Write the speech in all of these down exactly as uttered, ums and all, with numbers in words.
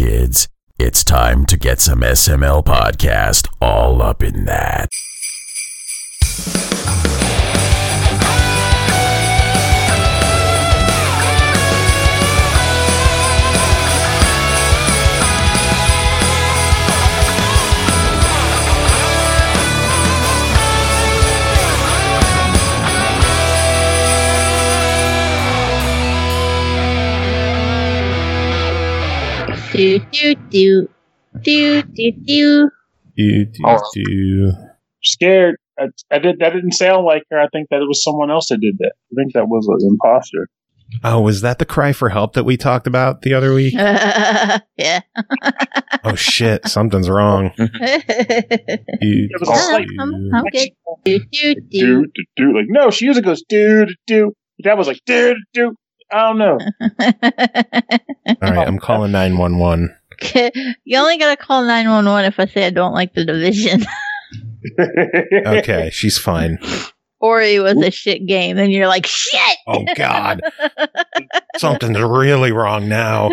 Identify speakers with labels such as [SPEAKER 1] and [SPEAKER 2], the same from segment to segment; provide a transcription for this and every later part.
[SPEAKER 1] kids. It's time to get some S M L podcast all up in that.
[SPEAKER 2] Do do do do do do.
[SPEAKER 3] Do do
[SPEAKER 4] Oh.
[SPEAKER 3] do.
[SPEAKER 4] Scared. I, I did. That didn't sound like her. I think that it was someone else that did that. I think that was an imposter.
[SPEAKER 3] Oh, was that the cry for help that we talked about the other week?
[SPEAKER 2] Uh, yeah.
[SPEAKER 3] Oh shit, something's wrong. Do,
[SPEAKER 4] It was
[SPEAKER 3] do,
[SPEAKER 4] a slight-
[SPEAKER 2] I'm, I'm good. Do do do.
[SPEAKER 4] Do do do. Like no, she usually goes do do do. That was like do do do. I don't know.
[SPEAKER 3] All right, I'm calling nine one one.
[SPEAKER 2] You only gotta call nine one one if I say I don't like the division.
[SPEAKER 3] Okay, she's fine.
[SPEAKER 2] Or it was a shit game, and you're like, shit!
[SPEAKER 3] Oh god, something's really wrong now.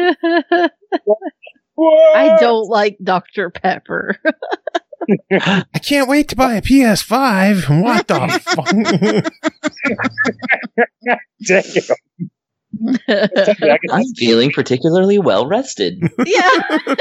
[SPEAKER 4] What?
[SPEAKER 2] I don't like Doctor Pepper.
[SPEAKER 3] I can't wait to buy a P S five. What the fuck?
[SPEAKER 4] Damn. I can-
[SPEAKER 5] I'm feeling particularly well rested.
[SPEAKER 2] Yeah.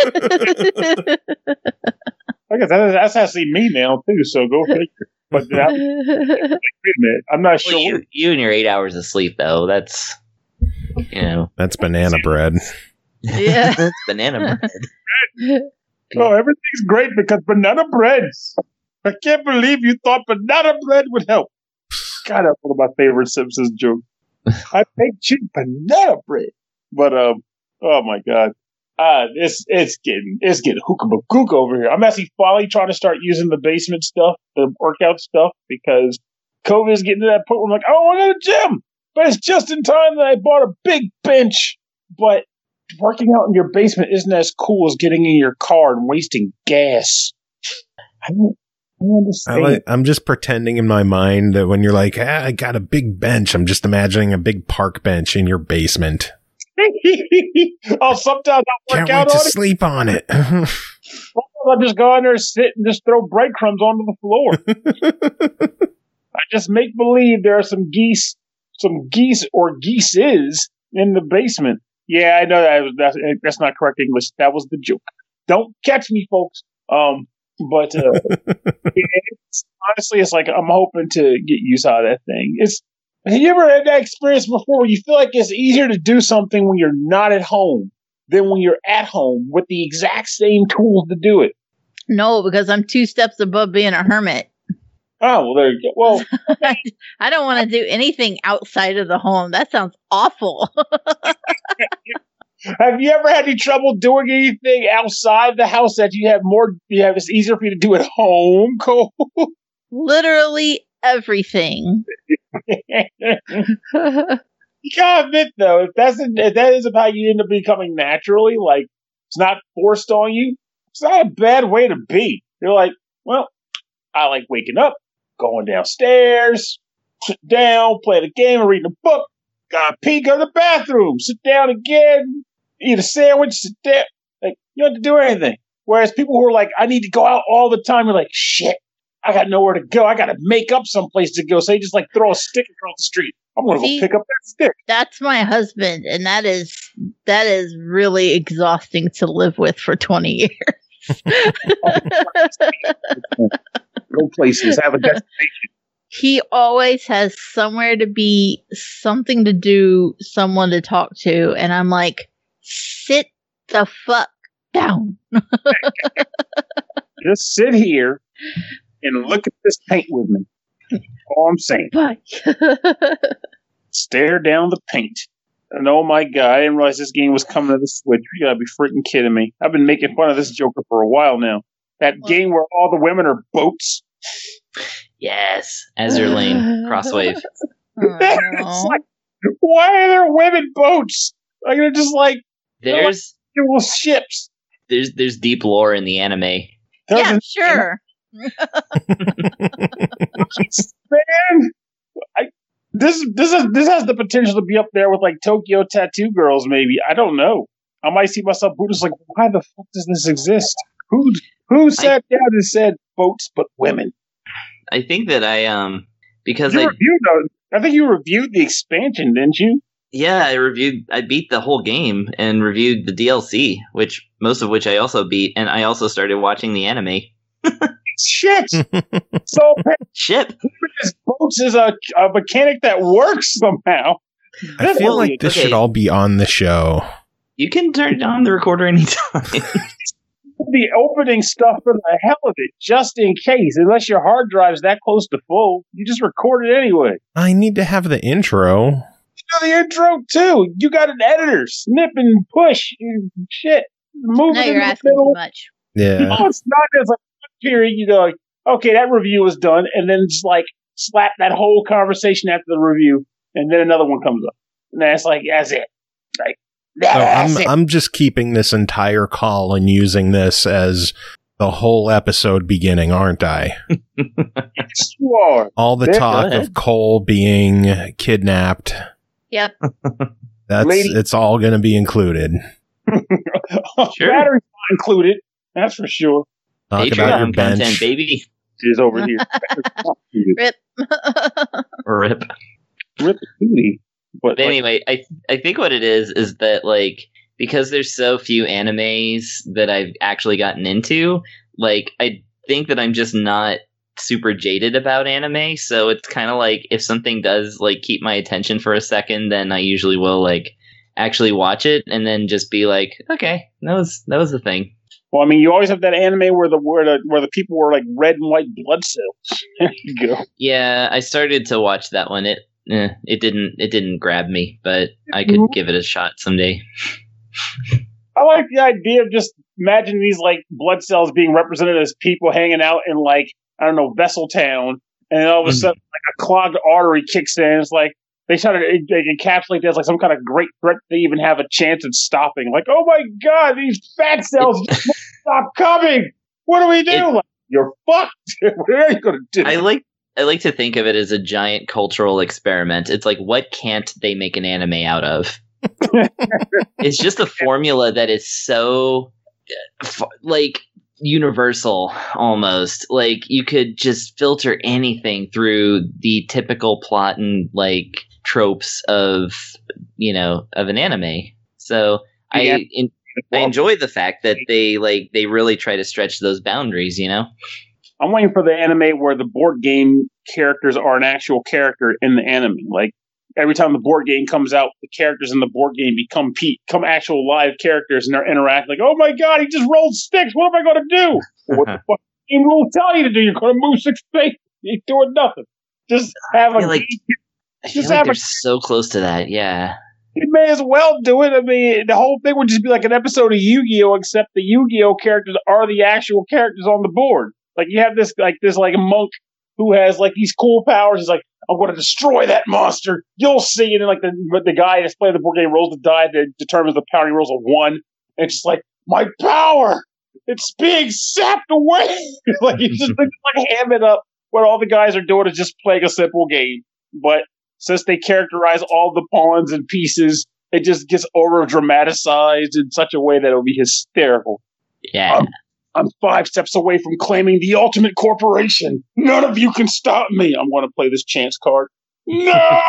[SPEAKER 4] I guess that- that's actually me now too. So go figure. But that, wait a minute, I'm not sure.
[SPEAKER 5] Well, you, you and your eight hours of sleep, though, that's, you know,
[SPEAKER 3] That's banana bread.
[SPEAKER 2] Yeah.
[SPEAKER 5] that's banana bread.
[SPEAKER 4] Oh, everything's great because banana bread. I can't believe you thought banana bread would help. God, that's one of my favorite Simpsons jokes. I baked cheap banana bread. But um, oh my god, uh, it's it's getting it's getting hookah over here. I'm actually finally trying to start using the basement stuff, the workout stuff, because COVID is getting to that point where I'm like, I don't want to go to the gym, but it's just in time that I bought a big bench. But working out in your basement isn't as cool as getting in your car and wasting gas. I don't, I don't
[SPEAKER 3] I
[SPEAKER 4] understand.
[SPEAKER 3] like, I'm just pretending in my mind that when you're like, ah, I got a big bench, I'm just imagining a big park bench in your basement.
[SPEAKER 4] Oh, sometimes I work
[SPEAKER 3] Can't
[SPEAKER 4] out
[SPEAKER 3] wait to
[SPEAKER 4] on it.
[SPEAKER 3] sleep on it.
[SPEAKER 4] Sometimes I just go in there, sit, and just throw breadcrumbs onto the floor. I just make believe there are some geese, some geese or geeses in the basement. Yeah, I know that was, that's, that's not correct English. That was the joke. Don't catch me, folks. Um, but uh, it's, honestly, it's like I'm hoping to get used out of that thing. It's have you ever had that experience before where you feel like it's easier to do something when you're not at home than when you're at home with the exact same tools to do it?
[SPEAKER 2] No, because I'm two steps above being a hermit.
[SPEAKER 4] Oh, well, there you go. Well,
[SPEAKER 2] I don't want to do anything outside of the home. That sounds awful.
[SPEAKER 4] have you ever had any trouble doing anything outside the house that you have more? You have it's easier for you to do at home, Cole?
[SPEAKER 2] Literally everything.
[SPEAKER 4] You gotta admit though, if that's if that is how you end up becoming naturally, like it's not forced on you, it's not a bad way to be. You're like, well, I like waking up, going downstairs, sit down, playing a game, or reading a book. Gotta pee, go to the bathroom, sit down again, eat a sandwich, sit down. Like you don't have to do anything. Whereas people who are like, I need to go out all the time, are like, shit, I got nowhere to go. I got to make up someplace to go. So they just like throw a stick across the street. I'm going to go
[SPEAKER 2] See?
[SPEAKER 4] pick up that stick.
[SPEAKER 2] That's my husband, and that is that is really exhausting to live with for twenty years.
[SPEAKER 4] Go places, have a destination.
[SPEAKER 2] He always has somewhere to be, something to do, someone to talk to, and I'm like, sit the fuck down.
[SPEAKER 4] Just sit here and look at this paint with me. All I'm saying.
[SPEAKER 2] But
[SPEAKER 4] Stare down the paint. And oh my god, I didn't realize this game was coming to the Switch. You gotta be freaking kidding me. I've been making fun of this Joker for a while now. That game where all the women are boats.
[SPEAKER 5] Yes, Azure Lane, Crosswave.
[SPEAKER 4] It's like, why are there women boats? Like they're just like
[SPEAKER 5] There's
[SPEAKER 4] little ships.
[SPEAKER 5] there's there's deep lore in the anime.
[SPEAKER 4] There's
[SPEAKER 2] yeah,
[SPEAKER 4] an-
[SPEAKER 2] sure.
[SPEAKER 4] Man, I, this this is this has the potential to be up there with like Tokyo Tattoo Girls. Maybe I don't know. I might see myself Buddhist like, why the fuck does this exist? Who who sat I, down and said boats but women?
[SPEAKER 5] I think that I um because
[SPEAKER 4] you
[SPEAKER 5] I
[SPEAKER 4] reviewed the, I think you reviewed the expansion, didn't you?
[SPEAKER 5] Yeah, I reviewed. I beat the whole game and reviewed the D L C, which most of which I also beat, and I also started watching the anime.
[SPEAKER 4] Shit. So
[SPEAKER 5] ship
[SPEAKER 4] boats is a, a mechanic that works somehow.
[SPEAKER 3] I feel well, like this okay. should all be on the show.
[SPEAKER 5] You can turn on the recorder anytime.
[SPEAKER 4] The opening stuff for the hell of it, just in case. Unless your hard drive's that close to full, you just record it anyway.
[SPEAKER 3] I need to have the intro.
[SPEAKER 4] You know the intro too. You got an editor, snip and push, and shit. Move
[SPEAKER 2] now
[SPEAKER 4] it
[SPEAKER 2] you're
[SPEAKER 4] in
[SPEAKER 2] asking
[SPEAKER 4] the
[SPEAKER 2] too much.
[SPEAKER 3] Yeah.
[SPEAKER 4] No, it's not. There's like one period. You go, like, okay, that review is done, and then just like slap that whole conversation after the review, and then another one comes up, and that's like that's it. Like.
[SPEAKER 3] So I'm I'm just keeping this entire call and using this as the whole episode beginning, aren't I?
[SPEAKER 4] Yes, you are.
[SPEAKER 3] All the
[SPEAKER 4] There,
[SPEAKER 3] talk of Cole being kidnapped.
[SPEAKER 2] Yep.
[SPEAKER 3] That's
[SPEAKER 4] Lady-
[SPEAKER 3] it's all going to be included.
[SPEAKER 5] Sure.
[SPEAKER 4] Battery's not included. That's for sure.
[SPEAKER 3] Talk
[SPEAKER 5] Patreon
[SPEAKER 3] about your
[SPEAKER 5] content,
[SPEAKER 3] bench.
[SPEAKER 5] baby.
[SPEAKER 4] She's over here.
[SPEAKER 2] Rip.
[SPEAKER 5] Rip.
[SPEAKER 4] Rip the booty. But
[SPEAKER 5] But anyway, I I think what it is is that like because there's so few animes that I've actually gotten into, like I think that I'm just not super jaded about anime, so it's kind of like if something does like keep my attention for a second, then I usually will like actually watch it and then just be like, okay, that was that was the thing.
[SPEAKER 4] well, I mean, you always have that anime where the where the where the people were like red and white blood cells. There you go.
[SPEAKER 5] Yeah, I started to watch that one. It eh, it didn't it didn't grab me, but I could
[SPEAKER 4] Mhm.
[SPEAKER 5] give it a shot someday.
[SPEAKER 4] I like the idea of just imagine these like blood cells being represented as people hanging out in like I don't know Vessel Town, and then all of a
[SPEAKER 5] Mhm.
[SPEAKER 4] sudden like a clogged artery kicks in. It's like they try to they encapsulate that as like some kind of great threat. They even have a chance of stopping. Like, oh my god, these fat cells just won't stop coming. What do we do?
[SPEAKER 5] It-
[SPEAKER 4] like, you're fucked. What are you gonna do?
[SPEAKER 5] I like I like to think of it as a giant cultural experiment. It's like, what can't they make an anime out of? It's just a formula that is so f- like universal almost. Like you could just filter anything through the typical plot and like tropes of, you know, of an anime. So
[SPEAKER 4] Yeah.
[SPEAKER 5] I in, I enjoy the fact that they like they really try to stretch those boundaries, you know?
[SPEAKER 4] I'm waiting for the anime where the board game characters are an actual character in the anime. Like every time the board game comes out, the characters in the board game become pe- become actual live characters, and they're interacting. Like, oh my god, he just rolled sticks. What am I going to do? What the fuck game rule tell you to do? You're going to move six space. You ain't doing nothing. Just have
[SPEAKER 5] I
[SPEAKER 4] a.
[SPEAKER 5] feel like, I feel
[SPEAKER 4] just
[SPEAKER 5] like
[SPEAKER 4] have
[SPEAKER 5] they're
[SPEAKER 4] a.
[SPEAKER 5] so close to that, yeah.
[SPEAKER 4] You may as well do it. I mean, the whole thing would just be like an episode of Yu-Gi-Oh, except the Yu-Gi-Oh characters are the actual characters on the board. Like you have this, like this, like a monk who has like these cool powers. He's like, I'm going to destroy that monster. You'll see. And then like the the guy that's playing the board game rolls the die that determines the power. And he rolls a one. And it's just like my power. It's being sapped away. Like you just like ham it up. What all the guys are doing is just playing a simple game. But since they characterize all the pawns and pieces, it just gets over dramatized in such a way that it'll be hysterical.
[SPEAKER 5] Yeah.
[SPEAKER 4] Um, I'm five steps away from claiming the ultimate corporation. None of you can stop me. I'm going to play this chance card. No!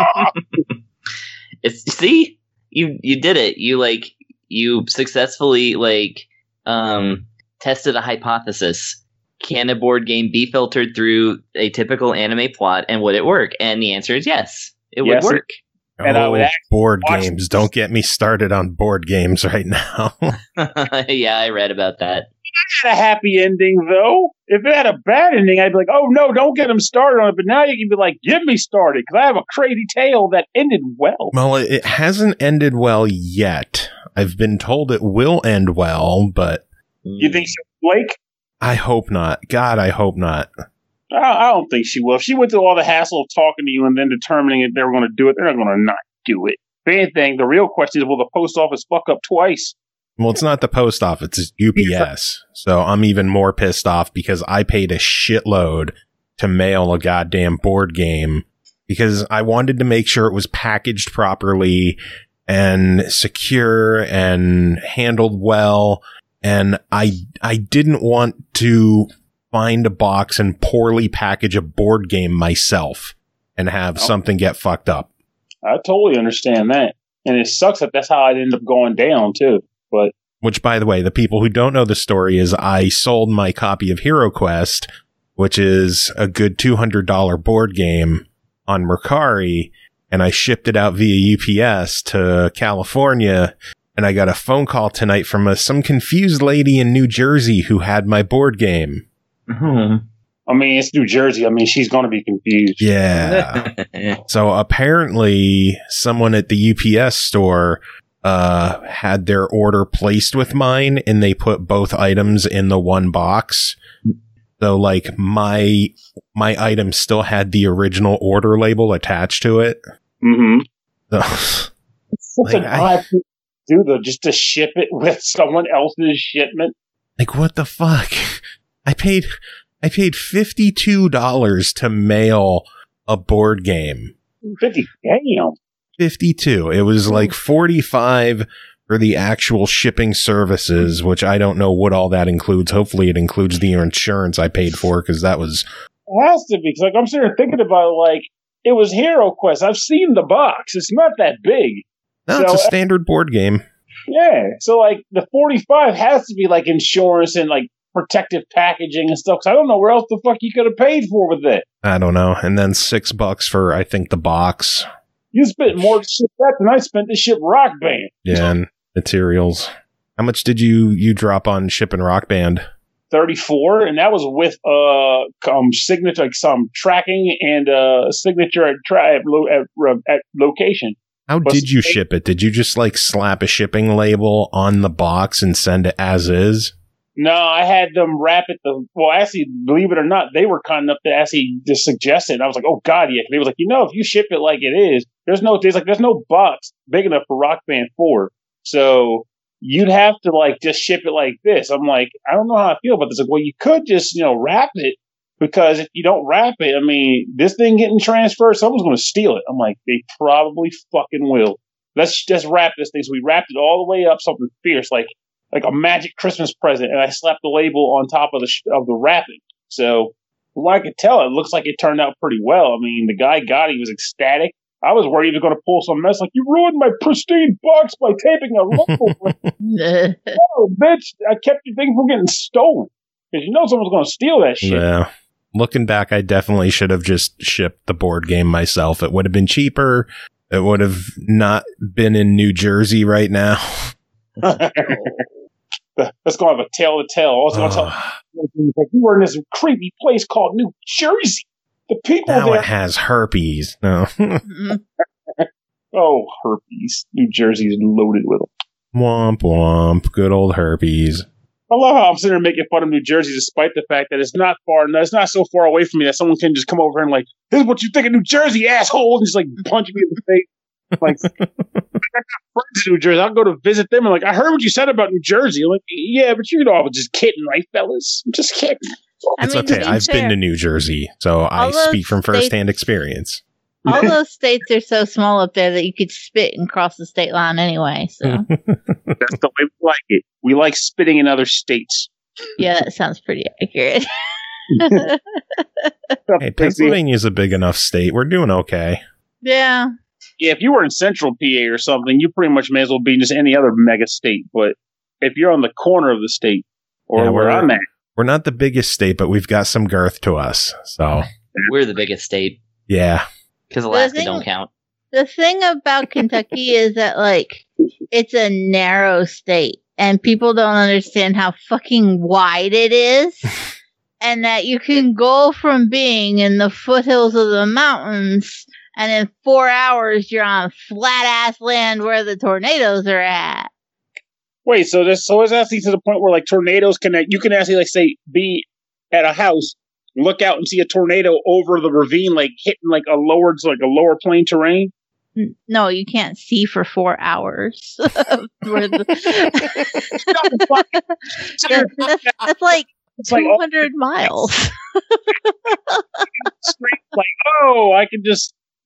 [SPEAKER 5] It's see, you you did it. You like you successfully like um tested a hypothesis. Can a board game be filtered through a typical anime plot, and would it work? And the answer is yes. It
[SPEAKER 4] Yes,
[SPEAKER 5] would work.
[SPEAKER 4] And I would
[SPEAKER 3] Oh,
[SPEAKER 4] actually
[SPEAKER 3] board
[SPEAKER 4] watch
[SPEAKER 3] games.
[SPEAKER 4] this.
[SPEAKER 3] Don't get me started on board games right now.
[SPEAKER 5] Yeah, I read about that.
[SPEAKER 4] It had a happy ending, though. If it had a bad ending, I'd be like, oh, no, don't get him started on it. But now you can be like, get me started, because I have a crazy tale that ended well.
[SPEAKER 3] Well, it it hasn't ended well yet. I've been told it will end well, but
[SPEAKER 4] You think she'll Blake?
[SPEAKER 3] I hope not. God, I hope not.
[SPEAKER 4] I I don't think she will. If she went through all the hassle of talking to you and then determining if they were going to do it, they're not going to not do it. If anything, the real question is, will the post office fuck up twice?
[SPEAKER 3] Well, it's not the post office, it's U P S. So I'm even more pissed off because I paid a shitload to mail a goddamn board game because I wanted to make sure it was packaged properly and secure and handled well. And I, I didn't want to find a box and poorly package a board game myself and have
[SPEAKER 4] Oh.
[SPEAKER 3] something get fucked up.
[SPEAKER 4] I totally understand that. And it sucks that that's how I ended up going down, too. But
[SPEAKER 3] Which, by the way, the people who don't know the story is I sold my copy of Hero Quest, which is a good two hundred dollars board game, on Mercari, and I shipped it out via U P S to California. And I got a phone call tonight from a, some confused lady in New Jersey who had my board game.
[SPEAKER 5] Hmm.
[SPEAKER 4] I mean, it's New Jersey. I mean, she's going to be confused.
[SPEAKER 3] Yeah. So apparently someone at the U P S store uh, had their order placed with mine, and they put both items in the one box. So like my my item still had the original order label attached to it.
[SPEAKER 4] Mm-hmm.
[SPEAKER 3] So,
[SPEAKER 4] It's such
[SPEAKER 3] Like,
[SPEAKER 4] an
[SPEAKER 3] I-
[SPEAKER 4] odd thing to do, though, just to ship it with someone else's shipment.
[SPEAKER 3] like, what the fuck? I paid I paid fifty-two dollars to mail a board game.
[SPEAKER 4] fifty Damn.
[SPEAKER 3] fifty-two. It was like forty-five for the actual shipping services, which I don't know what all that includes. Hopefully it includes the insurance I paid for, because that was
[SPEAKER 4] It has to be. Because like, I'm sitting here thinking about it, like, it was Hero Quest. I've seen the box. It's not that big.
[SPEAKER 3] no, it's
[SPEAKER 4] So,
[SPEAKER 3] a standard board game.
[SPEAKER 4] Yeah. So, like, the forty-five has to be, like, insurance and, like, protective packaging and stuff. Because I don't know where else the fuck you could have paid for with it.
[SPEAKER 3] I don't know. And then six bucks for, I think, the box.
[SPEAKER 4] You spent more to ship that than I spent to ship Rock Band.
[SPEAKER 3] Yeah, and materials. How much did you you drop on shipping Rock Band?
[SPEAKER 4] thirty-four, and that was with uh um signature, like some tracking and uh signature at tra- at, lo- at, at location.
[SPEAKER 3] How
[SPEAKER 4] Was-
[SPEAKER 3] did you ship it? Did you just like slap a shipping label on the box and send it as is?
[SPEAKER 4] No, I had them wrap it. The well, actually, believe it or not, they were kind enough to actually just suggest it. And I was like, oh god, yeah. They was like, you know, if you ship it like it is, there's no, there's like, there's no box big enough for Rock Band four, so you'd have to like just ship it like this. I'm like, I don't know how I feel about this. Like, well, you could just you know wrap it, because if you don't wrap it, I mean, this thing getting transferred, someone's going to steal it. I'm like, they probably fucking will. Let's just wrap this thing. So we wrapped it all the way up, something fierce, like like a magic Christmas present, and I slapped the label on top of the sh- of the wrapping. So from what I could tell, it looks like it turned out pretty well. I mean, the guy got it. He was ecstatic. I was worried he was going to pull some mess, like, you ruined my pristine box by taping a label. Oh, bitch, I kept your thing from getting stolen. Because you know someone's going to steal that shit.
[SPEAKER 3] Yeah. Looking back, I definitely should have just shipped the board game myself. It would have been cheaper. It would have not been in New Jersey right now.
[SPEAKER 4] Let's go have a tale to tell. Also, uh, tell like, you were in this creepy place called New Jersey. The people
[SPEAKER 3] now
[SPEAKER 4] there.
[SPEAKER 3] it has herpes. No.
[SPEAKER 4] Oh, herpes. New Jersey is loaded with them.
[SPEAKER 3] Womp womp. Good old herpes.
[SPEAKER 4] I love how I'm sitting there making fun of New Jersey, despite the fact that it's not far, it's not so far away from me that someone can just come over and like, "This is what you think of New Jersey, asshole," and just like punch me in the face. Like, I got friends in New Jersey. I'll go to visit them and like, I heard what you said about New Jersey. I'm like, yeah, but you know, I was just kidding, right, fellas? I'm just kidding.
[SPEAKER 2] I
[SPEAKER 3] It's
[SPEAKER 2] mean, to
[SPEAKER 3] okay.
[SPEAKER 2] be
[SPEAKER 3] I've
[SPEAKER 2] fair,
[SPEAKER 3] been to New Jersey, so I
[SPEAKER 2] All those
[SPEAKER 3] speak from
[SPEAKER 2] states-
[SPEAKER 3] firsthand experience.
[SPEAKER 2] all those states are so small up there that you could spit and cross the state line anyway. So
[SPEAKER 4] That's the way we like it. We like spitting in other states.
[SPEAKER 2] yeah, that sounds pretty accurate.
[SPEAKER 3] Hey, Pennsylvania's a big enough state. We're doing okay.
[SPEAKER 2] Yeah.
[SPEAKER 4] Yeah, if you were in Central P A or something, you pretty much may as well be in just any other mega state. But if you're on the corner of the state, or
[SPEAKER 3] Yeah,
[SPEAKER 4] where
[SPEAKER 3] we're-
[SPEAKER 4] I'm at,
[SPEAKER 3] We're not the biggest state, but we've got some girth to us. So,
[SPEAKER 5] We're the biggest state
[SPEAKER 3] yeah.
[SPEAKER 5] because
[SPEAKER 2] The
[SPEAKER 5] Alaska
[SPEAKER 2] thing-
[SPEAKER 5] don't count.
[SPEAKER 2] The thing about Kentucky is that, like, it's a narrow state, and people don't understand how fucking wide it is, and that you can go from being in the foothills of the mountains, and in four hours you're on flat ass land where the tornadoes are at.
[SPEAKER 4] wait, so this so it's actually to the point where like tornadoes can you can actually like say be at a house, look out and see a tornado over the ravine, like hitting like a lower like a lower plane terrain.
[SPEAKER 2] N- No, you can't see for four hours. Where the- That- that's, that's like
[SPEAKER 4] It's like oh,
[SPEAKER 2] two hundred miles.
[SPEAKER 4] straight, like oh, I can just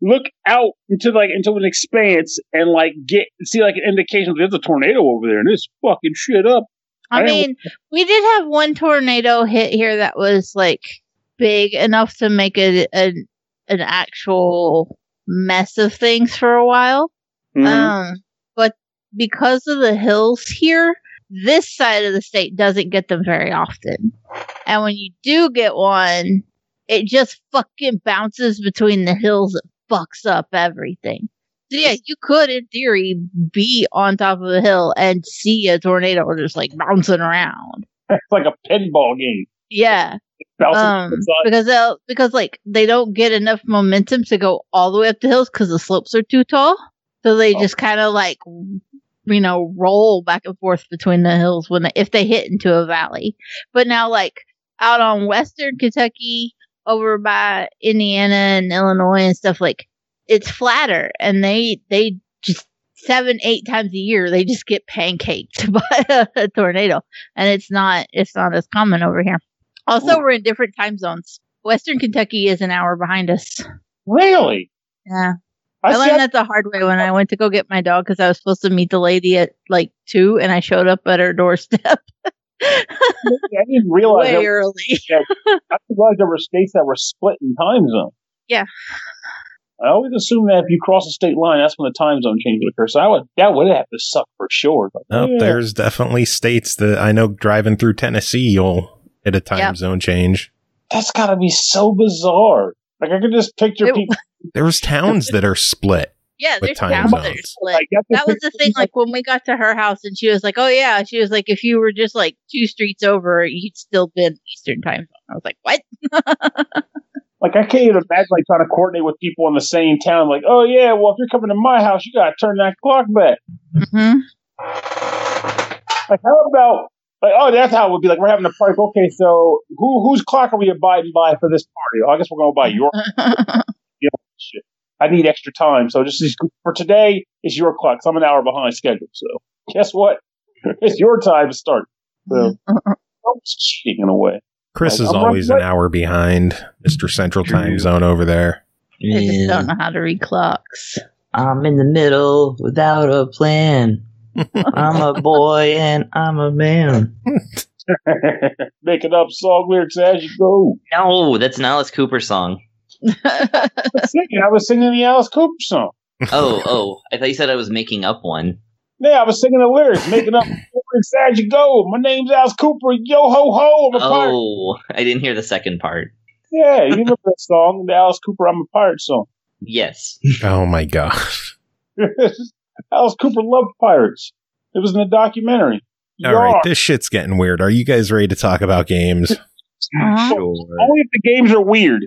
[SPEAKER 4] look out into like into an expanse and like get see like an indication there's a tornado over there and it's fucking shit up.
[SPEAKER 2] I,
[SPEAKER 4] I
[SPEAKER 2] mean, we did have one tornado hit here that was like big enough to make a, a an actual mess of things for a while.
[SPEAKER 4] Mm-hmm.
[SPEAKER 2] Um, but because of the hills here, this side of the state doesn't get them very often. And when you do get one, it just fucking bounces between the hills and fucks up everything. So yeah, you could, in theory, be on top of a hill and see a tornado just like bouncing around.
[SPEAKER 4] It's like a pinball game.
[SPEAKER 2] Yeah.
[SPEAKER 4] Bouncing
[SPEAKER 2] Um, because they'll, because like they don't get enough momentum to go all the way up the hills because the slopes are too tall. So they
[SPEAKER 4] Oh.
[SPEAKER 2] just kind of like, you know, roll back and forth between the hills when they, if they hit into a valley. But now, like out on Western Kentucky, over by Indiana and Illinois and stuff, like it's flatter, and they they just seven eight times a year they just get pancaked by a, a tornado, and it's not it's not as common over here. Also, we're in different time zones. Western Kentucky is an hour behind us.
[SPEAKER 4] Really?
[SPEAKER 2] Yeah.
[SPEAKER 4] I,
[SPEAKER 2] I
[SPEAKER 4] see-
[SPEAKER 2] learned that the hard way when I went to go get my dog because I was supposed to meet the lady at like two, and I showed up at her doorstep
[SPEAKER 4] I didn't realize
[SPEAKER 2] way
[SPEAKER 4] that,
[SPEAKER 2] early.
[SPEAKER 4] I didn't realize there were states that were split in time zone.
[SPEAKER 2] Yeah.
[SPEAKER 4] I always assume that if you cross a state line, that's when the time zone change would occur. So I would, that would have to suck for sure. But,
[SPEAKER 3] Oh,
[SPEAKER 4] yeah.
[SPEAKER 3] there's definitely states that I know driving through Tennessee, you'll hit a time
[SPEAKER 2] Yep.
[SPEAKER 3] zone change.
[SPEAKER 4] That's got to be so bizarre. Like I could just picture
[SPEAKER 2] It-
[SPEAKER 4] people.
[SPEAKER 3] There's towns that are split.
[SPEAKER 2] Yeah,
[SPEAKER 3] With
[SPEAKER 2] there's
[SPEAKER 3] time
[SPEAKER 2] towns that are
[SPEAKER 3] zones.
[SPEAKER 2] split.
[SPEAKER 4] Like, that's
[SPEAKER 2] That was
[SPEAKER 4] the
[SPEAKER 2] the thing, like when we got to her house and she was like, oh yeah, she was like, if you were just like two streets over, you'd still be in Eastern time zone. I was like, what?
[SPEAKER 4] Like I can't even imagine like trying to coordinate with people in the same town. Like, oh yeah, well if you're coming to my house, you gotta turn that clock back.
[SPEAKER 2] Mm-hmm.
[SPEAKER 4] Like how about like oh that's how it would be like we're having a party. Okay, so who whose clock are we abiding by for this party? Oh, I guess we're going by your you know, shit. I need extra time, so just for today it's your clock. So I'm an hour behind schedule. So guess what? It's your time to start. So I'm cheating in a way.
[SPEAKER 3] Chris
[SPEAKER 4] Like,
[SPEAKER 3] is
[SPEAKER 4] I'm
[SPEAKER 3] always
[SPEAKER 4] right-
[SPEAKER 3] an hour behind Mister Central Time Zone over there.
[SPEAKER 2] They just don't know how to read clocks.
[SPEAKER 5] I'm in the middle without a plan. I'm a boy and I'm a man.
[SPEAKER 4] Making up song lyrics as you go.
[SPEAKER 5] No, that's an Alice Cooper song.
[SPEAKER 4] I was singing, I was singing the Alice Cooper song.
[SPEAKER 5] Oh, oh, I thought you said I was making up one.
[SPEAKER 4] Yeah, I was singing the lyrics, making up lyrics as you go. My name's Alice Cooper. Yo ho ho, I'm a pirate.
[SPEAKER 5] Oh, I didn't hear the second part.
[SPEAKER 4] Yeah, you remember that song, the Alice Cooper I'm a Pirate song.
[SPEAKER 5] Yes.
[SPEAKER 3] Oh my gosh.
[SPEAKER 4] Alice Cooper loved pirates. It was in a documentary.
[SPEAKER 3] All right, this shit's getting weird. Are you guys ready to talk about games?
[SPEAKER 2] Uh-huh.
[SPEAKER 5] Sure.
[SPEAKER 4] Only if the games are weird.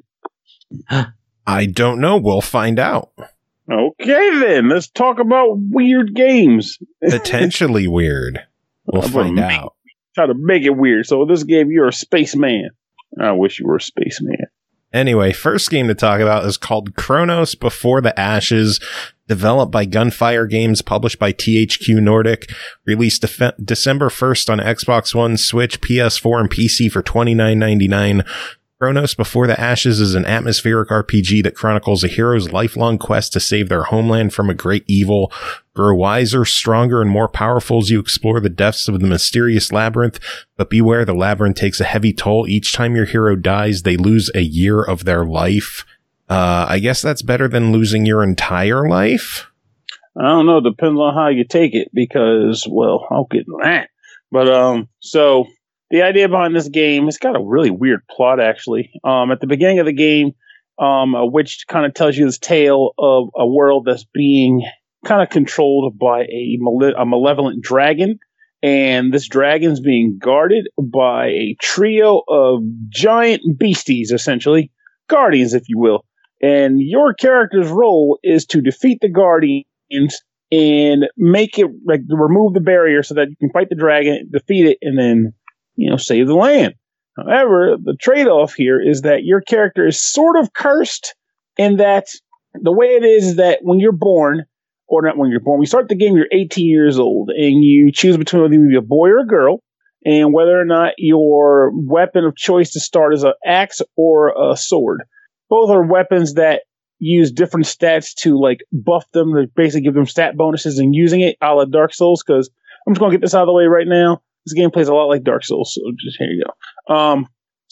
[SPEAKER 3] I don't know. We'll find out.
[SPEAKER 4] Okay, then. Let's talk about weird games.
[SPEAKER 3] Potentially weird. We'll
[SPEAKER 4] I'm gonna
[SPEAKER 3] find
[SPEAKER 4] make-
[SPEAKER 3] out.
[SPEAKER 4] Try to make it weird. So this game, you're a spaceman. I wish you were a spaceman.
[SPEAKER 3] Anyway, first game to talk about is called Chronos Before the Ashes, developed by Gunfire Games, published by T H Q Nordic, released def- December first on Xbox One, Switch, P S four, and P C for twenty-nine ninety-nine. Chronos Before the Ashes is an atmospheric R P G that chronicles a hero's lifelong quest to save their homeland from a great evil. Grow wiser, stronger, and more powerful as you explore the depths of the mysterious labyrinth, but beware, the labyrinth takes a heavy toll. Each time your hero dies, they lose a year of their life. Uh, I guess that's better than losing your entire life?
[SPEAKER 4] I don't know. Depends on how you take it because, well, I'll get into that. But, um, so the idea behind this game, it's got a really weird plot, actually. Um, at the beginning of the game, um, a witch kind of tells you this tale of a world that's being kind of controlled by a, male- a malevolent dragon. And this dragon's being guarded by a trio of giant beasties, essentially. Guardians, if you will. And your character's role is to defeat the guardians and make it, like, remove the barrier so that you can fight the dragon, defeat it, and then, you know, save the land. However, the trade-off here is that your character is sort of cursed in that the way it is is that when you're born, or not when you're born, we start the game, you're eighteen years old, and you choose between whether you be a boy or a girl, and whether or not your weapon of choice to start is an axe or a sword. Both are weapons that use different stats to like buff them, to basically give them stat bonuses and using it a la Dark Souls, because I'm just going to get this out of the way right now. This game plays a lot like Dark Souls, so just here you go. Um,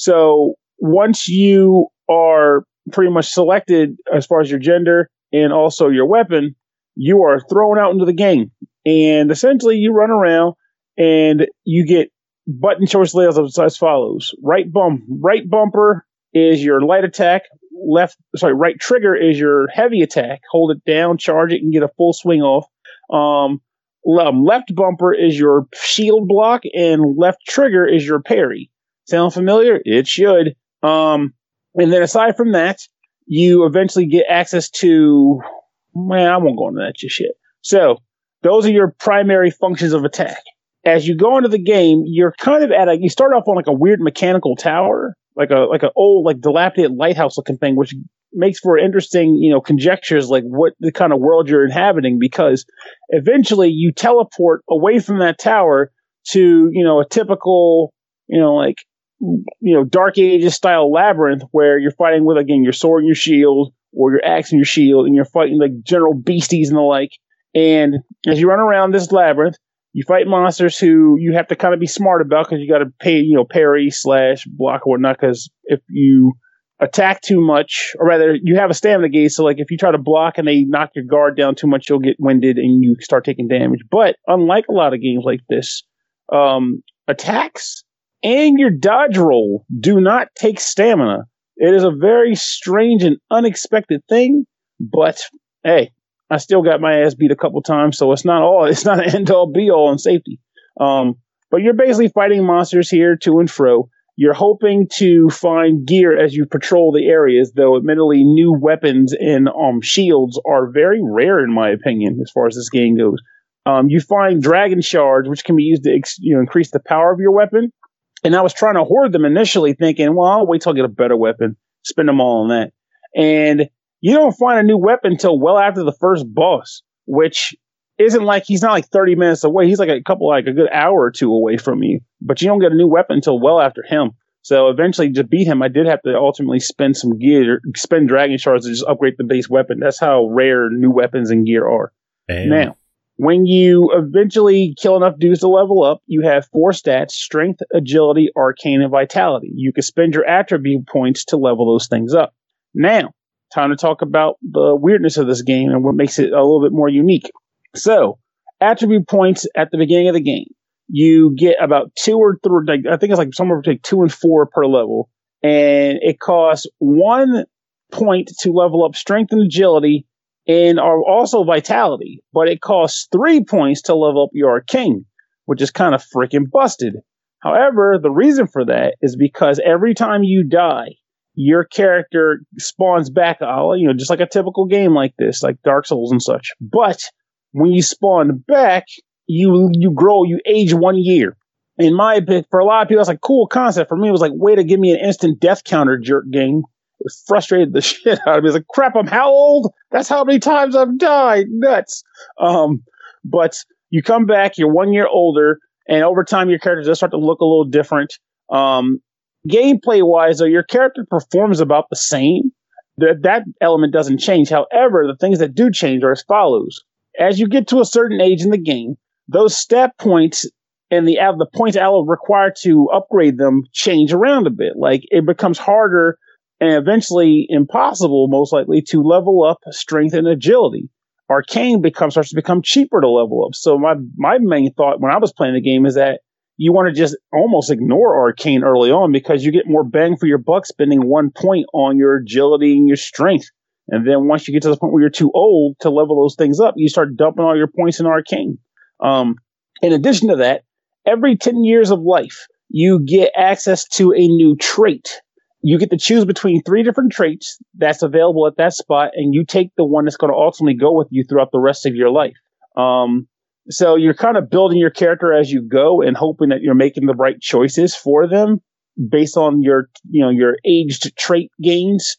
[SPEAKER 4] so once you are pretty much selected as far as your gender and also your weapon, you are thrown out into the game. And essentially you run around and you get button choice layouts as follows. Right bump, right bumper is your light attack. Left, sorry, right trigger is your heavy attack. Hold it down, charge it, and get a full swing off. Um, Um, left bumper is your shield block, and left trigger is your parry. Sound familiar? It should. Um, and then aside from that, you eventually get access to, well, I won't go into that just yet. So those are your primary functions of attack. As you go into the game, you're kind of at a, you start off on like a weird mechanical tower, like a, like an old, like dilapidated lighthouse looking thing, which makes for interesting, you know, conjectures like what the kind of world you're inhabiting, because eventually you teleport away from that tower to, you know, a typical, you know, like, you know, Dark Ages style labyrinth where you're fighting with, again, your sword and your shield, or your axe and your shield, and you're fighting like general beasties and the like. And as you run around this labyrinth, you fight monsters who you have to kind of be smart about, because you got to pay, you know, parry slash block or whatnot, because if you attack too much, or rather you have a stamina gauge, so like if you try to block and they knock your guard down too much, you'll get winded and you start taking damage. But unlike a lot of games like this, um, attacks and your dodge roll do not take stamina. It is a very strange and unexpected thing, but hey, I still got my ass beat a couple times, so it's not all, it's not an end all be all in safety. Um, but you're basically fighting monsters here to and fro. You're hoping to find gear as you patrol the areas, though admittedly new weapons and um, shields are very rare in my opinion as far as this game goes. Um, you find dragon shards, which can be used to ex- you know, increase the power of your weapon. And I was trying to hoard them initially thinking, well, I'll wait till I get a better weapon, spend them all on that. And you don't find a new weapon until well after the first boss, which isn't like, he's not like thirty minutes away. He's like a couple, like a good hour or two away from you, but you don't get a new weapon until well after him. So eventually to beat him, I did have to ultimately spend some gear, spend dragon shards to just upgrade the base weapon. That's how rare new weapons and gear are.
[SPEAKER 3] Damn.
[SPEAKER 4] Now, when you eventually kill enough dudes to level up, you have four stats: strength, agility, arcane, and vitality. You can spend your attribute points to level those things up. Now, time to talk about the weirdness of this game and what makes it a little bit more unique. So, attribute points at the beginning of the game. You get about two or three, like, I think it's like somewhere between two and four per level. And it costs one point to level up strength and agility, and are also vitality. But it costs three points to level up your arcane, which is kind of freaking busted. However, the reason for that is because every time you die, your character spawns back, you know, just like a typical game like this, like Dark Souls and such. But when you spawn back, you you grow, you age one year. In my opinion, for a lot of people, that's like cool concept. For me, it was like, way to give me an instant death counter jerk game. It frustrated the shit out of me. It's like, crap, I'm how old? That's how many times I've died. Nuts. Um, but you come back, you're one year older, and over time your character does start to look a little different. Um, gameplay wise, though, your character performs about the same. That that element doesn't change. However, the things that do change are as follows. As you get to a certain age in the game, those stat points and the the points required to upgrade them change around a bit. Like, it becomes harder and eventually impossible, most likely, to level up strength and agility. Arcane becomes starts to become cheaper to level up. So my my main thought when I was playing the game is that you want to just almost ignore arcane early on, because you get more bang for your buck spending one point on your agility and your strength. And then once you get to the point where you're too old to level those things up, you start dumping all your points in arcane. Um, in addition to that, every ten years of life, you get access to a new trait. You get to choose between three different traits that's available at that spot, and you take the one that's going to ultimately go with you throughout the rest of your life. Um, so you're kind of building your character as you go and hoping that you're making the right choices for them based on your, you know, your aged trait gains.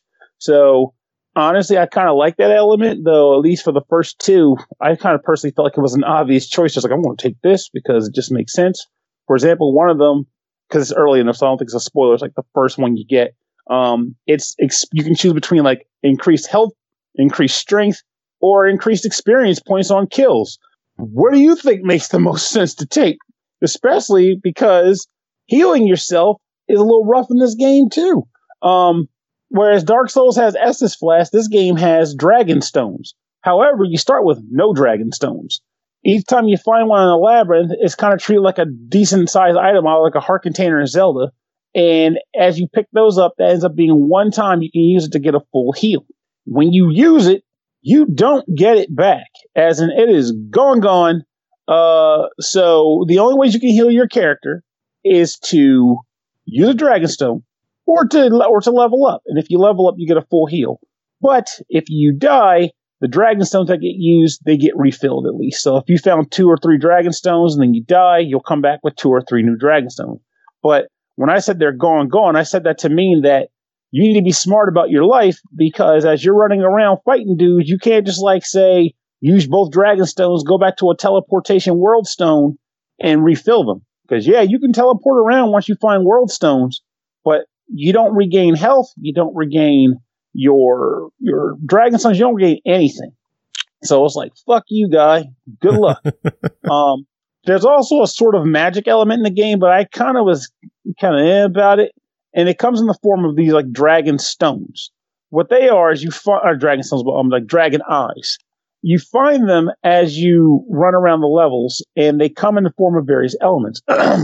[SPEAKER 4] So honestly, I kind of like that element, though, at least for the first two, I kind of personally felt like it was an obvious choice. Just like, I'm going to take this because it just makes sense. For example, one of them, because it's early enough, so I don't think it's a spoiler, it's like the first one you get. Um, it's, it's you can choose between like increased health increased strength, or increased experience points on kills. What do you think makes the most sense to take? Especially because healing yourself is a little rough in this game too. Um, whereas Dark Souls has Estus Flask, this game has Dragon Stones. However, you start with no Dragon Stones. Each time you find one in a labyrinth, it's kind of treated like a decent sized item, like a heart container in Zelda. And as you pick those up, that ends up being one time you can use it to get a full heal. When you use it, you don't get it back, as in it is gone, gone. Uh, so the only ways you can heal your character is to use a Dragonstone or to or to level up. And if you level up, you get a full heal. But if you die, the Dragonstones that get used, they get refilled at least. So if you found two or three Dragonstones and then you die, you'll come back with two or three new Dragonstones. But when I said they're gone, gone, I said that to mean that you need to be smart about your life, because as you're running around fighting dudes, you can't just like say, use both Dragonstones, go back to a teleportation World Stone and refill them. Because yeah, you can teleport around once you find World Stones, but you don't regain health, you don't regain your your Dragonstones, you don't regain anything. So it's like, fuck you, guy. Good luck. um, there's also a sort of magic element in the game, but I kind of was kind of eh about it. And it comes in the form of these like dragon stones. What they are is you find, or dragon stones, but um, like dragon eyes. You find them as you run around the levels, and they come in the form of various elements.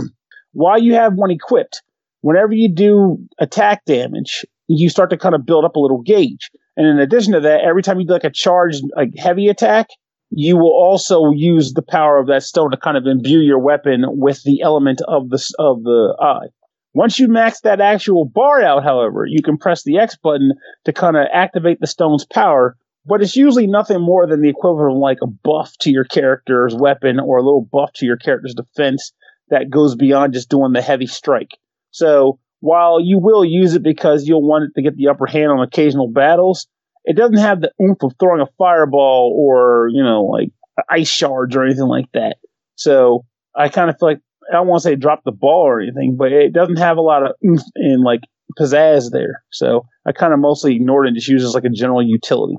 [SPEAKER 4] While you have one equipped, whenever you do attack damage, you start to kind of build up a little gauge. And in addition to that, every time you do like a charged, like heavy attack, you will also use the power of that stone to kind of imbue your weapon with the element of the of the eye. Once you max that actual bar out, however, you can press the X button to kind of activate the stone's power, but it's usually nothing more than the equivalent of like a buff to your character's weapon or a little buff to your character's defense that goes beyond just doing the heavy strike. So while you will use it because you'll want it to get the upper hand on occasional battles, it doesn't have the oomph of throwing a fireball or, you know, like ice shards or anything like that. So I kind of feel like, I don't want to say drop the ball or anything, but it doesn't have a lot of oomph and like pizzazz there. So I kind of mostly ignored it and just used it as like a general utility.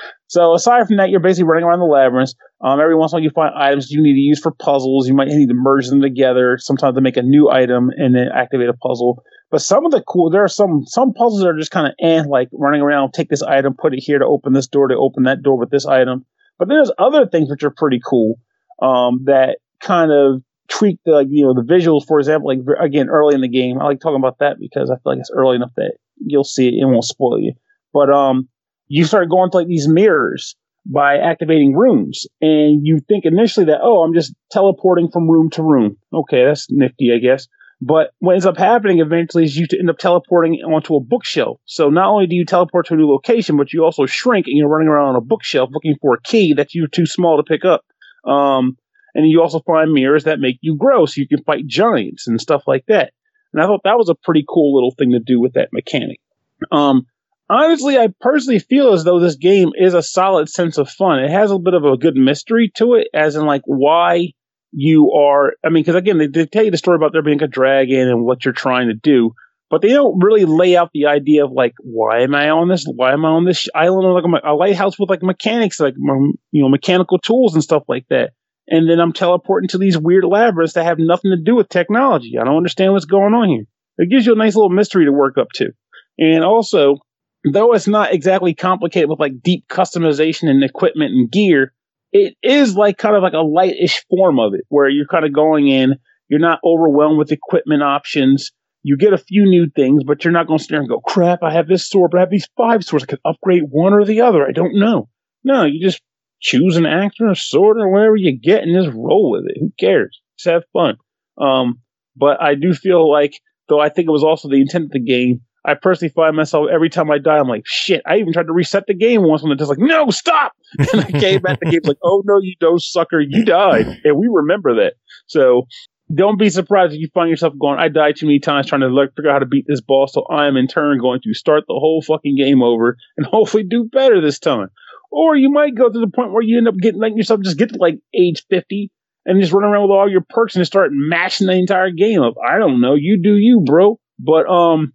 [SPEAKER 4] So aside from that, you're basically running around the labyrinth. Um, every once in a while you find items you need to use for puzzles. You might need to merge them together, sometimes to make a new item and then activate a puzzle. But some of the cool, there are some some puzzles that are just kind of eh, like running around, take this item, put it here to open this door, to open that door with this item. But there's other things which are pretty cool um, that kind of tweak the, like, you know, the visuals, for example, like again, early in the game. I like talking about that because I feel like it's early enough that you'll see it, it won't spoil you. But um, you start going to like these mirrors by activating rooms, and you think initially that, oh, I'm just teleporting from room to room. Okay, that's nifty, I guess. But what ends up happening eventually is you end up teleporting onto a bookshelf. So not only do you teleport to a new location, but you also shrink and you're running around on a bookshelf looking for a key that you're too small to pick up. Um, And you also find mirrors that make you grow so you can fight giants and stuff like that. And I thought that was a pretty cool little thing to do with that mechanic. Um, honestly, I personally feel as though this game is a solid sense of fun. It has a bit of a good mystery to it, as in like why you are, I mean, because again, they, they tell you the story about there being a dragon and what you're trying to do, but they don't really lay out the idea of like, why am I on this? Why am I on this island or like a, a lighthouse with like mechanics, like, you know, mechanical tools and stuff like that? And then I'm teleporting to these weird labyrinths that have nothing to do with technology. I don't understand what's going on here. It gives you a nice little mystery to work up to. And also, though it's not exactly complicated with like deep customization and equipment and gear, it is like kind of like a lightish form of it where you're kind of going in, you're not overwhelmed with equipment options. You get a few new things, but you're not going to sit there and go, crap, I have this sword, but I have these five swords. I could upgrade one or the other. I don't know. No, you just choose an axe or a sword or whatever you get and just roll with it. Who cares? Just have fun. Um, but I do feel like, though I think it was also the intent of the game, I personally find myself every time I die, I'm like, shit, I even tried to reset the game once when it's just like, no, stop. And I came back, the game's like, oh no, you don't, sucker, you died. And we remember that. So don't be surprised if you find yourself going, I died too many times trying to like, figure out how to beat this boss. So I am in turn going to start the whole fucking game over and hopefully do better this time. Or you might go to the point where you end up getting, letting yourself just get to like age fifty and just run around with all your perks and just start mashing the entire game up. I don't know. You do you, bro. But, um,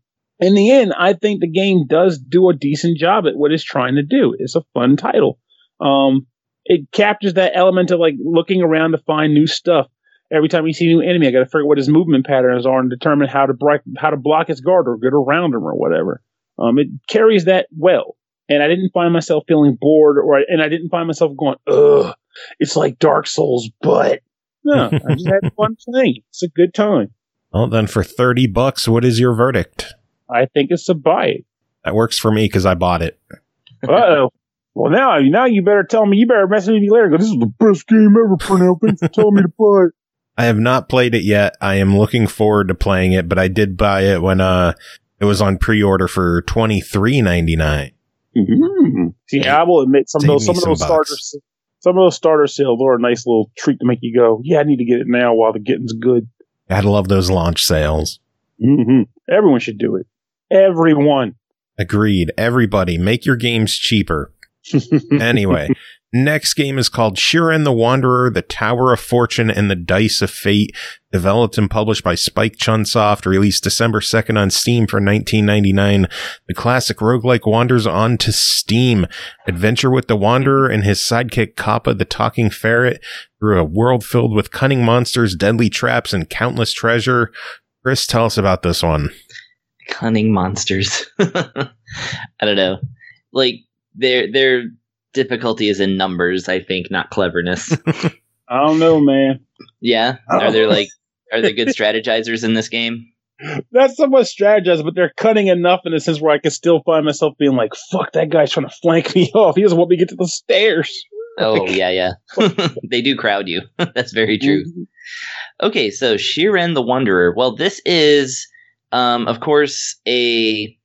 [SPEAKER 4] in the end, I think the game does do a decent job at what it's trying to do. It's a fun title. Um, it captures that element of like looking around to find new stuff. Every time you see a new enemy, I got to figure out what his movement patterns are and determine how to break, how to block his guard or get around him or whatever. Um, it carries that well, and I didn't find myself feeling bored, or and I didn't find myself going, "Ugh, it's like Dark Souls." But no, I just had fun playing. It's a good time.
[SPEAKER 3] Well, then for thirty bucks, what is your verdict?
[SPEAKER 4] I think it's a buy it.
[SPEAKER 3] That works for me because I bought it.
[SPEAKER 4] Uh oh. Well, now, now you better tell me. You better message me later. Go, this is the best game ever, Purnell. Thanks for telling me to buy it.
[SPEAKER 3] I have not played it yet. I am looking forward to playing it, but I did buy it when uh it was on pre-order for twenty-three ninety-nine.
[SPEAKER 4] Mm-hmm. See, I will admit some of those some of those starters, some of those starter sales are a nice little treat to make you go, yeah, I need to get it now while the getting's good.
[SPEAKER 3] Gotta love those launch sales.
[SPEAKER 4] Mm-hmm. Everyone should do it. Everyone.
[SPEAKER 3] Agreed. Everybody, make your games cheaper. Anyway, next game is called Shiren the Wanderer, The Tower of Fortune and the Dice of Fate, developed and published by Spike Chunsoft, released December second on Steam for nineteen ninety-nine. The classic roguelike wanders onto Steam. Adventure with the Wanderer and his sidekick Kappa, the talking ferret, through a world filled with cunning monsters, deadly traps, and countless treasure. Chris, tell us about this one.
[SPEAKER 5] Cunning monsters. I don't know. Like, their their difficulty is in numbers, I think, not cleverness.
[SPEAKER 4] I don't know, man.
[SPEAKER 5] Yeah? Are there like are there good strategizers in this game?
[SPEAKER 4] Not so much strategize, but they're cutting enough in a sense where I can still find myself being like, fuck, that guy's trying to flank me off. He doesn't want me to get to the stairs.
[SPEAKER 5] Oh, yeah, yeah. They do crowd you. That's very true. Mm-hmm. Okay, so Shiren the Wanderer. Well, this is, um, of course, a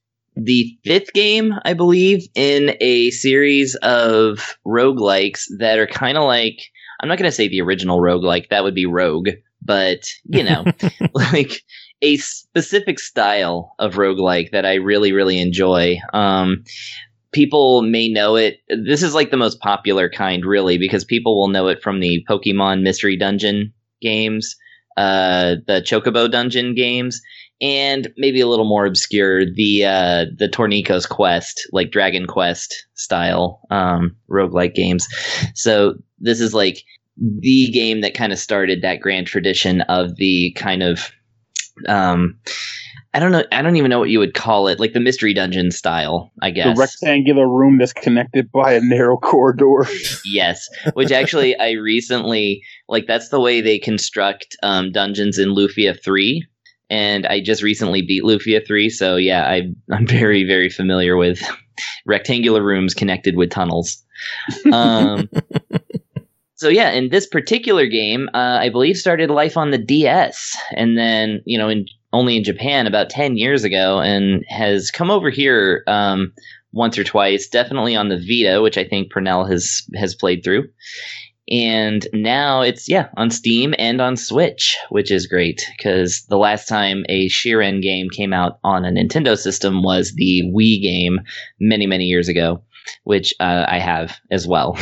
[SPEAKER 5] the fifth game, I believe, in a series of roguelikes that are kind of like, I'm not going to say the original roguelike, that would be Rogue, but, you know, like a specific style of roguelike that I really, really enjoy. Um, people may know it. This is like the most popular kind, really, because people will know it from the Pokemon Mystery Dungeon games, uh, the Chocobo Dungeon games, and maybe a little more obscure, the uh, the Tornico's Quest, like Dragon Quest style um, roguelike games. So this is like the game that kind of started that grand tradition of the kind of, um, I don't know, I don't even know what you would call it, like the Mystery Dungeon style, I guess.
[SPEAKER 4] The rectangular room that's connected by a narrow corridor.
[SPEAKER 5] Yes, which actually I recently, like that's the way they construct um, dungeons in Lufia three. And I just recently beat Lufia three, so yeah, I, I'm very, very familiar with rectangular rooms connected with tunnels. Um, so yeah, in this particular game, uh, I believe started life on the D S, and then, you know, in only in Japan about ten years ago, and has come over here um, once or twice, definitely on the Vita, which I think Purnell has, has played through. And now it's, yeah, on Steam and on Switch, which is great because the last time a Shiren game came out on a Nintendo system was the Wii game many, many years ago, which uh, I have as well.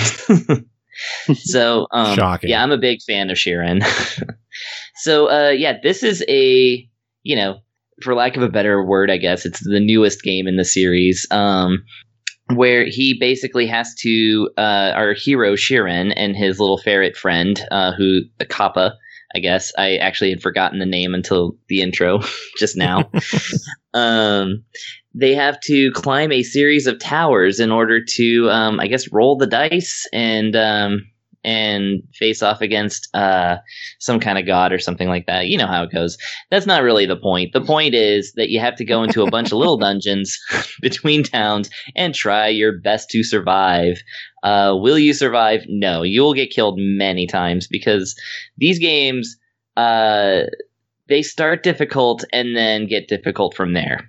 [SPEAKER 5] So, um,
[SPEAKER 3] Shocking.
[SPEAKER 5] Yeah, I'm a big fan of Shiren. So, uh, yeah, this is a, you know, for lack of a better word, I guess, it's the newest game in the series. Um, where he basically has to, uh, our hero Shiren and his little ferret friend, uh, who, Kappa, I guess. I actually had forgotten the name until the intro just now. um, they have to climb a series of towers in order to, um, I guess, roll the dice and, um, and face off against uh, some kind of god or something like that. You know how it goes. That's not really the point. The point is that you have to go into a bunch of little dungeons between towns and try your best to survive. Uh, will you survive? No, you'll get killed many times because these games, uh, they start difficult and then get difficult from there.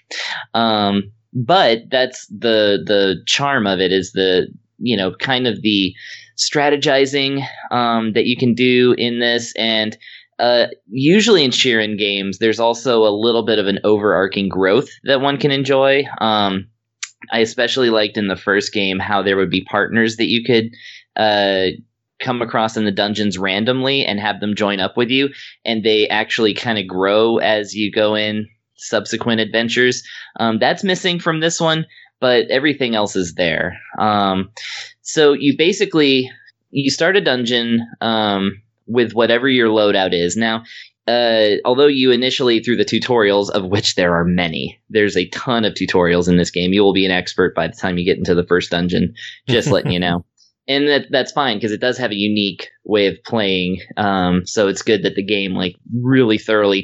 [SPEAKER 5] um, but that's the the charm of it, is the, you know, kind of the strategizing um, that you can do in this. And uh, usually in Shiren games, there's also a little bit of an overarching growth that one can enjoy. Um, I especially liked in the first game how there would be partners that you could uh, come across in the dungeons randomly and have them join up with you. And they actually kind of grow as you go in subsequent adventures. Um, that's missing from this one, but everything else is there. Um, so you basically you start a dungeon um, with whatever your loadout is. Now, uh, although you initially through the tutorials, of which there are many, there's a ton of tutorials in this game. You will be an expert by the time you get into the first dungeon. Just letting you know. And that that's fine because it does have a unique way of playing. Um, so it's good that the game like really thoroughly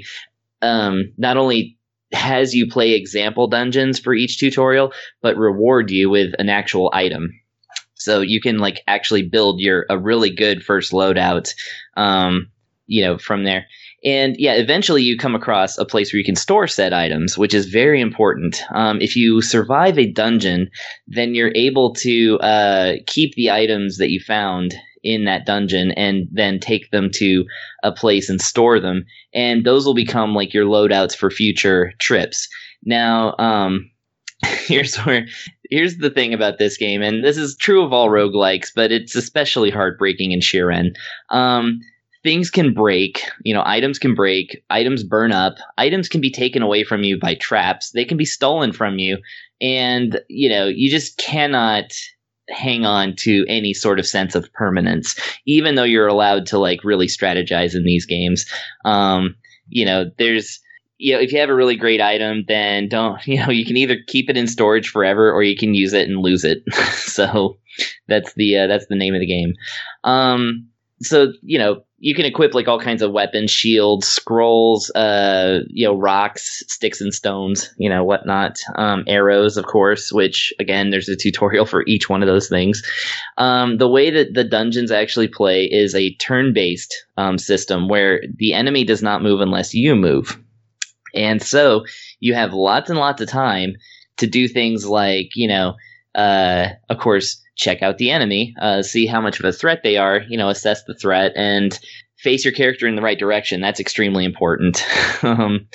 [SPEAKER 5] um, not only has you play example dungeons for each tutorial, but reward you with an actual item. So you can like actually build your a really good first loadout, um, you know, from there. And yeah, eventually you come across a place where you can store said items, which is very important. Um, if you survive a dungeon, then you're able to uh, keep the items that you found in that dungeon and then take them to a place and store them. And those will become like your loadouts for future trips. Now, um, here's where here's the thing about this game, and this is true of all roguelikes, but it's especially heartbreaking in Shiren. Um, Things can break, you know, items can break, items burn up, items can be taken away from you by traps, they can be stolen from you, and, you know, you just cannot hang on to any sort of sense of permanence, even though you're allowed to, like, really strategize in these games. Um, you know, there's, you know, if you have a really great item, then don't, you know, you can either keep it in storage forever or you can use it and lose it. So that's the, uh, that's the name of the game. Um, so, you know, you can equip like all kinds of weapons, shields, scrolls, uh, you know, rocks, sticks and stones, you know, whatnot. Um, arrows, of course, which again, there's a tutorial for each one of those things. Um, the way that the dungeons actually play is a turn-based um, system where the enemy does not move unless you move. And so you have lots and lots of time to do things like, you know, uh, of course, check out the enemy, uh, see how much of a threat they are, you know, assess the threat and face your character in the right direction. That's extremely important. um,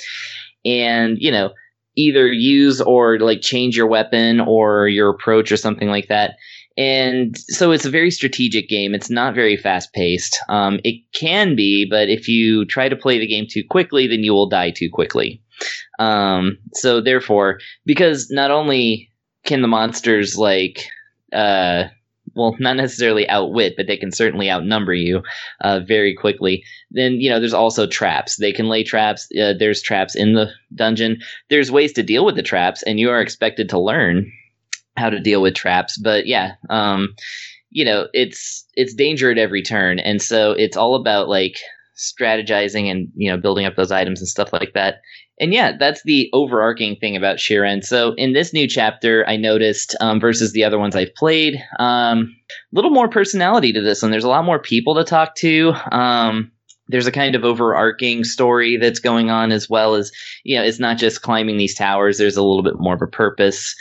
[SPEAKER 5] and, you know, either use or like change your weapon or your approach or something like that. And so it's a very strategic game. It's not very fast paced. Um, it can be, but if you try to play the game too quickly, then you will die too quickly. Um, so therefore, because not only can the monsters like, uh, well, not necessarily outwit, but they can certainly outnumber you uh, very quickly. Then, you know, there's also traps. They can lay traps. Uh, there's traps in the dungeon. There's ways to deal with the traps, and you are expected to learn how to deal with traps. But yeah, um, you know, it's it's danger at every turn, and so it's all about like strategizing and, you know, building up those items and stuff like that. And yeah, that's the overarching thing about Shiren. So in this new chapter, I noticed um, versus the other ones I've played, um, a little more personality to this one. There's a lot more people to talk to. Um, there's a kind of overarching story that's going on, as well as, you know, it's not just climbing these towers. There's a little bit more of a purpose.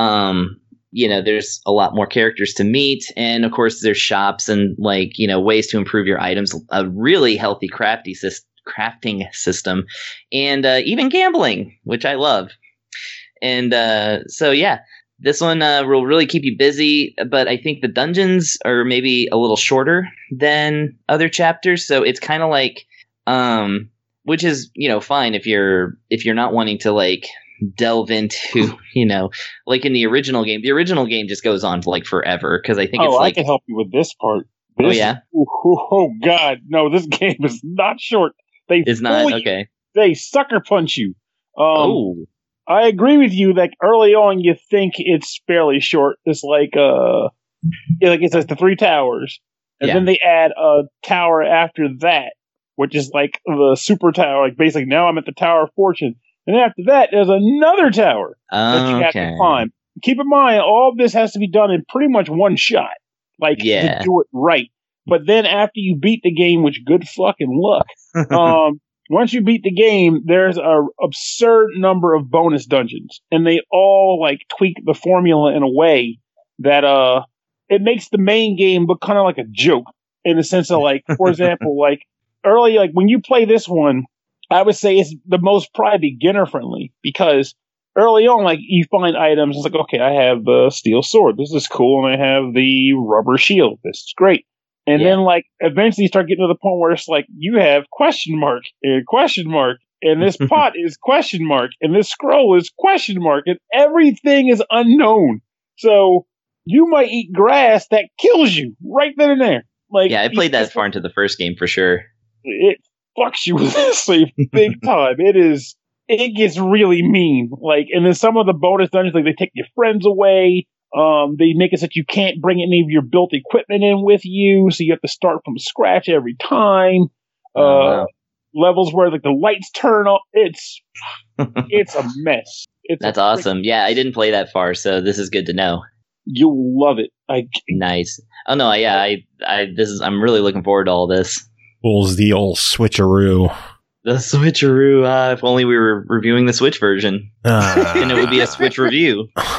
[SPEAKER 5] Um, you know, there's a lot more characters to meet. And of course, there's shops and like, you know, ways to improve your items, a really healthy crafty system. crafting system, and uh, even gambling, which I love. And uh, so, yeah, this one uh, will really keep you busy, but I think the dungeons are maybe a little shorter than other chapters. So it's kind of like, um, which is, you know, fine if you're, if you're not wanting to like delve into, you know, like in the original game, the original game just goes on for like forever. Cause I think
[SPEAKER 4] oh,
[SPEAKER 5] it's like,
[SPEAKER 4] I can help you with this part. This,
[SPEAKER 5] oh yeah.
[SPEAKER 4] Oh, oh God. No, this game is not short. They
[SPEAKER 5] It's not okay.
[SPEAKER 4] You. They sucker punch you. Um,
[SPEAKER 5] oh,
[SPEAKER 4] I agree with you. Like early on, you think it's fairly short. It's like uh, yeah, like it says the three towers, and
[SPEAKER 5] yeah.
[SPEAKER 4] then they add a tower after that, which is like the super tower. Like basically, now I'm at the Tower of Fortune, and after that, there's another tower that you have
[SPEAKER 5] okay.
[SPEAKER 4] to climb. Keep in mind, all of this has to be done in pretty much one shot, like
[SPEAKER 5] yeah.
[SPEAKER 4] to do it right. But then after you beat the game, which good fucking luck, um, once you beat the game, there's a absurd number of bonus dungeons, and they all like tweak the formula in a way that uh, it makes the main game look kind of like a joke in the sense of like, for example, like early, like when you play this one, I would say it's the most probably beginner friendly because early on, like you find items, it's like, okay, I have the steel sword, this is cool, and I have the rubber shield, this is great. And yeah. then, like, eventually you start getting to the point where it's like, you have question mark, and question mark, and this pot is question mark, and this scroll is question mark, and everything is unknown. So you might eat grass that kills you right then and there. Like,
[SPEAKER 5] yeah, I played that far into the first game for sure.
[SPEAKER 4] It fucks you with this like, big time. It is. It gets really mean. Like, and then some of the bonus dungeons, like they take your friends away. Um, they make it so that you can't bring any of your built equipment in with you, so you have to start from scratch every time. Uh, oh, wow. Levels where like the lights turn off. It's it's a mess. It's
[SPEAKER 5] That's awesome. Yeah, I didn't play that far, so this is good to know.
[SPEAKER 4] You'll love it. I
[SPEAKER 5] nice. Oh no, yeah, I, I, this is. I'm really looking forward to all this.
[SPEAKER 3] Pulls the old switcheroo.
[SPEAKER 5] The switcheroo. Uh, if only we were reviewing the Switch version, uh, and it would be a Switch review.
[SPEAKER 4] Uh,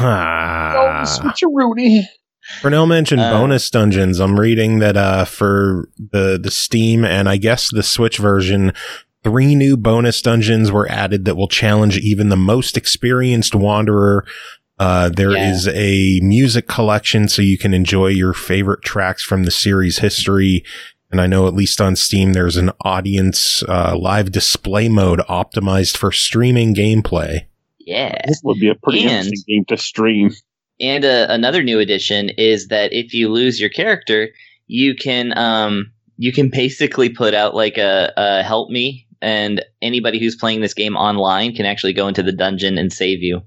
[SPEAKER 4] oh, switcheroonie.
[SPEAKER 3] Pernell mentioned
[SPEAKER 5] Uh,
[SPEAKER 3] bonus dungeons. I'm reading that uh, for the the Steam and I guess the Switch version, three new bonus dungeons were added that will challenge even the most experienced wanderer. Uh, there
[SPEAKER 5] Yeah.
[SPEAKER 3] is a music collection so you can enjoy your favorite tracks from the series history. And I know at least on Steam, there's an audience uh, live display mode optimized for streaming gameplay.
[SPEAKER 5] Yeah.
[SPEAKER 4] This would be a pretty
[SPEAKER 5] And-
[SPEAKER 4] interesting game to stream.
[SPEAKER 5] And uh, another new addition is that if you lose your character, you can um you can basically put out like a, a help me, and anybody who's playing this game online can actually go into the dungeon and save you.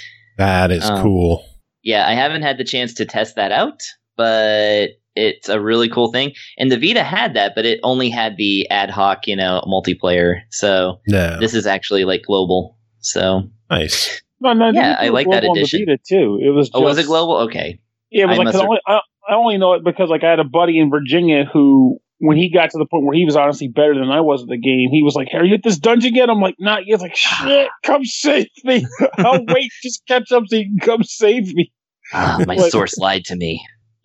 [SPEAKER 3] That is
[SPEAKER 5] Um,
[SPEAKER 3] cool.
[SPEAKER 5] Yeah, I haven't had the chance to test that out, but it's a really cool thing. And the Vita had that, but it only had the ad hoc, you know, multiplayer. So
[SPEAKER 3] Yeah.
[SPEAKER 5] this is actually like global. So
[SPEAKER 3] Nice.
[SPEAKER 4] No, no,
[SPEAKER 5] Yeah,
[SPEAKER 4] they
[SPEAKER 5] I
[SPEAKER 4] were
[SPEAKER 5] like that
[SPEAKER 4] global on the
[SPEAKER 5] addition.
[SPEAKER 4] Vita too. It was. Just,
[SPEAKER 5] oh, was it global? Okay.
[SPEAKER 4] Yeah, it was
[SPEAKER 5] I
[SPEAKER 4] like
[SPEAKER 5] must
[SPEAKER 4] 'cause I,
[SPEAKER 5] have-
[SPEAKER 4] only, I, I only know it because like I had a buddy in Virginia who, when he got to the point where he was honestly better than I was at the game, he was like, "Hey, are you at this dungeon yet?" I'm like, "Not yet." He's like, "Shit, come save me." I'll wait, just catch up so you can come save me.
[SPEAKER 5] Ah, my
[SPEAKER 4] Like-
[SPEAKER 5] source lied to me.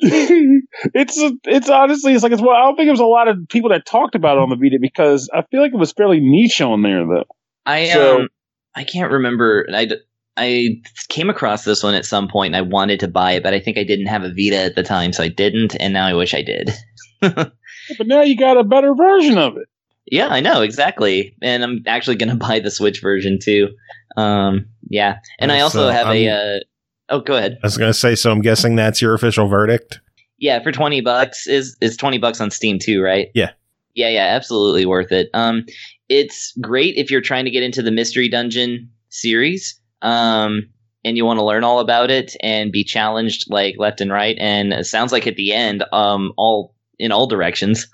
[SPEAKER 4] it's it's honestly it's like it's well, I don't think there was a lot of people that talked about it on the Vita because I feel like it was fairly niche on there though.
[SPEAKER 5] I
[SPEAKER 4] So-
[SPEAKER 5] um I can't remember. I I came across this one at some point and I wanted to buy it, but I think I didn't have a Vita at the time, so I didn't. And now I wish I did.
[SPEAKER 4] But now you got a better version of it.
[SPEAKER 5] Yeah, I know exactly, and I'm actually going to buy the Switch version too. Um, yeah, and I also
[SPEAKER 3] So,
[SPEAKER 5] have a.
[SPEAKER 3] um,
[SPEAKER 5] Uh, oh, go ahead.
[SPEAKER 3] I was going to say, so I'm guessing that's your official verdict?
[SPEAKER 5] Yeah, for twenty bucks is is twenty bucks on Steam too, right?
[SPEAKER 3] Yeah.
[SPEAKER 5] Yeah, yeah, absolutely worth it. Um, it's great if you're trying to get into the Mystery Dungeon series. Um, and you want to learn all about it and be challenged like left and right. And it sounds like at the end, um, all in all directions.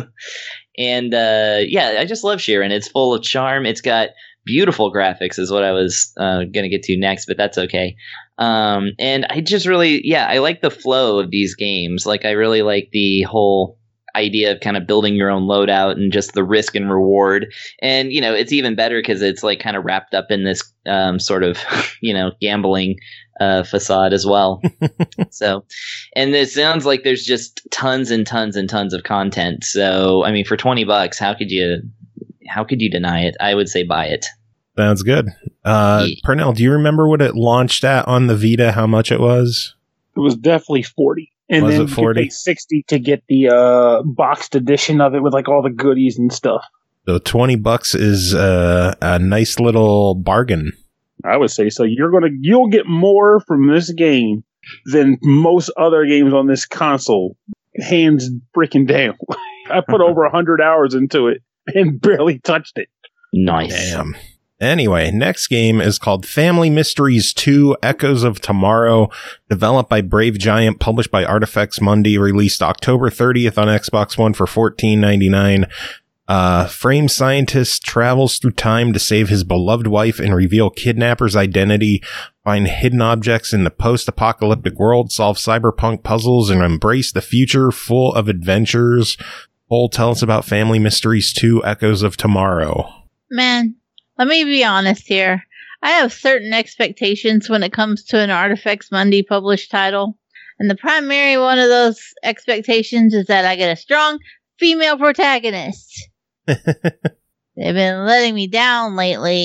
[SPEAKER 5] And uh, yeah, I just love Sheeran. It's full of charm. It's got beautiful graphics, is what I was uh, going to get to next, but that's okay. Um, and I just really, yeah, I like the flow of these games. Like, I really like the whole idea of kind of building your own loadout and just the risk and reward. And, you know, it's even better because it's like kind of wrapped up in this um, sort of, you know, gambling uh, facade as well. So, and it sounds like there's just tons and tons and tons of content. So, I mean, for twenty bucks, how could you, how could you deny it? I would say buy it.
[SPEAKER 3] Sounds good. Uh,
[SPEAKER 5] Yeah.
[SPEAKER 3] Pernell, do you remember what it launched at on the Vita, how much it was?
[SPEAKER 4] It was definitely forty. And
[SPEAKER 3] Was
[SPEAKER 4] then
[SPEAKER 3] it forty?
[SPEAKER 4] you pay sixty to get the uh, boxed edition of it with like all the goodies and stuff.
[SPEAKER 3] So twenty bucks is uh, a nice little bargain.
[SPEAKER 4] I would say so. You're gonna you'll get more from this game than most other games on this console, hands freaking down. I put over a hundred hours into it and barely touched it.
[SPEAKER 5] Nice.
[SPEAKER 3] Damn. Anyway, next game is called Family Mysteries two Echoes of Tomorrow, developed by Brave Giant, published by Artifex Mundi, released October thirtieth on Xbox One for fourteen ninety-nine. Uh, frame scientist travels through time to save his beloved wife and reveal kidnapper's identity, find hidden objects in the post-apocalyptic world, solve cyberpunk puzzles, and embrace the future full of adventures. Cole, tell us about Family Mysteries two Echoes of Tomorrow.
[SPEAKER 2] Man, let me be honest here. I have certain expectations when it comes to an Artifex Mundi published title. And the primary one of those expectations is that I get a strong female protagonist. They've been letting me down lately.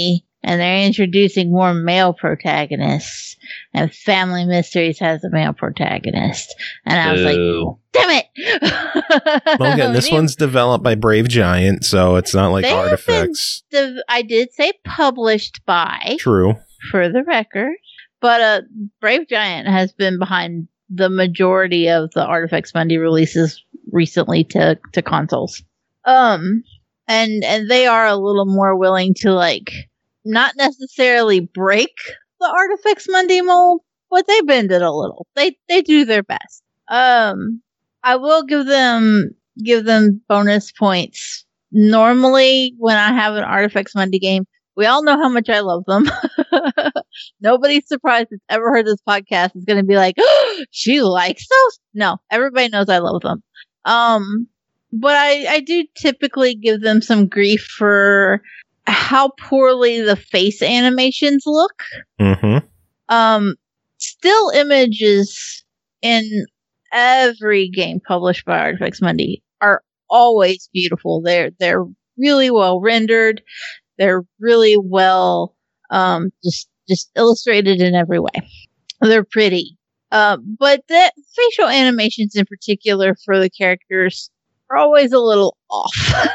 [SPEAKER 2] and they're introducing more male protagonists, and Family Mysteries has a male protagonist. And I was
[SPEAKER 5] Ooh.
[SPEAKER 2] like, damn it!
[SPEAKER 3] Well, again, this one's developed by Brave Giant, so it's not like
[SPEAKER 2] They have
[SPEAKER 3] Artifacts.
[SPEAKER 2] been de- I did say published by,
[SPEAKER 3] True.
[SPEAKER 2] for the record, but uh, Brave Giant has been behind the majority of the Artifacts Monday releases recently to, to consoles. Um, and and they are a little more willing to, like, not necessarily break the Artifacts Monday mold, but they bend it a little. They they do their best. Um, I will give them give them bonus points. Normally, when I have an Artifacts Monday game, we all know how much I love them. Nobody's surprised that's ever heard this podcast is going to be like, oh, she likes those. No, everybody knows I love them. Um, but I, I do typically give them some grief for how poorly the face animations look.
[SPEAKER 3] Mm-hmm.
[SPEAKER 2] Um, still images in every game published by Artifacts Monday are always beautiful. They're they're really well rendered. They're really well um, just just illustrated in every way. They're pretty. Uh, but the facial animations in particular for the characters are always a little off.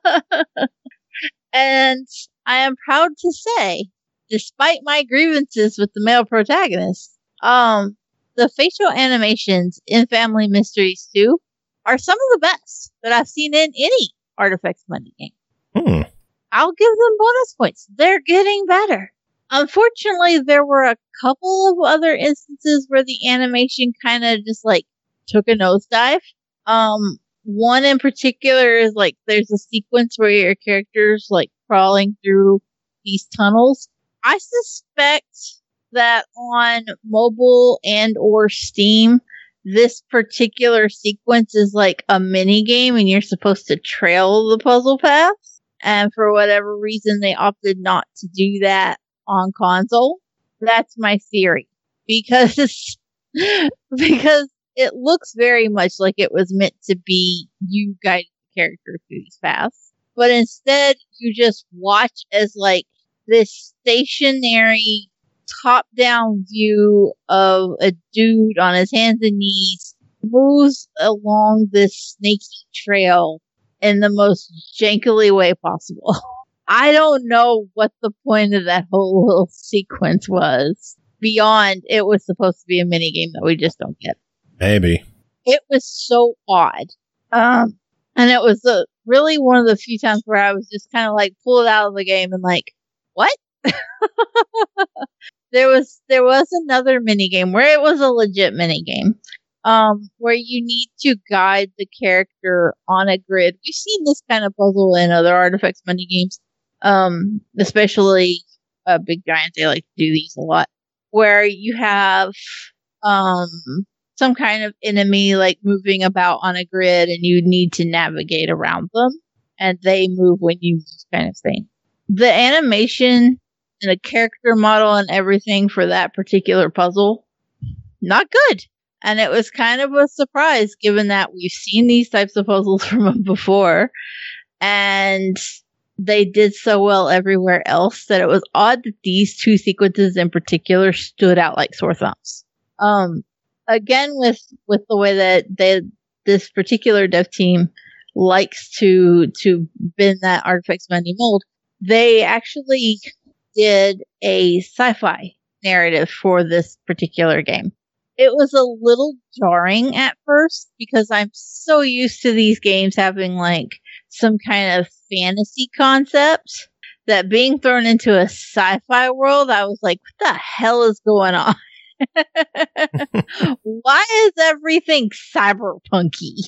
[SPEAKER 2] And I am proud to say, despite my grievances with the male protagonist, um, the facial animations in Family Mysteries two are some of the best that I've seen in any Artifacts Monday game.
[SPEAKER 3] Hmm.
[SPEAKER 2] I'll give them bonus points. They're getting better. Unfortunately, there were a couple of other instances where the animation kind of just like took a nosedive. Um, one in particular is like there's a sequence where your character's like crawling through these tunnels. I suspect that on mobile and or Steam, this particular sequence is like a mini game and you're supposed to trail the puzzle paths. And for whatever reason, they opted not to do that on console. That's my theory. Because, because it looks very much like it was meant to be you guiding the character through these paths. But instead, you just watch as like this stationary top-down view of a dude on his hands and knees moves along this snaky trail in the most jankily way possible. I don't know what the point of that whole little sequence was. Beyond, it was supposed to be a mini game that we just don't get.
[SPEAKER 3] Maybe.
[SPEAKER 2] It was so odd. Um, and it was uh, really one of the few times where I was just kind of like pulled out of the game and like, what? There was there was another mini game where it was a legit mini game, um, where you need to guide the character on a grid. We've seen this kind of puzzle in other Artifacts Monday games, um, especially uh, Big Giant. They like to do these a lot, where you have um some kind of enemy like moving about on a grid, and you need to navigate around them, and they move when you move, kind of thing. The animation and the character model and everything for that particular puzzle, not good. And it was kind of a surprise given that we've seen these types of puzzles from them before. And they did so well everywhere else that it was odd that these two sequences in particular stood out like sore thumbs. Um, again, with, with the way that they, this particular dev team likes to, to bend that Artifacts Monday mold, they actually did a sci-fi narrative for this particular game. It was a little jarring at first because I'm so used to these games having like some kind of fantasy concept that being thrown into a sci-fi world, I was like, what the hell is going on? Why is everything cyberpunky?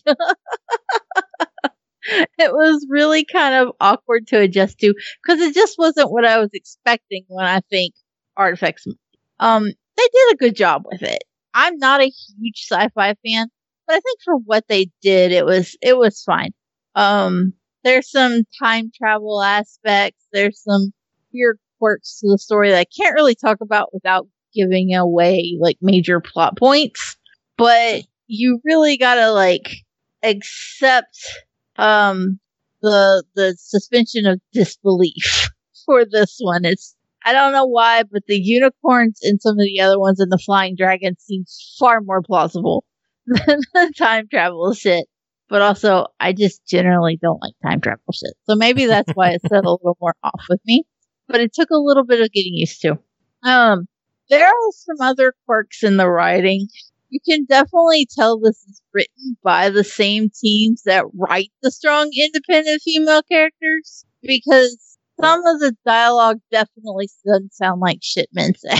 [SPEAKER 2] It was really kind of awkward to adjust to because it just wasn't what I was expecting when I think Artifacts. Um, they did a good job with it. I'm not a huge sci-fi fan, but I think for what they did, it was it was fine. Um, there's some time travel aspects. There's some weird quirks to the story that I can't really talk about without giving away like major plot points. But you really gotta like accept um the the suspension of disbelief for this one. It's I don't know why, but the unicorns and some of the other ones and the flying dragon seems far more plausible than the time travel shit. But also, I just generally don't like time travel shit. So maybe that's why it's set a little more off with me. But it took a little bit of getting used to. Um, there are some other quirks in the writing. You can definitely tell this is written by the same teams that write the strong, independent female characters. Because some of the dialogue definitely doesn't sound like shit men say.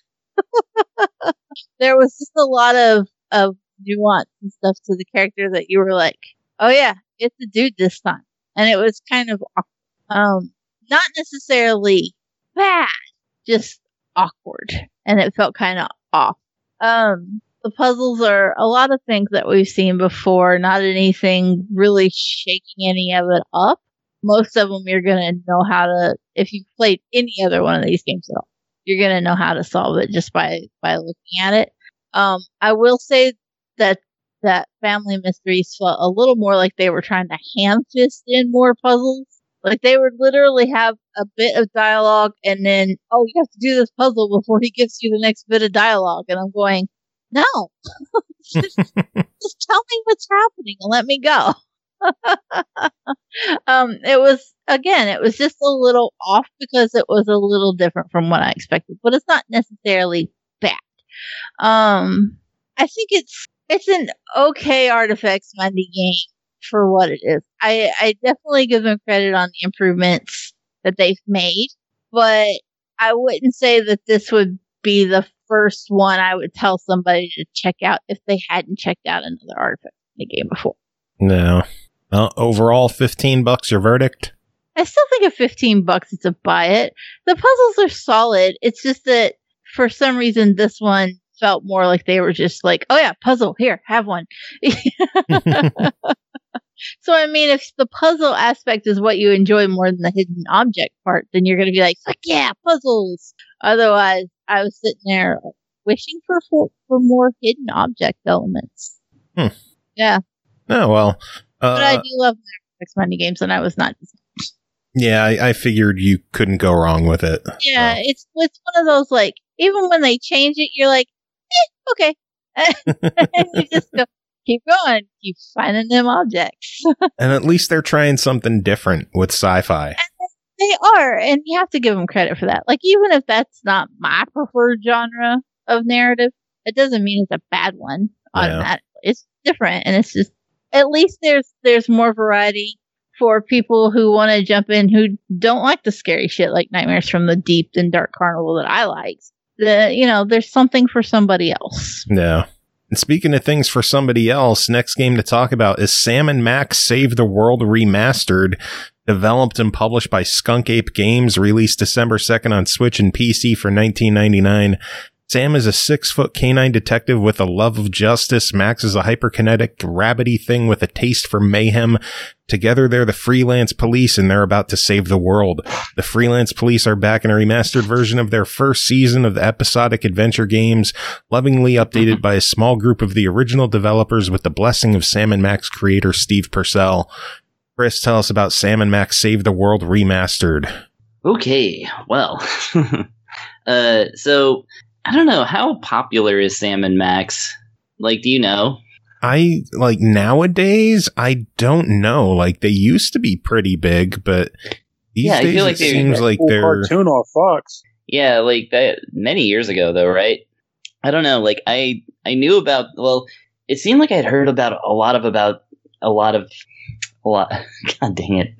[SPEAKER 2] There was just a lot of, of nuance and stuff to the character that you were like, oh yeah, it's a dude this time. And it was kind of um not necessarily bad, just awkward. And it felt kind of off. Um the puzzles are a lot of things that we've seen before, not anything really shaking any of it up. Most of them you're gonna know how to, if you've played any other one of these games at all, you're gonna know how to solve it just by by looking at it. Um I will say that that Family Mysteries felt a little more like they were trying to ham fist in more puzzles. Like they would literally have a bit of dialogue and then, oh, you have to do this puzzle before he gives you the next bit of dialogue. And I'm going, no, just, just tell me what's happening and let me go. um, it was, again, it was just a little off because it was a little different from what I expected, but it's not necessarily bad. Um, I think it's, It's an okay Artifacts Monday game for what it is. I, I definitely give them credit on the improvements that they've made, but I wouldn't say that this would be the first one I would tell somebody to check out if they hadn't checked out another Artifacts Monday game before.
[SPEAKER 3] No. Well, overall, fifteen bucks your verdict?
[SPEAKER 2] I still think at fifteen bucks it's a buy it. The puzzles are solid. It's just that for some reason this one felt more like they were just like, oh yeah, puzzle, here, have one. So, I mean, if the puzzle aspect is what you enjoy more than the hidden object part, then you're going to be like, fuck yeah, puzzles. Otherwise, I was sitting there wishing for for, for more hidden object elements.
[SPEAKER 3] Hmm.
[SPEAKER 2] Yeah.
[SPEAKER 3] Oh, well. Uh,
[SPEAKER 2] but I do love Artifacts Monday games, and I was not.
[SPEAKER 3] Yeah, I, I figured you couldn't go wrong with it.
[SPEAKER 2] Yeah,
[SPEAKER 3] so.
[SPEAKER 2] it's, it's one of those, like, even when they change it, you're like, eh, okay. And you just go, keep going, keep finding them objects.
[SPEAKER 3] And at least they're trying something different with sci-fi.
[SPEAKER 2] And they are, and you have to give them credit for that. Like, even if that's not my preferred genre of narrative, it doesn't mean it's a bad one automatically. Yeah. It's different, and it's just, at least there's there's more variety for people who want to jump in who don't like the scary shit like Nightmares from the Deep and Dark Carnival that I like. The, you know, there's something for somebody else.
[SPEAKER 3] Yeah. And speaking of things for somebody else, next game to talk about is Sam and Max Save the World Remastered, developed and published by Skunk Ape Games, released December second on Switch and P C for nineteen ninety-nine dollars. Sam is a six-foot canine detective with a love of justice. Max is a hyperkinetic, rabbity thing with a taste for mayhem. Together, they're the freelance police, and they're about to save the world. The freelance police are back in a remastered version of their first season of the episodic adventure games, lovingly updated by a small group of the original developers with the blessing of Sam and Max creator Steve Purcell. Chris, tell us about Sam and Max Save the World Remastered.
[SPEAKER 5] Okay, well, uh, so... I don't know. How popular is Sam and Max? Like, do you know?
[SPEAKER 3] I, like, nowadays, I don't know. Like, they used to be pretty big, but these
[SPEAKER 5] yeah,
[SPEAKER 3] days
[SPEAKER 5] I feel like
[SPEAKER 3] it seems like
[SPEAKER 4] cool
[SPEAKER 3] they're...
[SPEAKER 4] cartoon on Fox.
[SPEAKER 5] Yeah, like, that many years ago, though, right? I don't know. Like, I I knew about... Well, it seemed like I'd heard about a lot of... about A lot of... A lot... God dang it.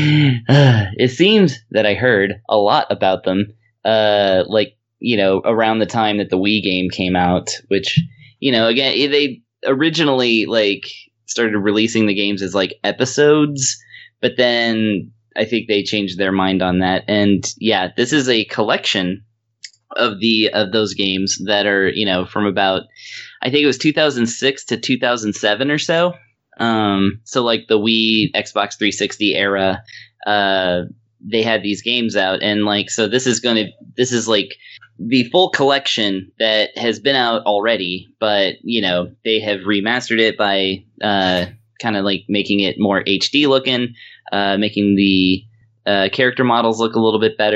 [SPEAKER 5] It seems that I heard a lot about them. Uh, like, you know, around the time that the Wii game came out, which, you know, again, they originally, like, started releasing the games as, like, episodes, but then I think they changed their mind on that. And, yeah, this is a collection of the of those games that are, you know, from about, I think it was two thousand six to two thousand seven or so. Um, so, like, the Wii, Xbox three sixty era, uh, they had these games out. And, like, so this is going to, this is, like, the full collection that has been out already, but, you know, they have remastered it by uh, kind of like making it more H D looking, uh, making the uh, character models look a little bit better.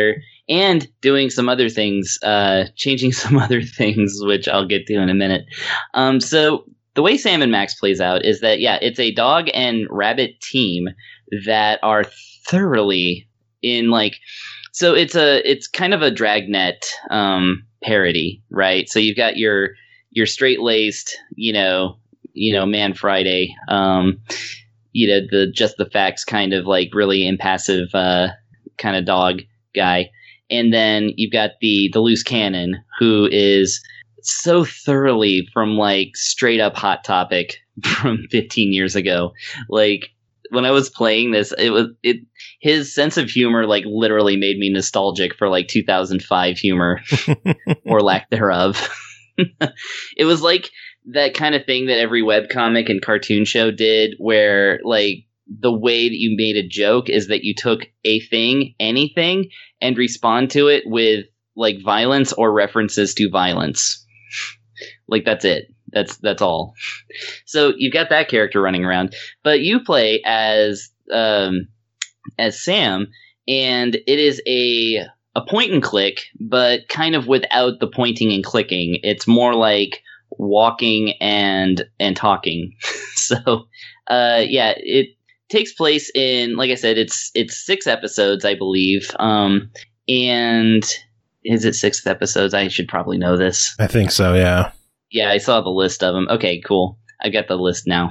[SPEAKER 5] and doing some other things, uh, changing some other things, which I'll get to in a minute. Um, so the way Sam and Max plays out is that, yeah, it's a dog and rabbit team that are thoroughly in like, so it's a, it's kind of a Dragnet, um, parody, right? So you've got your, your straight laced, you know, you know, Man Friday, um, you know, the just the facts kind of like really impassive uh, kind of dog guy. And then you've got the the loose cannon, who is so thoroughly from like straight up Hot Topic from fifteen years ago. Like when I was playing this, it was it his sense of humor like literally made me nostalgic for like two thousand five humor or lack thereof. It was like that kind of thing that every webcomic and cartoon show did, where like the way that you made a joke is that you took a thing, anything, and respond to it with like violence or references to violence. Like that's it. That's that's all. So you've got that character running around, but you play as um, as Sam, and it is a a point and click, but kind of without the pointing and clicking. It's more like walking and and talking. So uh yeah, it takes place in, like I said, it's it's six episodes, I believe. Um and is it six episodes? I should probably know this.
[SPEAKER 3] I think so, yeah.
[SPEAKER 5] Yeah, I saw the list of them. Okay, cool. I got the list now.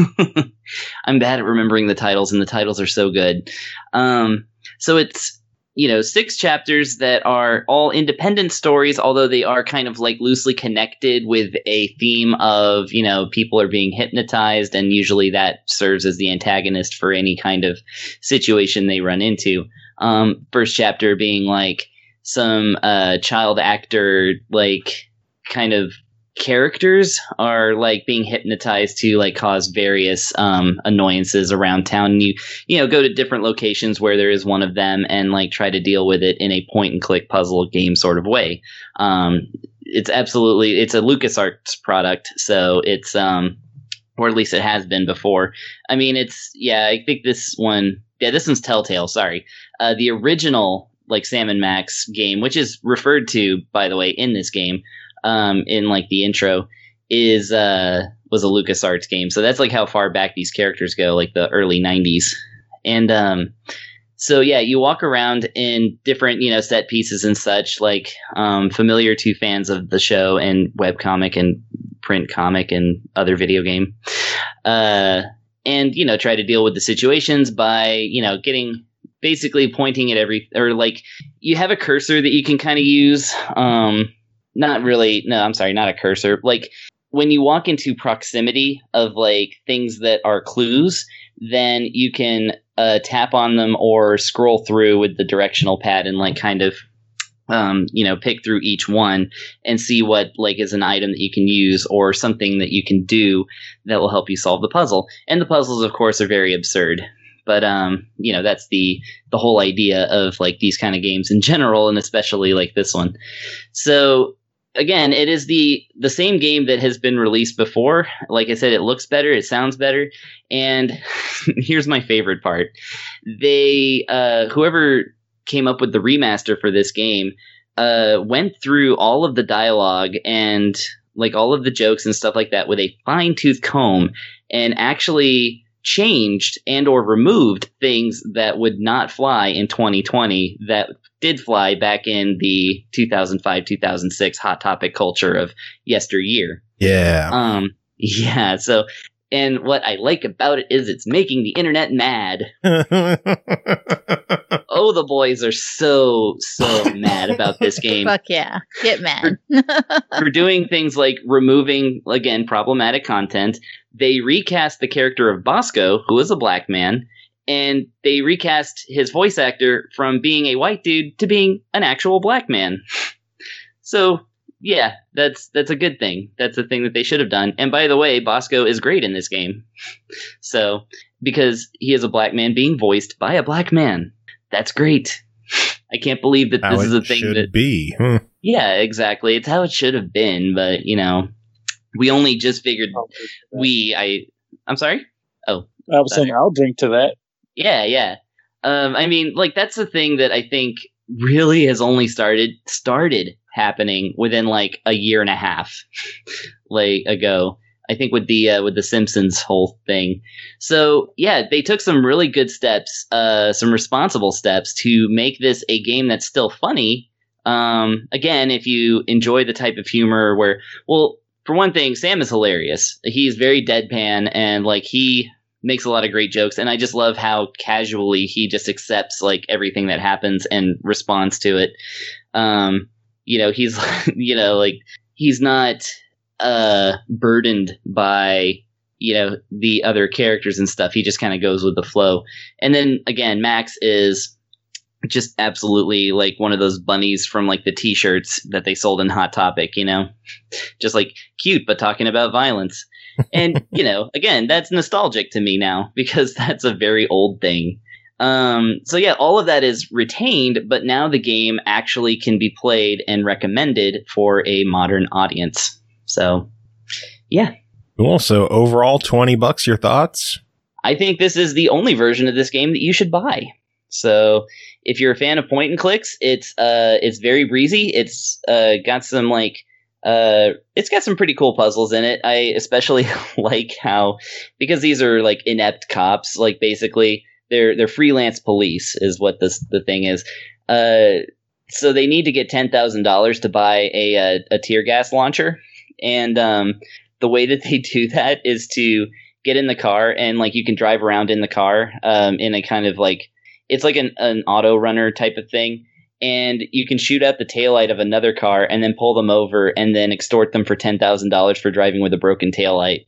[SPEAKER 5] I'm bad at remembering the titles, and the titles are so good. Um so it's, you know, six chapters that are all independent stories, although they are kind of like loosely connected with a theme of, you know, people are being hypnotized, and usually that serves as the antagonist for any kind of situation they run into. Um, first chapter being like some uh, child actor, like kind of characters are like being hypnotized to like cause various um annoyances around town, and you you know go to different locations where there is one of them and like try to deal with it in a point and click puzzle game sort of way. Um it's absolutely it's a LucasArts product, so it's um or at least it has been before. I mean, it's yeah I think this one yeah this one's Telltale, sorry. Uh the original like Sam and Max game, which is referred to, by the way, in this game um in like the intro, is uh was a LucasArts game. So that's like how far back these characters go, like the early nineties. And um so yeah, you walk around in different, you know, set pieces and such, like um familiar to fans of the show and webcomic and print comic and other video game. Uh and you know, try to deal with the situations by, you know, getting basically pointing at every, or like you have a cursor that you can kind of use. Um Not really. No, I'm sorry. Not a cursor. Like when you walk into proximity of like things that are clues, then you can uh, tap on them or scroll through with the directional pad and like kind of, um, you know, pick through each one and see what like is an item that you can use or something that you can do that will help you solve the puzzle. And the puzzles, of course, are very absurd. But, um, you know, that's the the whole idea of like these kind of games in general, and especially like this one. So again, it is the the same game that has been released before. Like I said, it looks better, it sounds better, and here's my favorite part: they, uh, whoever came up with the remaster for this game, uh, went through all of the dialogue and like all of the jokes and stuff like that with a fine tooth comb, and actually changed and or removed things that would not fly in twenty twenty that did fly back in the two thousand five, two thousand six Hot Topic culture of yesteryear.
[SPEAKER 3] Yeah.
[SPEAKER 5] Um, yeah. So, and what I like about it is it's making the internet mad. Oh, the boys are so, so mad about this game.
[SPEAKER 2] Fuck yeah. Get mad.
[SPEAKER 5] For doing things like removing, again, problematic content. They recast the character of Bosco, who is a black man, and they recast his voice actor from being a white dude to being an actual black man. So, yeah, that's that's a good thing. That's a thing that they should have done. And by the way, Bosco is great in this game. So, because he is a black man being voiced by a black man. That's great. I can't believe that
[SPEAKER 3] How
[SPEAKER 5] this is
[SPEAKER 3] it
[SPEAKER 5] a thing
[SPEAKER 3] should
[SPEAKER 5] that
[SPEAKER 3] be. Hmm.
[SPEAKER 5] Yeah, exactly. It's how it should have been, but you know, we only just figured we I I'm sorry? Oh.
[SPEAKER 4] I was saying I'll drink to that.
[SPEAKER 5] Yeah, yeah. Um, I mean, like, that's the thing that I think really has only started started happening within like a year and a half like ago. I think with the uh, with the Simpsons whole thing. So yeah, they took some really good steps, uh, some responsible steps to make this a game that's still funny. Um, again, if you enjoy the type of humor where, well, for one thing, Sam is hilarious. He's very deadpan and like he makes a lot of great jokes. And I just love how casually he just accepts like everything that happens and responds to it. Um, you know, he's, you know, like he's not uh, burdened by, you know, the other characters and stuff. He just kind of goes with the flow. And then again, Max is just absolutely like one of those bunnies from like the t-shirts that they sold in Hot Topic, you know, just like cute, but talking about violence. And, you know, again, that's nostalgic to me now because that's a very old thing. Um, so yeah, all of that is retained, but now the game actually can be played and recommended for a modern audience. So yeah.
[SPEAKER 3] Cool. So overall, twenty bucks, your thoughts?
[SPEAKER 5] I think this is the only version of this game that you should buy. So if you're a fan of point and clicks, it's uh it's very breezy. It's uh got some like uh it's got some pretty cool puzzles in it. I especially like how, because these are like inept cops, like basically they're they're freelance police is what this the thing is. Uh so they need to get ten thousand dollars to buy a, a a tear gas launcher, and um the way that they do that is to get in the car and like you can drive around in the car um in a kind of like, it's like an, an auto runner type of thing. And you can shoot out the taillight of another car and then pull them over and then extort them for ten thousand dollars for driving with a broken taillight.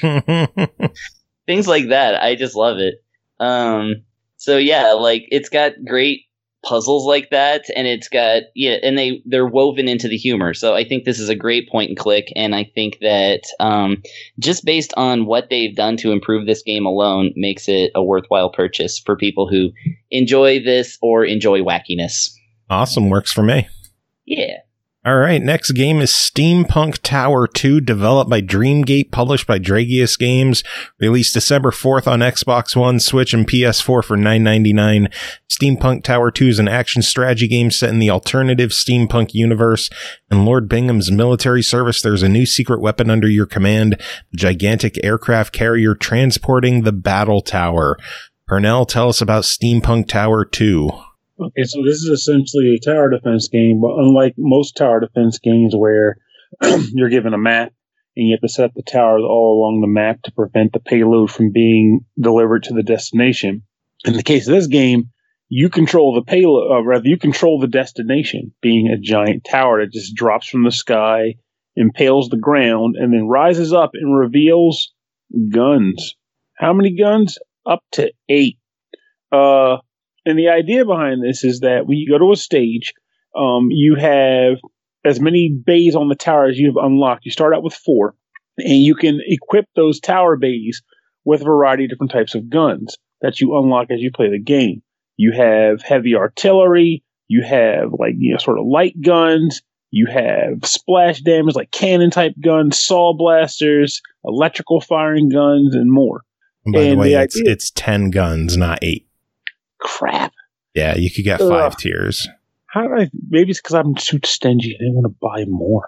[SPEAKER 5] Things like that. I just love it. Um, so yeah, like it's got great puzzles like that. And it's got, yeah, and they, they're woven into the humor. So I think this is a great point and click. And I think that um, just based on what they've done to improve this game alone makes it a worthwhile purchase for people who enjoy this or enjoy wackiness.
[SPEAKER 3] Awesome. Works for me.
[SPEAKER 5] Yeah.
[SPEAKER 3] All right. Next game is Steampunk Tower two, developed by Dreamgate, published by Dragius Games, released December fourth on Xbox One, Switch, and P S four for nine ninety-nine. Steampunk Tower two is an action strategy game set in the alternative steampunk universe. In Lord Bingham's military service, there's a new secret weapon under your command, the gigantic aircraft carrier transporting the Battle Tower. Pernell, tell us about Steampunk Tower two.
[SPEAKER 4] Okay, so this is essentially a tower defense game, but unlike most tower defense games where you're given a map and you have to set up the towers all along the map to prevent the payload from being delivered to the destination. In the case of this game, you control the payload, uh, rather you control the destination, being a giant tower that just drops from the sky, impales the ground, and then rises up and reveals guns. How many guns? Up to eight. Uh... And the idea behind this is that when you go to a stage, um, you have as many bays on the tower as you've unlocked. You start out with four, and you can equip those tower bays with a variety of different types of guns that you unlock as you play the game. You have heavy artillery, you have like, you know, sort of light guns, you have splash damage like cannon type guns, saw blasters, electrical firing guns, and more.
[SPEAKER 3] And by
[SPEAKER 4] and
[SPEAKER 3] the way,
[SPEAKER 4] the
[SPEAKER 3] it's,
[SPEAKER 4] idea-
[SPEAKER 3] it's ten guns, not eight.
[SPEAKER 4] Crap.
[SPEAKER 3] Yeah, you could get
[SPEAKER 4] Ugh.
[SPEAKER 3] five tiers.
[SPEAKER 4] How do I? Maybe it's because I'm too stingy. I didn't want to buy more.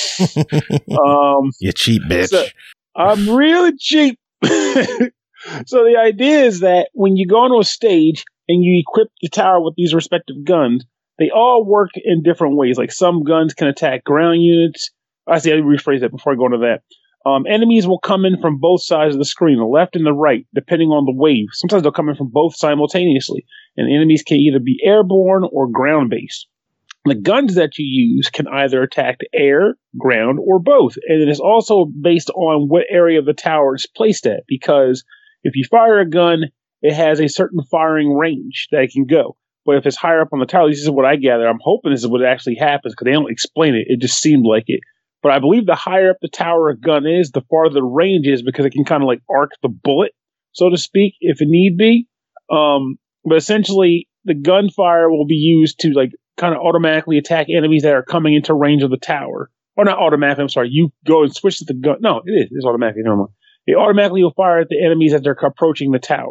[SPEAKER 4] um,
[SPEAKER 3] You cheap bitch.
[SPEAKER 4] So, I'm really cheap. So the idea is that when you go onto a stage and you equip the tower with these respective guns, they all work in different ways. Like some guns can attack ground units. I see. I rephrase that before I go into that. Um, enemies will come in from both sides of the screen, the left and the right, depending on the wave. Sometimes they'll come in from both simultaneously, and enemies can either be airborne or ground-based. The guns that you use can either attack air, ground, or both, and it is also based on what area of the tower it's placed at, because if you fire a gun, it has a certain firing range that it can go. But if it's higher up on the tower, this is what I gather. I'm hoping this is what actually happens, because they don't explain it. It just seemed like it. But I believe the higher up the tower a gun is, the farther the range is, because it can kind of like arc the bullet, so to speak, if it need be. Um, but essentially, the gunfire will be used to like kind of automatically attack enemies that are coming into range of the tower. Or not automatically, I'm sorry. You go and switch to the gun. No, it is. It's automatically. Never mind. It automatically will fire at the enemies as they're approaching the tower.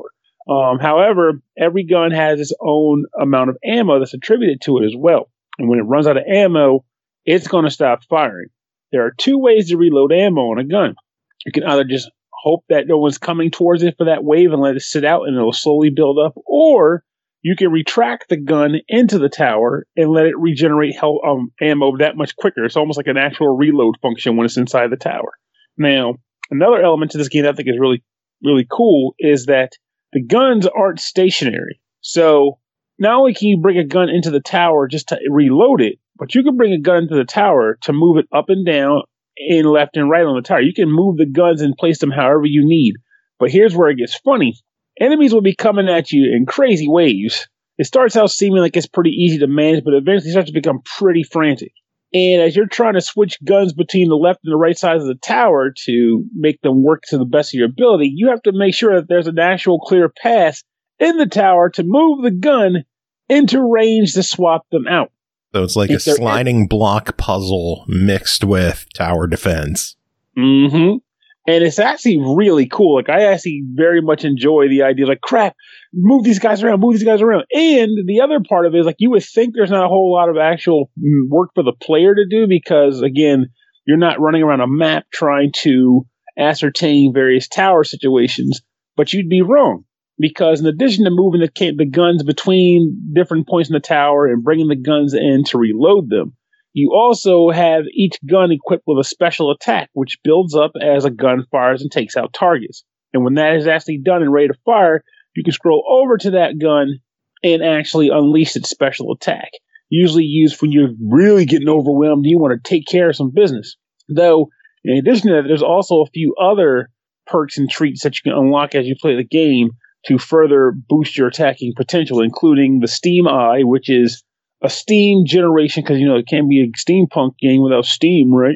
[SPEAKER 4] Um, however, every gun has its own amount of ammo that's attributed to it as well. And when it runs out of ammo, it's going to stop firing. There are two ways to reload ammo on a gun. You can either just hope that no one's coming towards it for that wave and let it sit out and it'll slowly build up, or you can retract the gun into the tower and let it regenerate hel- um, ammo that much quicker. It's almost like an actual reload function when it's inside the tower. Now, another element to this game that I think is really, really cool is that the guns aren't stationary. So not only can you bring a gun into the tower just to reload it, but you can bring a gun into the tower to move it up and down and left and right on the tower. You can move the guns and place them however you need. But here's where it gets funny. Enemies will be coming at you in crazy waves. It starts out seeming like it's pretty easy to manage, but eventually starts to become pretty frantic. And as you're trying to switch guns between the left and the right sides of the tower to make them work to the best of your ability, you have to make sure that there's an actual clear path in the tower to move the gun into range to swap them out.
[SPEAKER 3] So it's like
[SPEAKER 4] If
[SPEAKER 3] a
[SPEAKER 4] there
[SPEAKER 3] sliding block puzzle mixed with tower defense.
[SPEAKER 4] Mm-hmm. And it's actually really cool. Like, I actually very much enjoy the idea, like, crap, move these guys around, move these guys around. And the other part of it is, like, you would think there's not a whole lot of actual work for the player to do because, again, you're not running around a map trying to ascertain various tower situations. But you'd be wrong. Because in addition to moving the, the guns between different points in the tower and bringing the guns in to reload them, you also have each gun equipped with a special attack, which builds up as a gun fires and takes out targets. And when that is actually done and ready to fire, you can scroll over to that gun and actually unleash its special attack. Usually used when you're really getting overwhelmed and you want to take care of some business. Though, in addition to that, there's also a few other perks and treats that you can unlock as you play the game to further boost your attacking potential, including the Steam Eye, which is a steam generation, because, you know, it can't be a steampunk game without steam, right?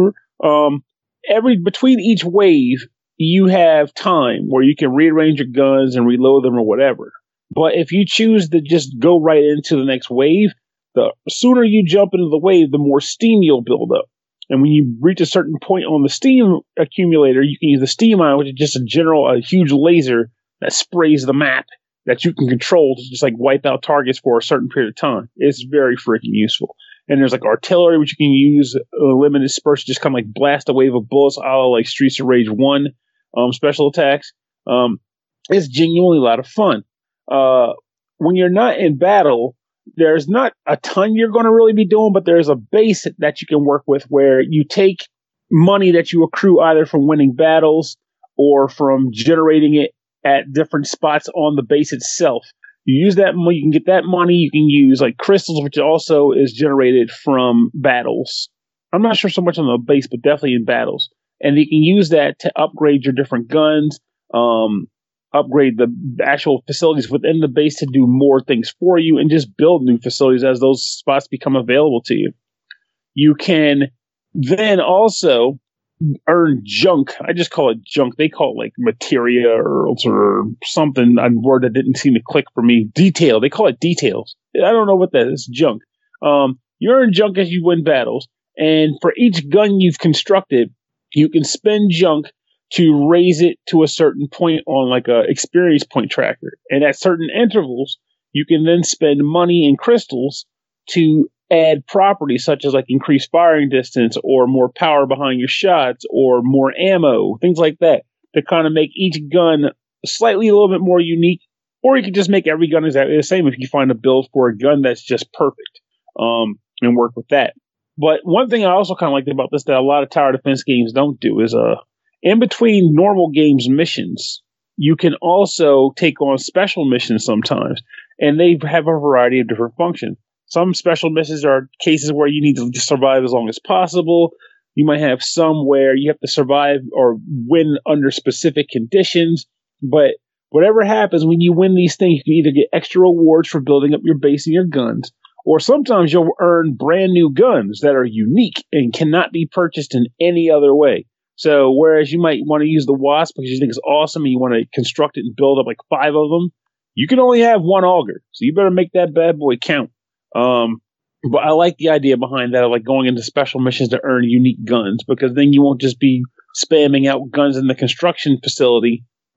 [SPEAKER 4] um, every between each wave, you have time where you can rearrange your guns and reload them or whatever. But if you choose to just go right into the next wave, the sooner you jump into the wave, the more steam you'll build up. And when you reach a certain point on the steam accumulator, you can use the Steam Eye, which is just a general, a huge laser that sprays the map that you can control to just like wipe out targets for a certain period of time. It's very freaking useful. And there's like artillery, which you can use, a limited dispersion, just kind of like blast a wave of bullets, a la like Streets of Rage one um, special attacks. Um, it's genuinely a lot of fun. Uh, when you're not in battle, there's not a ton you're going to really be doing, but there's a base that you can work with where you take money that you accrue either from winning battles or from generating it at different spots on the base itself. You use that money, you can get that money, you can use like crystals, which also is generated from battles. I'm not sure so much on the base, but definitely in battles. And you can use that to upgrade your different guns, um, upgrade the actual facilities within the base to do more things for you, and just build new facilities as those spots become available to you. You can then also earn junk. I just call it junk. They call it like materia or, or something, a word that didn't seem to click for me. Detail. They call it details. I don't know what that is. Junk. Um, you earn junk as you win battles. And for each gun you've constructed, you can spend junk to raise it to a certain point on like a experience point tracker. And at certain intervals, you can then spend money and crystals to add properties such as like increased firing distance or more power behind your shots or more ammo, things like that, to kind of make each gun slightly a little bit more unique. Or you can just make every gun exactly the same if you find a build for a gun that's just perfect, um, and work with that. But one thing I also kind of liked about this that a lot of tower defense games don't do is uh, in between normal games missions, you can also take on special missions sometimes, and they have a variety of different functions. Some special missions are cases where you need to survive as long as possible. You might have some where you have to survive or win under specific conditions. But whatever happens, when you win these things, you can either get extra rewards for building up your base and your guns, or sometimes you'll earn brand new guns that are unique and cannot be purchased in any other way. So whereas you might want to use the Wasp because you think it's awesome and you want to construct it and build up like five of them, you can only have one auger. So you better make that bad boy count. Um, but I like the idea behind that, of like going into special missions to earn unique guns, because then you won't just be spamming out guns in the construction facility.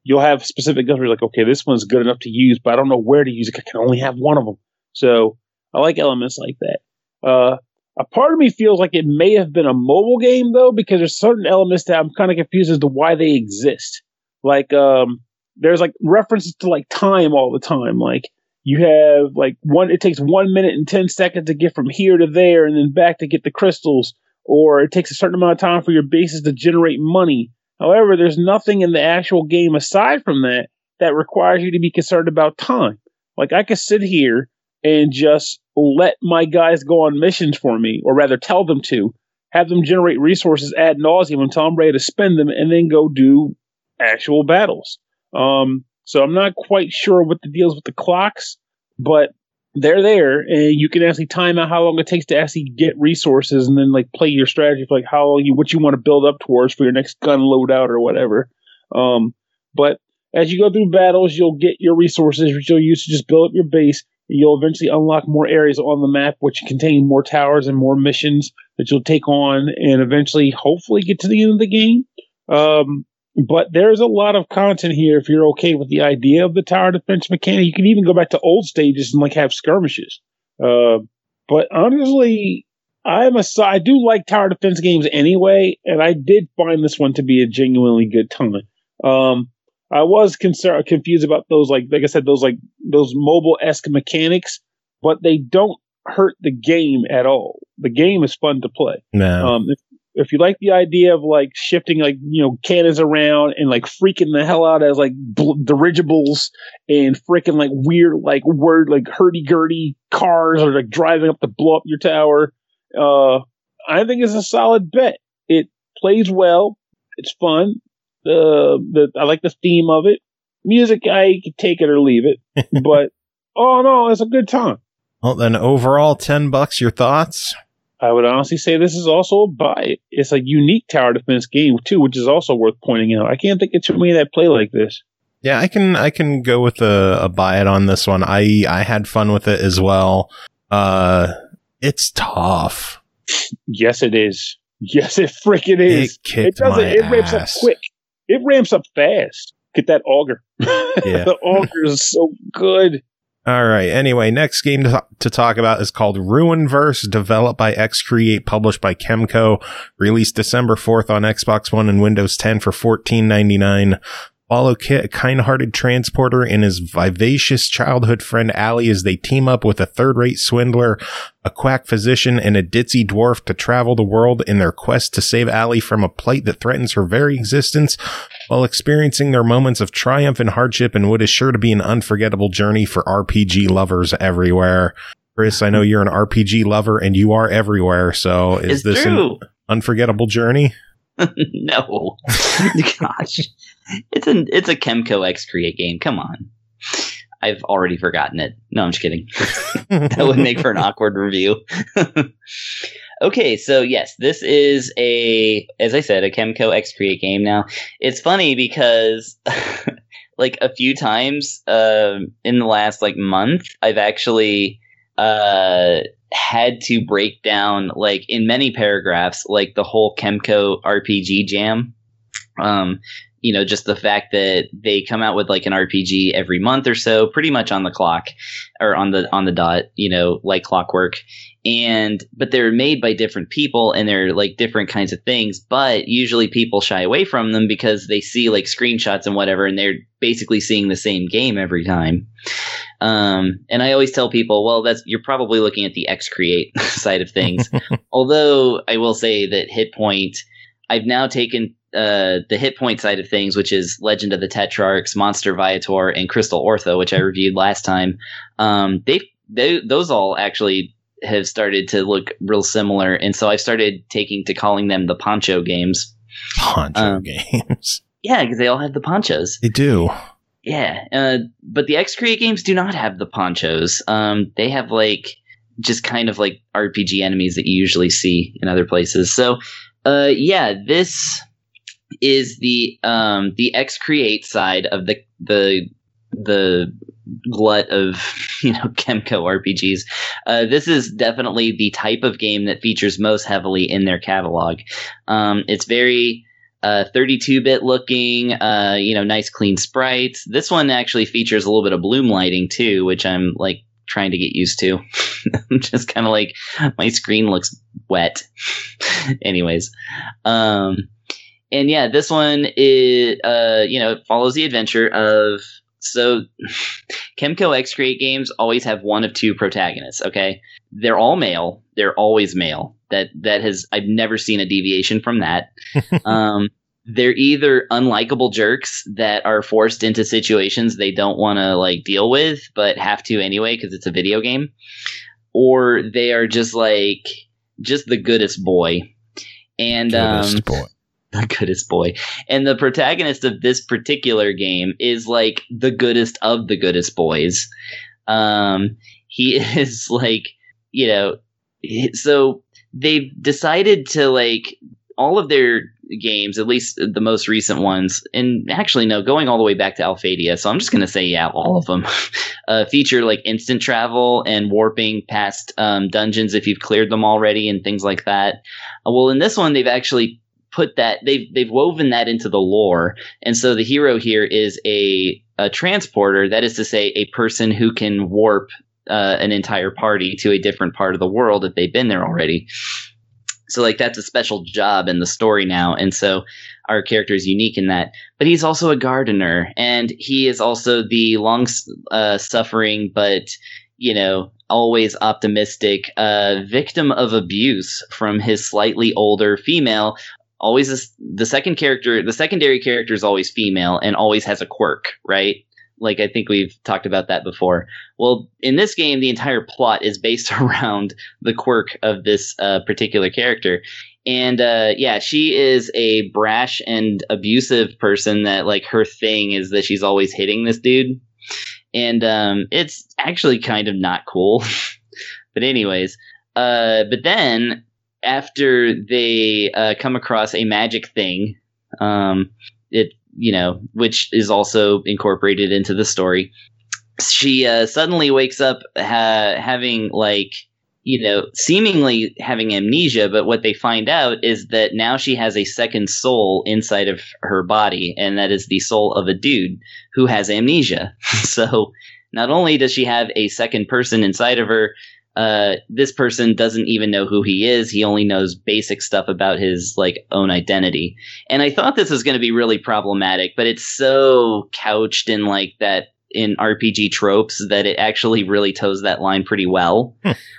[SPEAKER 4] you'll have specific guns where you're like, okay, this one's good enough to use, but I don't know where to use it. I can only have one of them. So I like elements like that. Uh, a part of me feels like it may have been a mobile game, though, because there's certain elements that I'm kind of confused as to why they exist. Like, um, there's like references to like time all the time. Like, you have like one, it takes one minute and ten seconds to get from here to there and then back to get the crystals, or it takes a certain amount of time for your bases to generate money. However, there's nothing in the actual game aside from that that requires you to be concerned about time. Like, I could sit here and just let my guys go on missions for me, or rather tell them to, have them generate resources ad nauseum until I'm ready to spend them, and then go do actual battles. Um, so I'm not quite sure what the deal is with the clocks, but they're there, and you can actually time out how long it takes to actually get resources, and then like play your strategy for like how long you what you want to build up towards for your next gun loadout or whatever. Um, but as you go through battles, you'll get your resources, which you'll use to just build up your base. You'll eventually unlock more areas on the map, which contain more towers and more missions that you'll take on, and eventually, hopefully, get to the end of the game. Um, but there's a lot of content here if you're okay with the idea of the tower defense mechanic. You can even go back to old stages and like have skirmishes. Uh, but honestly, I'm a I do like tower defense games anyway, and I did find this one to be a genuinely good time. Um, I was concerned, confused about those, like, like I said, those like those mobile-esque mechanics, but they don't hurt the game at all. The game is fun to play.
[SPEAKER 3] No.
[SPEAKER 4] Um, if, if you like the idea of like shifting, like, you know, cannons around and like freaking the hell out as like bl- dirigibles and freaking like weird, like word, like hurdy-gurdy cars or like driving up to blow up your tower, uh, I think it's a solid bet. It plays well. It's fun. Uh, the I like the theme of it. Music, I could take it or leave it, but oh no, it's a good time.
[SPEAKER 3] Well, then overall, ten bucks. Your thoughts?
[SPEAKER 4] I would honestly say this is also a buy. It's a unique tower defense game too, which is also worth pointing out. I can't think of too many that play like this.
[SPEAKER 3] Yeah, I can I can go with a, a buy it on this one. I I had fun with it as well. Uh, it's tough.
[SPEAKER 4] Yes, it is. Yes, it freaking is.
[SPEAKER 3] It kicked
[SPEAKER 4] it does
[SPEAKER 3] my
[SPEAKER 4] it. It ramps up
[SPEAKER 3] ass.
[SPEAKER 4] quick. It ramps up fast. Get that auger.
[SPEAKER 3] Yeah.
[SPEAKER 4] The auger is so good.
[SPEAKER 3] All right. Anyway, next game to, to talk about is called Ruinverse, developed by X-Create, published by Kemco, released December fourth on Xbox One and Windows ten for fourteen ninety-nine. Follow Kit, a kind-hearted transporter, and his vivacious childhood friend Allie as they team up with a third-rate swindler, a quack physician, and a ditzy dwarf to travel the world in their quest to save Allie from a plight that threatens her very existence, while experiencing their moments of triumph and hardship in what is sure to be an unforgettable journey for R P G lovers everywhere. Chris, I know you're an R P G lover, and you are everywhere, so is
[SPEAKER 5] It's
[SPEAKER 3] this
[SPEAKER 5] true.
[SPEAKER 3] an unforgettable journey?
[SPEAKER 5] No. Gosh. It's a it's a Kemco X-Create game. Come on. I've already forgotten it. No, I'm just kidding. That would make for an awkward review. Okay, so yes, this is a, as I said, a Kemco X-Create game. Now, it's funny because like a few times uh, in the last like month, I've actually uh, had to break down, like in many paragraphs, like the whole Kemco R P G jam. Um, you know, just the fact that they come out with like an R P G every month or so, pretty much on the clock or on the on the dot, you know, like clockwork. And but they're made by different people and they're like different kinds of things. But usually people shy away from them because they see like screenshots and whatever, and they're basically seeing the same game every time. Um, and I always tell people, well, that's you're probably looking at the X-Create side of things. Although I will say that Hit Point, I've now taken uh, the Hit Point side of things, which is Legend of the Tetrarchs, Monster Viator, and Crystal Ortho, which I reviewed last time. Um, they, they those all actually have started to look real similar, and so I started taking to calling them the Poncho games.
[SPEAKER 3] Poncho
[SPEAKER 5] Um,
[SPEAKER 3] games.
[SPEAKER 5] Yeah, because they all have the ponchos.
[SPEAKER 3] They do.
[SPEAKER 5] Yeah, uh, but the X-Create games do not have the ponchos. Um, they have like just kind of like R P G enemies that you usually see in other places. So, uh, yeah, this is the um, the X-Create side of the the the glut of, you know, Kemco R P Gs. Uh, this is definitely the type of game that features most heavily in their catalog. Um, it's very uh, thirty-two bit looking, uh, you know, nice clean sprites. This one actually features a little bit of bloom lighting too, which I'm like trying to get used to. I'm just kind of like, my screen looks wet. Anyways, um, and yeah, this one is, uh, you know, it follows the adventure of. So, Kemco X Create games always have one of two protagonists. Okay, they're all male. They're always male. That that has I've never seen a deviation from that. um, they're either unlikable jerks that are forced into situations they don't want to like deal with, but have to anyway because it's a video game, or they are just like just the goodest boy. And
[SPEAKER 3] Goodest
[SPEAKER 5] um,
[SPEAKER 3] boy.
[SPEAKER 5] the goodest boy. And the protagonist of this particular game is like the goodest of the goodest boys. Um, he is like, you know, so they've decided to like all of their games, at least the most recent ones, and actually no, going all the way back to Alphadia. So I'm just going to say, yeah, all of them uh, feature like instant travel and warping past um, dungeons if you've cleared them already and things like that. Uh, well, in this one, they've actually put that they've they've woven that into the lore, and so the hero here is a a transporter. That is to say, a person who can warp uh, an entire party to a different part of the world if they've been there already. So like that's a special job in the story now, and so our character is unique in that. But he's also a gardener, and he is also the long uh, suffering but you know always optimistic uh, victim of abuse from his slightly older female. Always a, the second character, the secondary character is always female and always has a quirk, right? Like I think we've talked about that before. Well, in this game, the entire plot is based around the quirk of this uh, particular character. And uh, yeah, she is a brash and abusive person that like her thing is that she's always hitting this dude. And um, it's actually kind of not cool. But anyways, uh, but then after they uh, come across a magic thing, um, it you know, which is also incorporated into the story, she uh, suddenly wakes up ha- having like you know seemingly having amnesia. But what they find out is that now she has a second soul inside of her body, and that is the soul of a dude who has amnesia. So not only does she have a second person inside of her, Uh, this person doesn't even know who he is. He only knows basic stuff about his like own identity. And I thought this was going to be really problematic, but it's so couched in like that in R P G tropes that it actually really toes that line pretty well.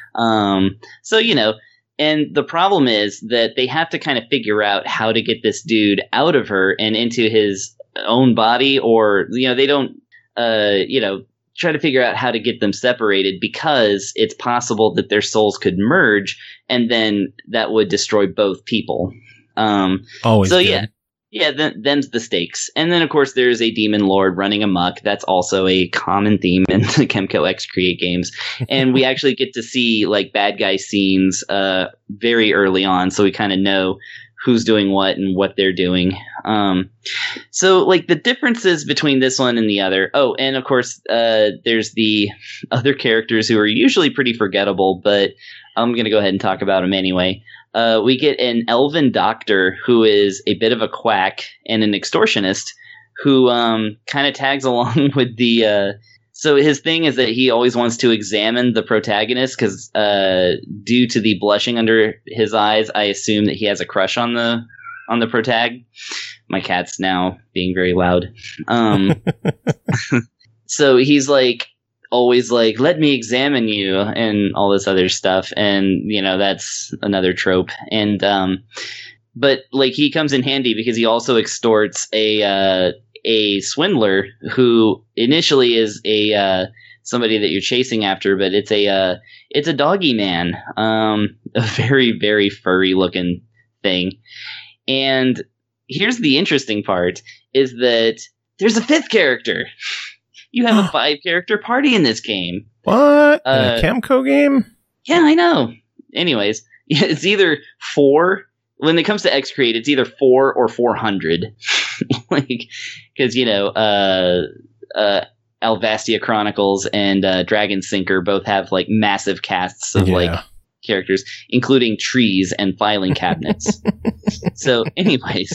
[SPEAKER 5] um, so, you know, and the problem is that they have to kind of figure out how to get this dude out of her and into his own body, or, you know, they don't, uh, you know, try to figure out how to get them separated, because it's possible that their souls could merge, and then that would destroy both people. Um,
[SPEAKER 3] Always
[SPEAKER 5] so
[SPEAKER 3] good.
[SPEAKER 5] yeah, yeah, then, them's the stakes. And then of course there's a demon lord running amok. That's also a common theme in the Kemco X Create games. And we actually get to see like bad guy scenes uh, very early on, so we kind of know who's doing what and what they're doing. Um, so like the differences between this one and the other. Oh, and of course, uh, there's the other characters who are usually pretty forgettable, but I'm going to go ahead and talk about them anyway. Uh, we get an elven doctor who is a bit of a quack and an extortionist who um, kind of tags along with the... Uh, so his thing is that he always wants to examine the protagonist because uh, due to the blushing under his eyes, I assume that he has a crush on the on the protag. My cat's now being very loud. Um, so he's like always like, let me examine you and all this other stuff. And, you know, that's another trope. And um, but like he comes in handy because he also extorts a uh, a swindler who initially is a uh, somebody that you're chasing after, but it's a uh, it's a doggy man, um, a very very furry looking thing. And here's the interesting part: is that there's a fifth character. You have a five character party in this game.
[SPEAKER 3] What? In
[SPEAKER 5] Uh,
[SPEAKER 3] a Kemco game?
[SPEAKER 5] Yeah, I know. Anyways, it's either four. When it comes to X Create, it's either four or four hundred. Like, because, you know, uh, uh, Alvastia Chronicles and uh, Dragon Sinker both have, like, massive casts of,
[SPEAKER 3] Yeah.
[SPEAKER 5] like, characters, including trees and filing cabinets. So, anyways,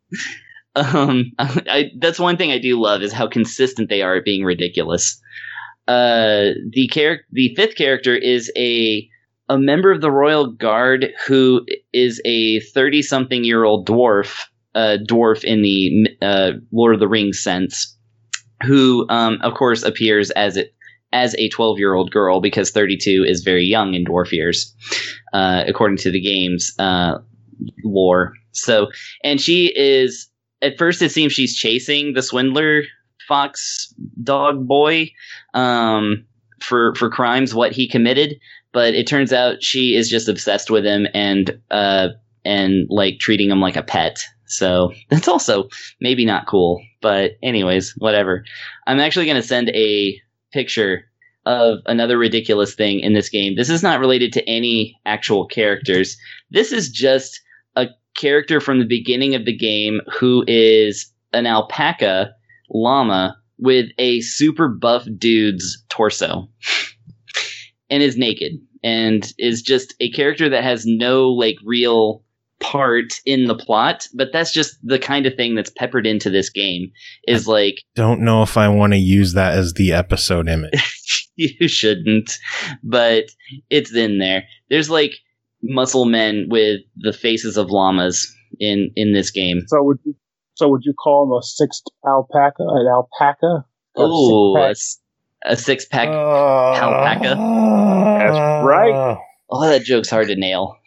[SPEAKER 5] um, I, that's one thing I do love is how consistent they are at being ridiculous. Uh, the char- the fifth character is a a member of the Royal Guard who is a thirty-something-year-old dwarf, uh, dwarf in the uh, Lord of the Rings sense, who, um, of course, appears as it as a twelve-year-old girl because thirty-two is very young in dwarf years, uh, according to the game's uh, lore. So, and she is, at first it seems she's chasing the swindler fox dog boy um, for for crimes what he committed. But it turns out she is just obsessed with him and uh, and like treating him like a pet. So that's also maybe not cool. But anyways, whatever. I'm actually going to send a picture of another ridiculous thing in this game. This is not related to any actual characters. This is just a character from the beginning of the game who is an alpaca llama with a super buff dude's torso. And is naked and is just a character that has no like real part in the plot, but that's just the kind of thing that's peppered into this game is like,
[SPEAKER 3] don't know if I want to use that as the episode image.
[SPEAKER 5] You shouldn't, but it's in there. There's like muscle men with the faces of llamas in, in this game.
[SPEAKER 4] So would you, so would you call them a sixth alpaca, an alpaca?
[SPEAKER 5] Oh, a six pack uh, alpaca.
[SPEAKER 4] That's right.
[SPEAKER 5] Oh, that joke's hard to nail.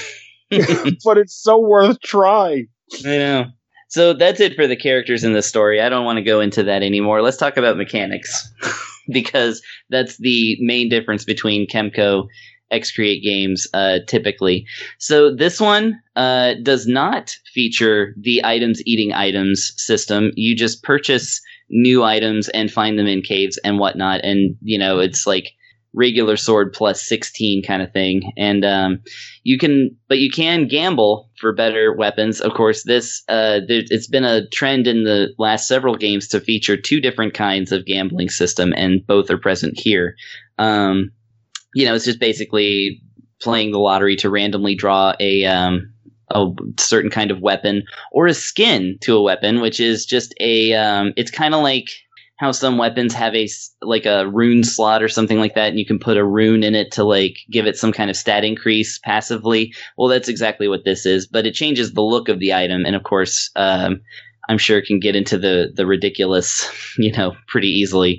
[SPEAKER 4] But it's so worth trying.
[SPEAKER 5] I know. So that's it for the characters in this story. I don't want to go into that anymore. Let's talk about mechanics. Because that's the main difference between Kemco X-Create games uh, typically. So this one uh, does not feature the items eating items system. You just purchase new items and find them in caves and whatnot. And, you know, it's like regular sword plus sixteen kind of thing. And um, you can, but you can gamble for better weapons. Of course, this, uh, there, it's been a trend in the last several games to feature two different kinds of gambling system, and both are present here. Um, you know, it's just basically playing the lottery to randomly draw a, um, a certain kind of weapon or a skin to a weapon, which is just a, um, it's kind of like how some weapons have a, like a rune slot or something like that. And you can put a rune in it to like give it some kind of stat increase passively. Well, that's exactly what this is, but it changes the look of the item. And of course, um, I'm sure it can get into the, the ridiculous, you know, pretty easily.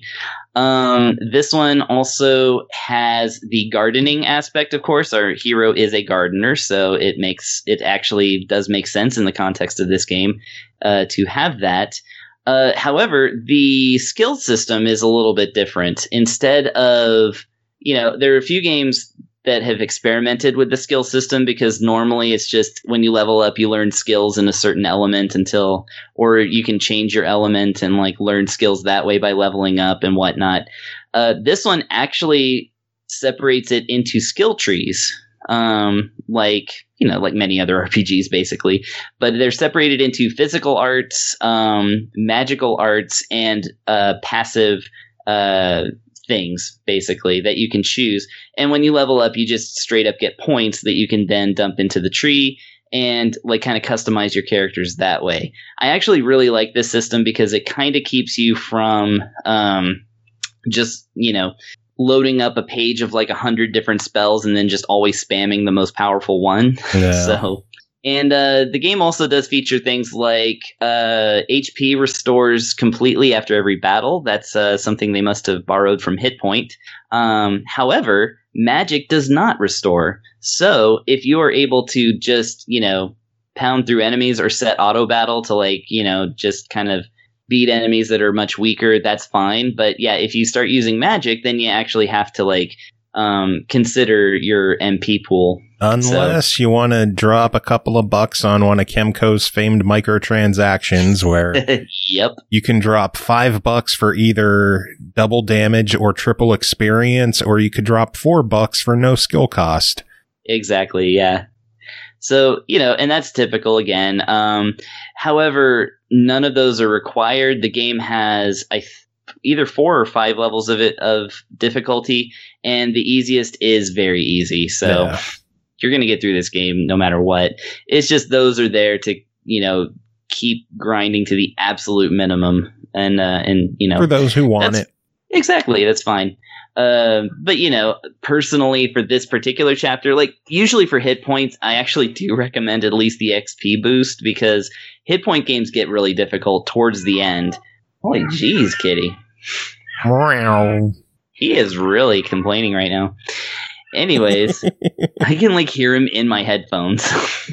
[SPEAKER 5] Um, this one also has the gardening aspect, of course. Our hero is a gardener, so it makes it actually does make sense in the context of this game uh, to have that. Uh, however, the skill system is a little bit different. Instead of, you know, there are a few games that have experimented with the skill system, because normally it's just when you level up, you learn skills in a certain element until, or you can change your element and like learn skills that way by leveling up and whatnot. Uh, this one actually separates it into skill trees, um, like, you know, like many other R P Gs basically, but they're separated into physical arts, um, magical arts, and uh, passive uh things basically that you can choose. And when you level up, you just straight up get points that you can then dump into the tree and like kind of customize your characters that way. I actually really like this system because it kind of keeps you from um, just, you know, loading up a page of like a hundred different spells and then just always spamming the most powerful one. Yeah. So, and uh, the game also does feature things like uh, H P restores completely after every battle. That's uh, something they must have borrowed from Hit Point. Um, however, magic does not restore. So if you are able to just, you know, pound through enemies or set auto battle to like, you know, just kind of beat enemies that are much weaker, that's fine. But yeah, if you start using magic, then you actually have to like um, consider your M P pool.
[SPEAKER 3] Unless so. You want to drop a couple of bucks on one of Kemco's famed microtransactions where
[SPEAKER 5] yep.
[SPEAKER 3] you can drop five bucks for either double damage or triple experience, or you could drop four bucks for no skill cost.
[SPEAKER 5] Exactly, yeah. So, you know, and that's typical again. Um, however, none of those are required. The game has I th- either four or five levels of it of difficulty, and the easiest is very easy. So yeah. You're going to get through this game no matter what. It's just those are there to, you know, keep grinding to the absolute minimum, and uh, and you know,
[SPEAKER 3] for those who want it.
[SPEAKER 5] Exactly, that's fine. Uh, but you know, personally, for this particular chapter, like usually for hit points, I actually do recommend at least the X P boost, because hit point games get really difficult towards the end. Holy jeez, Kitty. He is really complaining right now. Anyways, I can like hear him in my headphones.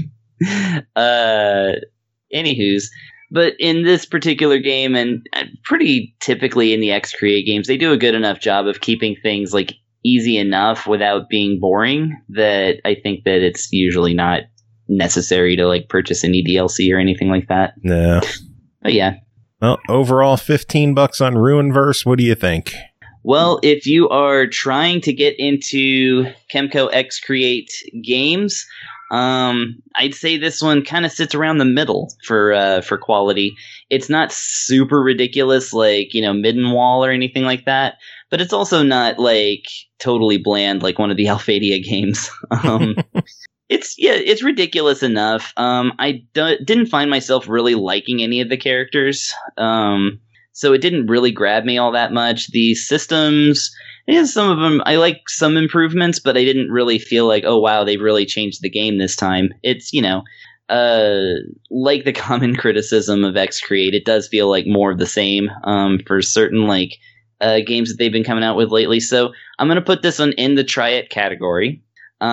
[SPEAKER 5] uh, anywho's, but in this particular game, and pretty typically in the X Create games, they do a good enough job of keeping things like easy enough without being boring that I think that it's usually not necessary to like purchase any D L C or anything like that.
[SPEAKER 3] No.
[SPEAKER 5] But yeah.
[SPEAKER 3] Well, overall, fifteen bucks on Ruinverse. What do you think?
[SPEAKER 5] Well, if you are trying to get into Kemco X Create games, um, I'd say this one kind of sits around the middle for uh, for quality. It's not super ridiculous like, you know, Middenwall or anything like that, but it's also not like totally bland like one of the Alphadia games. um, it's yeah, it's ridiculous enough. Um, I d- didn't find myself really liking any of the characters. Um, So it didn't really grab me all that much. The systems, yeah, some of them, I like some improvements, but I didn't really feel like, oh, wow, they've really changed the game this time. It's, you know, uh, like the common criticism of X Create, it does feel like more of the same um, for certain, like, uh, games that they've been coming out with lately. So I'm going to put this one in the try it category.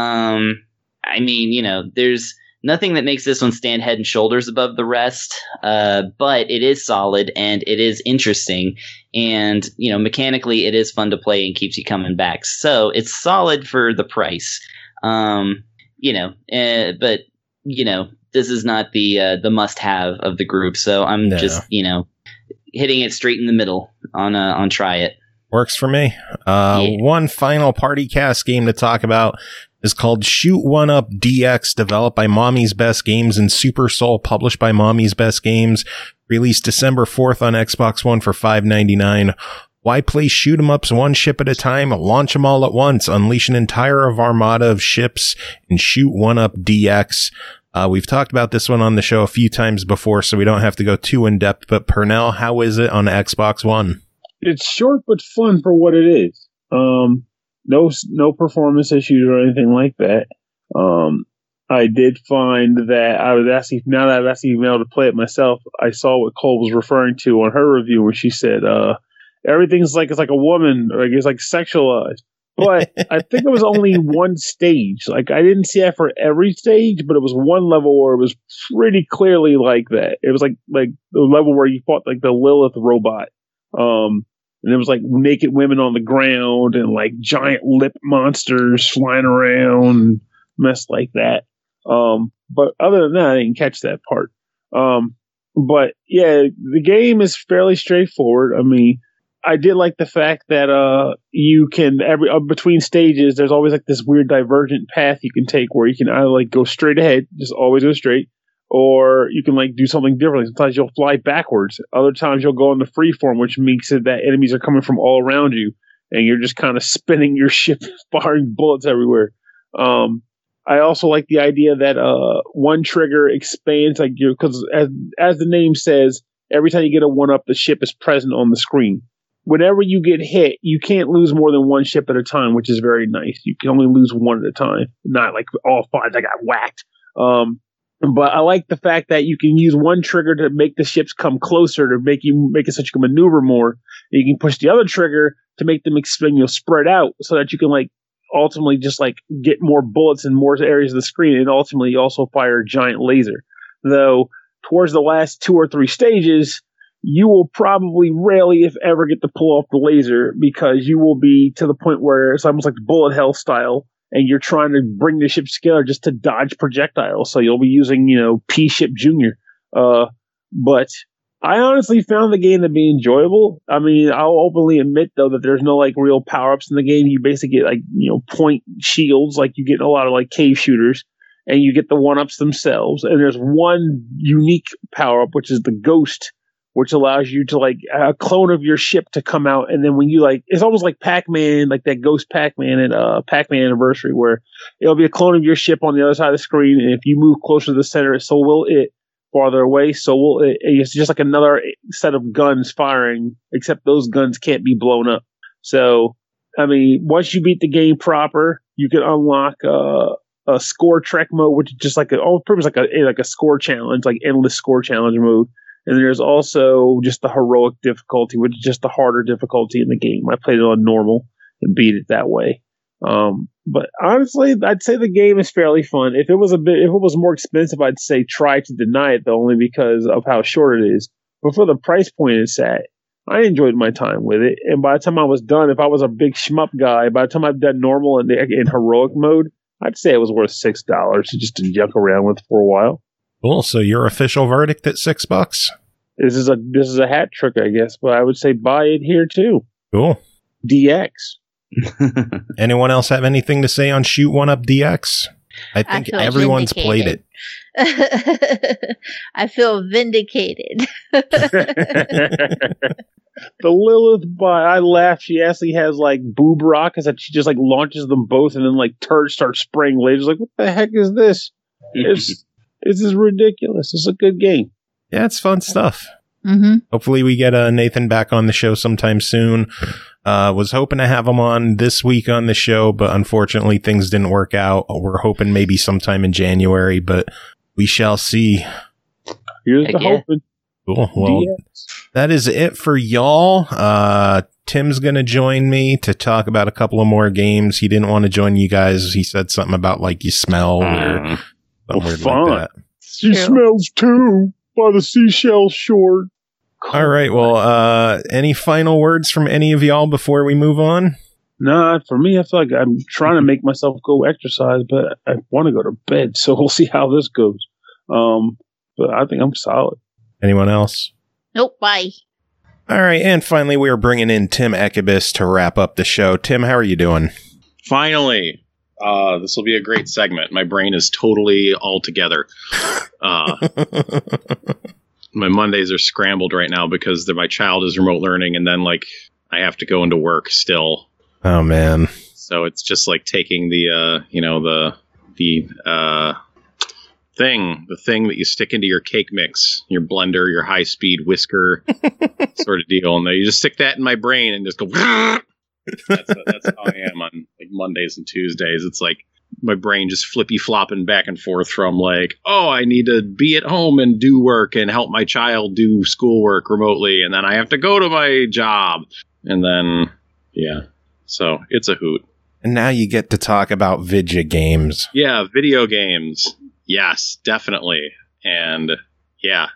[SPEAKER 5] Um, I mean, you know, there's nothing that makes this one stand head and shoulders above the rest, uh, but it is solid and it is interesting. And, you know, mechanically, it is fun to play and keeps you coming back. So it's solid for the price. Um, you know, uh, but, you know, this is not the uh, the must-have of the group. So I'm
[SPEAKER 3] No.
[SPEAKER 5] just, you know, hitting it straight in the middle on uh, on Try It.
[SPEAKER 3] Works for me. Uh,
[SPEAKER 5] Yeah.
[SPEAKER 3] One final party cast game to talk about is called Shoot One Up D X, developed by Mommy's Best Games and Super Soul, published by Mommy's Best Games, released December fourth on Xbox One for five ninety-nine. Why play shoot 'em ups one ship at a time? Launch them all at once. Unleash an entire armada of ships and shoot one up D X. Uh, we've talked about this one on the show a few times before, so we don't have to go too in depth. But Pernell, how is it on Xbox One?
[SPEAKER 4] It's short but fun for what it is. Um, no, no performance issues or anything like that. Um, I did find that I was actually, now that I've actually been able to play it myself, I saw what Cole was referring to on her review where she said, uh, everything's like, it's like a woman, or it's like sexualized. But I think it was only one stage. Like, I didn't see that for every stage, but it was one level where it was pretty clearly like that. It was like, like the level where you fought like the Lilith robot. Um, and it was like naked women on the ground and like giant lip monsters flying around, mess like that. Um, but other than that, I didn't catch that part. Um, but yeah, the game is fairly straightforward. I mean, I did like the fact that uh, you can every uh, between stages, there's always like this weird divergent path you can take where you can either like go straight ahead, just always go straight, or you can like do something different. Sometimes you'll fly backwards. Other times you'll go into freeform, which makes it that enemies are coming from all around you, and you're just kind of spinning your ship, firing bullets everywhere. Um, I also like the idea that uh, one trigger expands, like you, because as as the name says, every time you get a one up, the ship is present on the screen. Whenever you get hit, you can't lose more than one ship at a time, which is very nice. You can only lose one at a time, not like all five that got whacked. Um, but I like the fact that you can use one trigger to make the ships come closer, to make you make it so you can maneuver more. And you can push the other trigger to make them expand, you know, spread out, so that you can like ultimately just like get more bullets in more areas of the screen, and ultimately also fire a giant laser. Though towards the last two or three stages, you will probably rarely, if ever, get to pull off the laser, because you will be to the point where it's almost like bullet hell style, and you're trying to bring the ships together just to dodge projectiles. So you'll be using, you know, P-Ship Junior. Uh, but I honestly found the game to be enjoyable. I mean, I'll openly admit, though, that there's no, like, real power-ups in the game. You basically get, like, you know, point shields, like you get in a lot of, like, cave shooters, and you get the one-ups themselves. And there's one unique power-up, which is the Ghost, which allows you to, like, a clone of your ship to come out. And then when you, like, it's almost like Pac-Man, like that Ghost Pac-Man at uh, Pac-Man Anniversary, where it'll be a clone of your ship on the other side of the screen. And if you move closer to the center, so will it. farther away. So we'll, it, it's just like another set of guns firing, except those guns can't be blown up. So, I mean, once you beat the game proper, you can unlock uh, a score trek mode, which is just like a, oh, pretty much like a like a score challenge, like endless score challenge mode. And there's also just the heroic difficulty, which is just the harder difficulty in the game. I played it on normal and beat it that way. Um, but honestly, I'd say the game is fairly fun. If it was a bit, if it was more expensive, I'd say try to deny it, though, only because of how short it is. But for the price point it's at, I enjoyed my time with it. And by the time I was done, if I was a big shmup guy, by the time I've done normal and in heroic mode, I'd say it was worth six dollars just to junk around with for a while.
[SPEAKER 3] Cool. So your official verdict at six bucks?
[SPEAKER 4] This is a this is a hat trick, I guess, but I would say buy it here too.
[SPEAKER 3] Cool.
[SPEAKER 4] D X.
[SPEAKER 3] Anyone else have anything to say on Shoot One Up D X? I think I everyone's vindicated. played
[SPEAKER 2] it. I feel vindicated.
[SPEAKER 4] The Lilith buy, I laugh. She actually has like boob rockets that she just like launches them both, and then like turds start spraying lasers. Like, what the heck is this? It's this is ridiculous. It's a good game.
[SPEAKER 3] Yeah, it's fun stuff.
[SPEAKER 2] Mm-hmm.
[SPEAKER 3] Hopefully we get uh, Nathan back on the show sometime soon. Uh, was hoping to have him on this week on the show, but unfortunately things didn't work out. We're hoping maybe sometime in January, but we shall see.
[SPEAKER 4] Here's the
[SPEAKER 5] yeah.
[SPEAKER 4] hoping.
[SPEAKER 3] Cool. Well, D X. That is it for y'all. Uh, Tim's going to join me to talk about a couple of more games. He didn't want to join you guys. He said something about like you smell or something weird like that.
[SPEAKER 4] She yeah. smells too by the seashell shore.
[SPEAKER 3] All right. Well, uh, any final words from any of y'all before we move on?
[SPEAKER 4] Nah, for me, I feel like I'm trying to make myself go exercise, but I want to go to bed, so we'll see how this goes. Um, but I think I'm solid.
[SPEAKER 3] Anyone else?
[SPEAKER 2] Nope. Bye.
[SPEAKER 3] All right. And finally, we are bringing in Tim Ekibis to wrap up the show. Tim, how are you doing?
[SPEAKER 6] Finally. Uh, this will be a great segment. My brain is totally all together. Uh, my Mondays are scrambled right now because the, my child is remote learning, and then like I have to go into work still.
[SPEAKER 3] Oh man!
[SPEAKER 6] So it's just like taking the uh, you know the the uh, thing, the thing that you stick into your cake mix, your blender, your high speed whisker sort of deal, and you just stick that in my brain and just go. that's, that's how I am on like Mondays and Tuesdays. It's like my brain just flippy flopping back and forth from like, oh, I need to be at home and do work and help my child do schoolwork remotely, and then I have to go to my job, and then yeah, so it's a hoot.
[SPEAKER 3] And now you get to talk about Vidya games.
[SPEAKER 6] Yeah, video games. Yes, definitely, and yeah.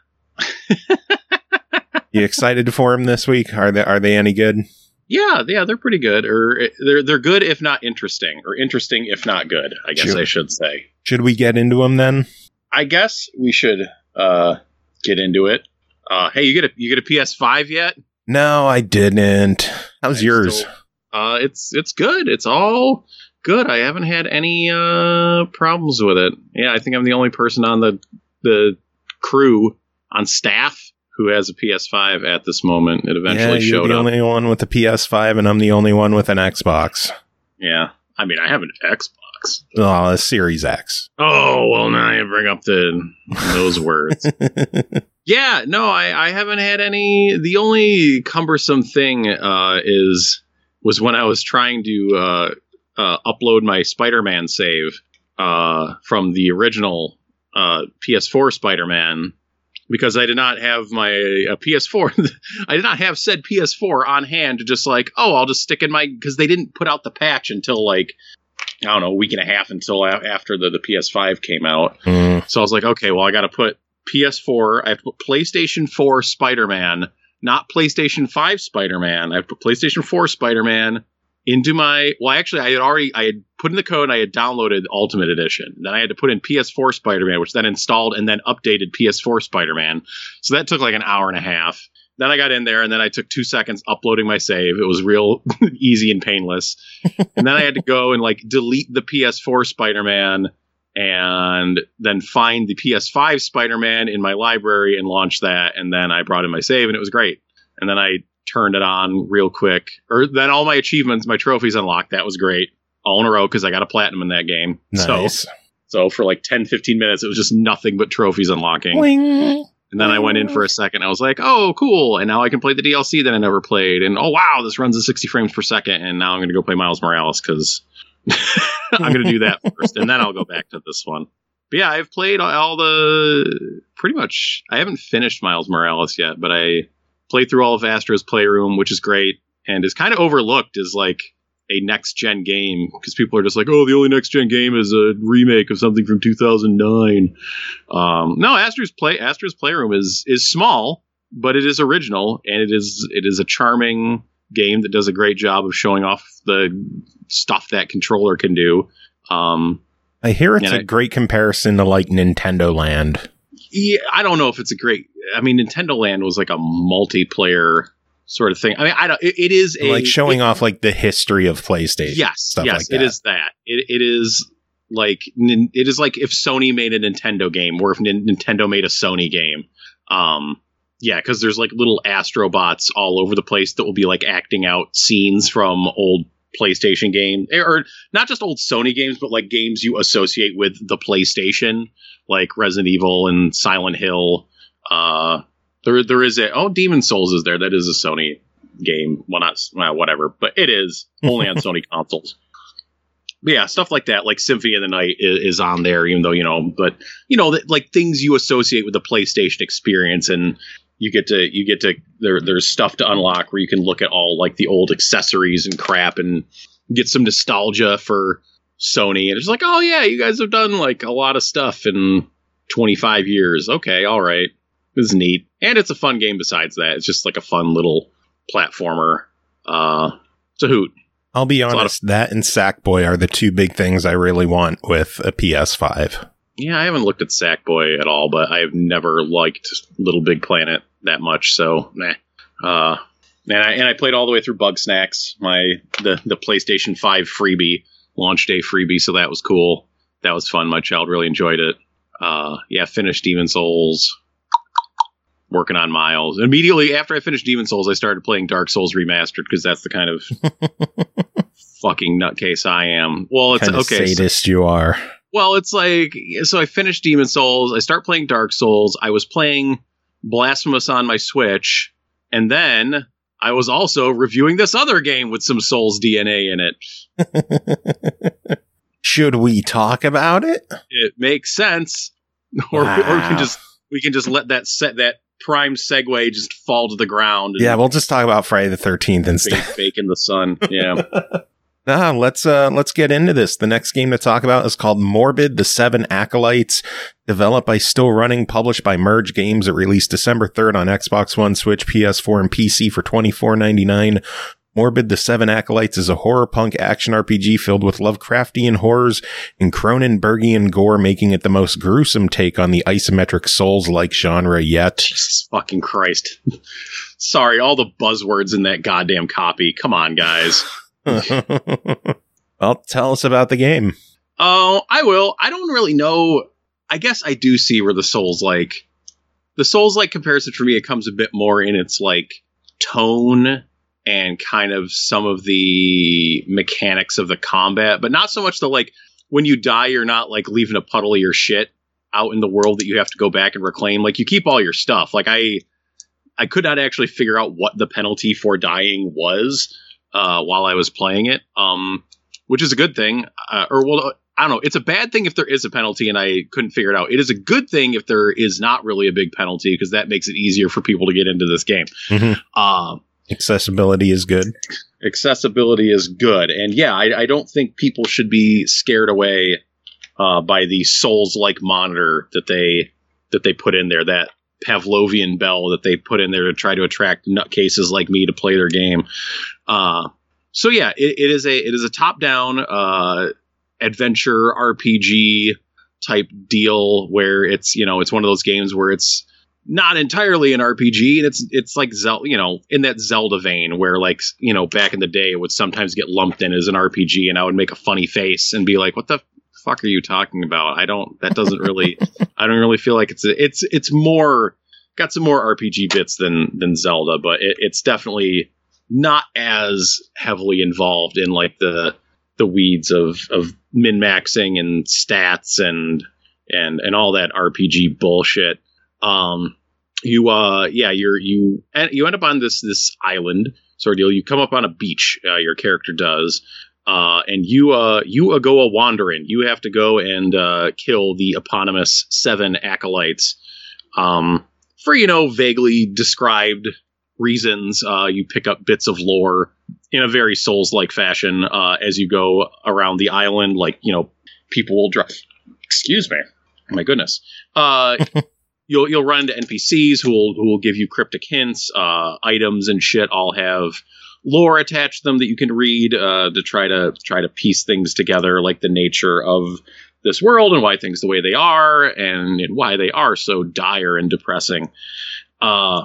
[SPEAKER 3] You excited for them this week? Are they are they any good?
[SPEAKER 6] Yeah, yeah, they're pretty good, or they're they're good if not interesting, or interesting if not good. I guess
[SPEAKER 3] Should,
[SPEAKER 6] I should say.
[SPEAKER 3] Should we get into them then?
[SPEAKER 6] I guess we should uh, get into it. Uh, hey, you get a you get a P S five yet?
[SPEAKER 3] No, I didn't. How's I yours?
[SPEAKER 6] Still, uh, it's it's good. It's all good. I haven't had any uh, problems with it. Yeah, I think I'm the only person on the the crew on staff who has a P S five at this moment. It eventually
[SPEAKER 3] yeah,
[SPEAKER 6] showed
[SPEAKER 3] you're the
[SPEAKER 6] up.
[SPEAKER 3] only one with a P S five, and I'm the only one with an Xbox.
[SPEAKER 6] Yeah. I mean, I have an Xbox.
[SPEAKER 3] Oh, a Series X.
[SPEAKER 6] Oh, well, now you bring up the those words. Yeah, no, I, I haven't had any. The only cumbersome thing uh, is was when I was trying to uh, uh, upload my Spider-Man save uh, from the original uh, P S four Spider-Man, because I did not have my uh, P S four. I did not have said P S four on hand to just like, oh, I'll just stick in my, because they didn't put out the patch until like, I don't know, a week and a half until a- after the, the P S five came out.
[SPEAKER 3] Mm.
[SPEAKER 6] So I was like, okay, well, I got to put P S four. I have to put PlayStation four Spider-Man, not PlayStation five Spider-Man. I have to put PlayStation four Spider-Man into my, well, actually, I had already, I had put in the code and I had downloaded Ultimate Edition. Then I had to put in P S four Spider-Man, which then installed and then updated P S four Spider-Man. So that took like an hour and a half. Then I got in there and then I took two seconds uploading my save. It was real easy and painless. And then I had to go and like delete the P S four Spider-Man and then find the P S five Spider-Man in my library and launch that. And then I brought in my save and it was great. And then I turned it on real quick. Or then all my achievements, my trophies unlocked. That was great. All in a row because I got a platinum in that game.
[SPEAKER 3] Nice.
[SPEAKER 6] So, So for like ten, fifteen minutes, it was just nothing but trophies unlocking.
[SPEAKER 3] Boing.
[SPEAKER 6] And then I went in for a second. I was like, oh, cool. And now I can play the D L C that I never played. And oh, wow, this runs at sixty frames per second. And now I'm going to go play Miles Morales because I'm going to do that first. And then I'll go back to this one. But yeah, I've played all the pretty much. I haven't finished Miles Morales yet, but I played through all of Astra's Playroom, which is great. And is kind of overlooked as like a next gen game because people are just like, oh, the only next gen game is a remake of something from two thousand nine. Um, no, Astra's play Astra's Playroom is is small, but it is original and it is it is a charming game that does a great job of showing off the stuff that controller can do. Um,
[SPEAKER 3] I hear it's a
[SPEAKER 6] I,
[SPEAKER 3] great comparison to like Nintendo Land.
[SPEAKER 6] Yeah, I don't know if it's a great. I mean, Nintendo Land was like a multiplayer sort of thing. I mean, I don't. It, it is a,
[SPEAKER 3] like showing
[SPEAKER 6] it,
[SPEAKER 3] off like the history of PlayStation.
[SPEAKER 6] Yes,
[SPEAKER 3] stuff
[SPEAKER 6] yes,
[SPEAKER 3] like that.
[SPEAKER 6] It is that. It it is like it is like if Sony made a Nintendo game, or if N- Nintendo made a Sony game. Um, yeah, because there's like little Astrobots all over the place that will be like acting out scenes from old PlayStation games, or not just old Sony games, but like games you associate with the PlayStation, like Resident Evil and Silent Hill. Uh. There, there is a oh, Demon Souls is there. That is a Sony game. Well, not well, whatever, but it is only on Sony consoles. But yeah, stuff like that, like Symphony of the Night, is, is on there. Even though you know, but you know, that, like things you associate with the PlayStation experience, and you get to you get to there. There's stuff to unlock where you can look at all like the old accessories and crap, and get some nostalgia for Sony. And it's like, oh yeah, you guys have done like a lot of stuff in twenty-five years. Okay, all right. This is neat. And it's a fun game besides that. It's just like a fun little platformer. Uh, it's a hoot.
[SPEAKER 3] I'll be honest, of- that and Sackboy are the two big things I really want with a P S five.
[SPEAKER 6] Yeah, I haven't looked at Sackboy at all, but I have never liked Little Big Planet that much, so meh. Uh, and I and I played all the way through Bugsnax, my the, the PlayStation five freebie, launch day freebie, so that was cool. That was fun. My child really enjoyed it. Uh, yeah, finished Demon Souls. Working on Miles. Immediately after I finished Demon Souls, I started playing Dark Souls Remastered because that's the kind of fucking nutcase I am. Well, it's
[SPEAKER 3] kind of
[SPEAKER 6] okay.
[SPEAKER 3] Sadist you are.
[SPEAKER 6] Well, it's like, so I finished Demon Souls. I start playing Dark Souls. I was playing Blasphemous on my Switch, and then I was also reviewing this other game with some Souls D N A in it.
[SPEAKER 3] Should we talk about it?
[SPEAKER 6] It makes sense, or,
[SPEAKER 3] wow.
[SPEAKER 6] or we can just we can just let that set that. Prime segue just fall to the ground.
[SPEAKER 3] Yeah, we'll just talk about Friday the thirteenth instead.
[SPEAKER 6] Bake, bake in the sun. Yeah.
[SPEAKER 3] Nah, let's uh let's get into this. The next game to talk about is called Morbid: The Seven Acolytes, developed by Still Running, published by Merge Games. It released December third on Xbox One, Switch, P S four, and P C for twenty-four ninety-nine. Morbid: The Seven Acolytes is a horror punk action R P G filled with Lovecraftian horrors and Cronenbergian gore, making it the most gruesome take on the isometric Souls-like genre yet.
[SPEAKER 6] Jesus fucking Christ. Sorry, all the buzzwords in that goddamn copy. Come on, guys.
[SPEAKER 3] Well, tell us about the game.
[SPEAKER 6] Oh, I will. I don't really know. I guess I do see where the Souls-like... The Souls-like comparison for me, it comes a bit more in its, like, tone and kind of some of the mechanics of the combat, but not so much the, like, when you die, you're not, like, leaving a puddle of your shit out in the world that you have to go back and reclaim. Like, you keep all your stuff. Like, I I could not actually figure out what the penalty for dying was uh, while I was playing it, um, which is a good thing. Uh, or, well, I don't know. It's a bad thing if there is a penalty and I couldn't figure it out. It is a good thing if there is not really a big penalty, because that makes it easier for people to get into this game.
[SPEAKER 3] Mm-hmm.
[SPEAKER 6] Uh,
[SPEAKER 3] Accessibility is good.
[SPEAKER 6] Accessibility is good. And yeah, I, I don't think people should be scared away uh, by the Souls-like monitor that they that they put in there, that Pavlovian bell that they put in there to try to attract nutcases like me to play their game. Uh, so yeah, it, it is a it is a top-down uh, adventure R P G type deal where it's, you know, it's one of those games where it's not entirely an R P G, and it's it's like Zelda, you know, in that Zelda vein where, like, you know, back in the day it would sometimes get lumped in as an R P G, and I would make a funny face and be like, "What the fuck are you talking about?" I don't. That doesn't really. I don't really feel like it's a, it's it's more got some more R P G bits than than Zelda, but it, it's definitely not as heavily involved in like the the weeds of of min maxing and stats and and and all that R P G bullshit. Um, you uh yeah you're you you end up on this this island sort of deal. You come up on a beach. Uh, your character does. Uh, and you, uh, you uh, go a wandering. You have to go and uh, kill the eponymous seven acolytes um, for, you know, vaguely described reasons. Uh, you pick up bits of lore in a very Souls-like fashion uh, as you go around the island. Like, you know, people will drop. Excuse me. Oh, my goodness. Uh, you'll you'll run into N P Cs who will who will give you cryptic hints. Uh, items and shit all have lore attached to them that you can read uh, to try to try to piece things together, like the nature of this world and why things the way they are, and, and why they are so dire and depressing. Uh,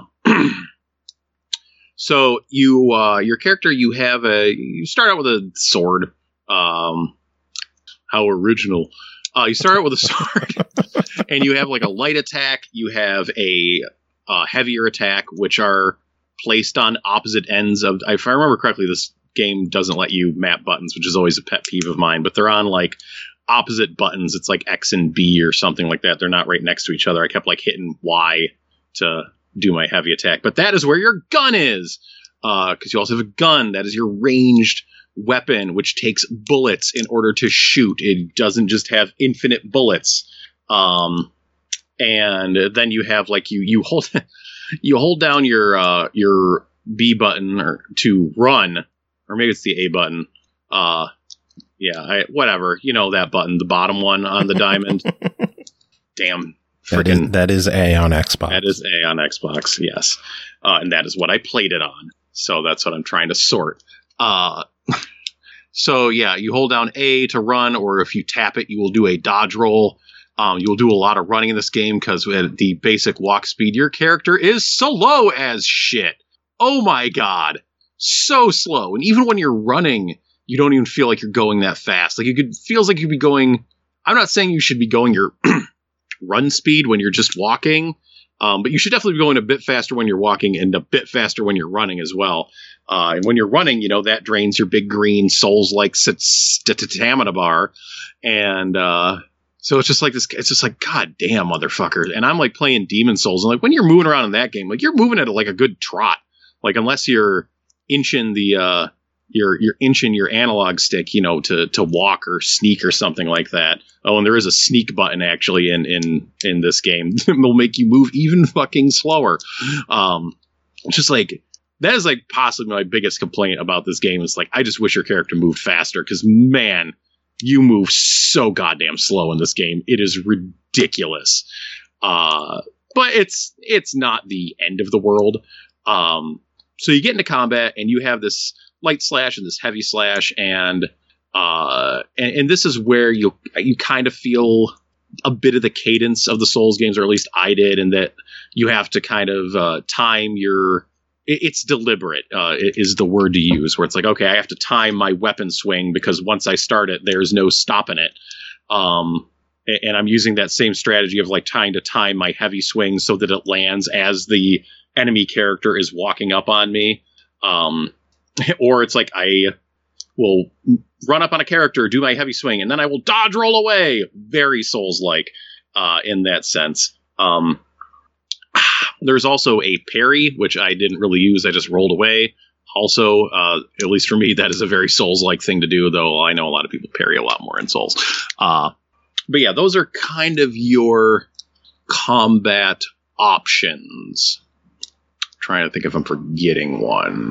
[SPEAKER 6] so you, uh, your character, you have a you start out with a sword. Um, how original! Uh, you start out with a sword, and you have like a light attack. You have a uh, heavier attack, which are placed on opposite ends of, if I remember correctly, this game doesn't let you map buttons, which is always a pet peeve of mine, but they're on like opposite buttons. It's like X and B or something like that. They're not right next to each other. I kept like hitting Y to do my heavy attack, but that is where your gun is. Uh, cause you also have a gun that is your ranged weapon, which takes bullets in order to shoot. It doesn't just have infinite bullets. Um, and then you have like you, you hold, You hold down your uh, your B button or to run, or maybe it's the A button. Uh, yeah, I, whatever. You know that button, the bottom one on the diamond. Damn,
[SPEAKER 3] that is,
[SPEAKER 6] freaking
[SPEAKER 3] that is A on Xbox.
[SPEAKER 6] That is A on Xbox. Yes, uh, and that is what I played it on. So that's what I'm trying to sort. Uh, so yeah, you hold down A to run, or if you tap it, you will do a dodge roll. Um, you'll do a lot of running in this game because at the basic walk speed, your character is slow as shit. Oh my god. So slow. And even when you're running, you don't even feel like you're going that fast. Like, it could, feels like you'd be going, I'm not saying you should be going your run speed when you're just walking, um, but you should definitely be going a bit faster when you're walking and a bit faster when you're running as well. Uh, and when you're running, you know, that drains your big green Souls-like stamina bar. And, uh, So it's just like this, it's just like, god damn, motherfucker. And I'm like playing Demon Souls. And like when you're moving around in that game, like you're moving at like a good trot. Like unless you're inching the, uh, you're, you're inching your analog stick, you know, to, to walk or sneak or something like that. Oh, and there is a sneak button actually in, in, in this game that will make you move even fucking slower. Um, just like, that is like possibly my biggest complaint about this game is like, I just wish your character moved faster. Cause man, you move so goddamn slow in this game. It is ridiculous. Uh, but it's it's not the end of the world. Um, so you get into combat and you have this light slash and this heavy slash, and uh, and, and this is where you you kind of feel a bit of the cadence of the Souls games, or at least I did, and that you have to kind of uh, time your. It's deliberate, uh, is the word to use, where it's like, okay, I have to time my weapon swing because once I start it, there's no stopping it. Um, and I'm using that same strategy of like trying to time my heavy swing so that it lands as the enemy character is walking up on me. Um, or it's like I will run up on a character, do my heavy swing, and then I will dodge roll away. Very Souls-like uh, in that sense. Um, There's also a parry, which I didn't really use. I just rolled away. Also, uh, at least for me, that is a very Souls-like thing to do, though I know a lot of people parry a lot more in Souls. Uh, but yeah, those are kind of your combat options. I'm trying to think if I'm forgetting one.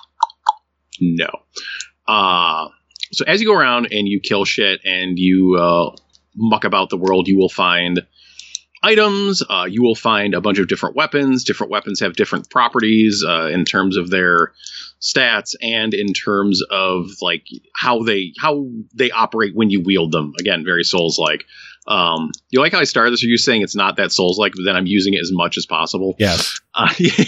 [SPEAKER 6] No. Uh, so as you go around and you kill shit and you uh, muck about the world, you will find items. Uh, you will find a bunch of different weapons. Different weapons have different properties uh, in terms of their stats and in terms of like how they how they operate when you wield them. Again, very Souls-like. Um, you like how I started this? Are you saying it's not that Souls-like, but then I'm using it as much as possible?
[SPEAKER 3] Yes.
[SPEAKER 6] Uh,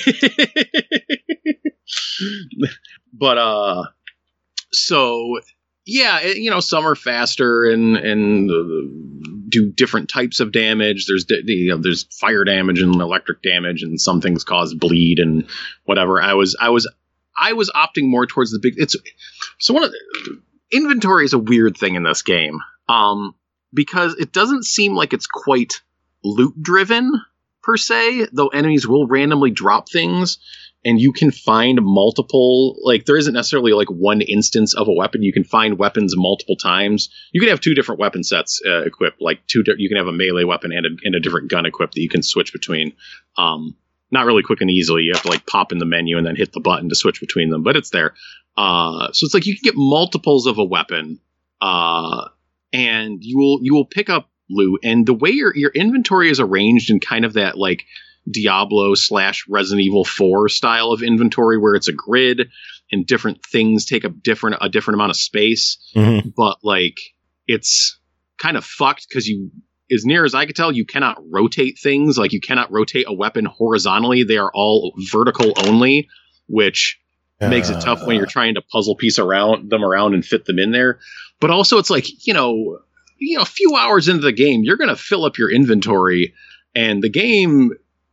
[SPEAKER 6] but uh, so. Yeah, it, you know, some are faster and and uh, do different types of damage. There's you know, there's fire damage and electric damage, and some things cause bleed and whatever. I was I was I was opting more towards the big. It's so one of the, inventory is a weird thing in this game. Um, because it doesn't seem like it's quite loot driven per se, though enemies will randomly drop things and you can find multiple, like there isn't necessarily like one instance of a weapon. You can find weapons multiple times. You can have two different weapon sets uh, equipped, like two, di- you can have a melee weapon and a, and a different gun equipped that you can switch between. Um, not really quick and easily. You have to like pop in the menu and then hit the button to switch between them, but it's there. Uh, so it's like you can get multiples of a weapon, uh, and you will, you will pick up loot. And the way your, your inventory is arranged in kind of that like Diablo slash Resident Evil four style of inventory, where it's a grid and different things take up different, a different amount of space. Mm-hmm. But like, it's kind of fucked because you, as near as I could tell, you cannot rotate things. Like you cannot rotate a weapon horizontally. They are all vertical only, which uh, makes it tough when you're trying to puzzle piece around them around and fit them in there. But also it's like, you know, you know, a few hours into the game, you're going to fill up your inventory, and the game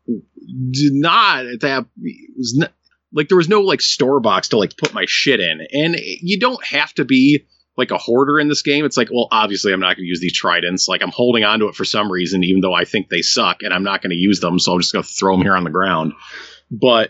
[SPEAKER 6] did not that was not, like there was no like store box to like put my shit in. And you don't have to be like a hoarder in this game. It's like, well, obviously I'm not going to use these tridents. Like I'm holding on to it for some reason, even though I think they suck and I'm not going to use them. So I'm just going to throw them here on the ground. But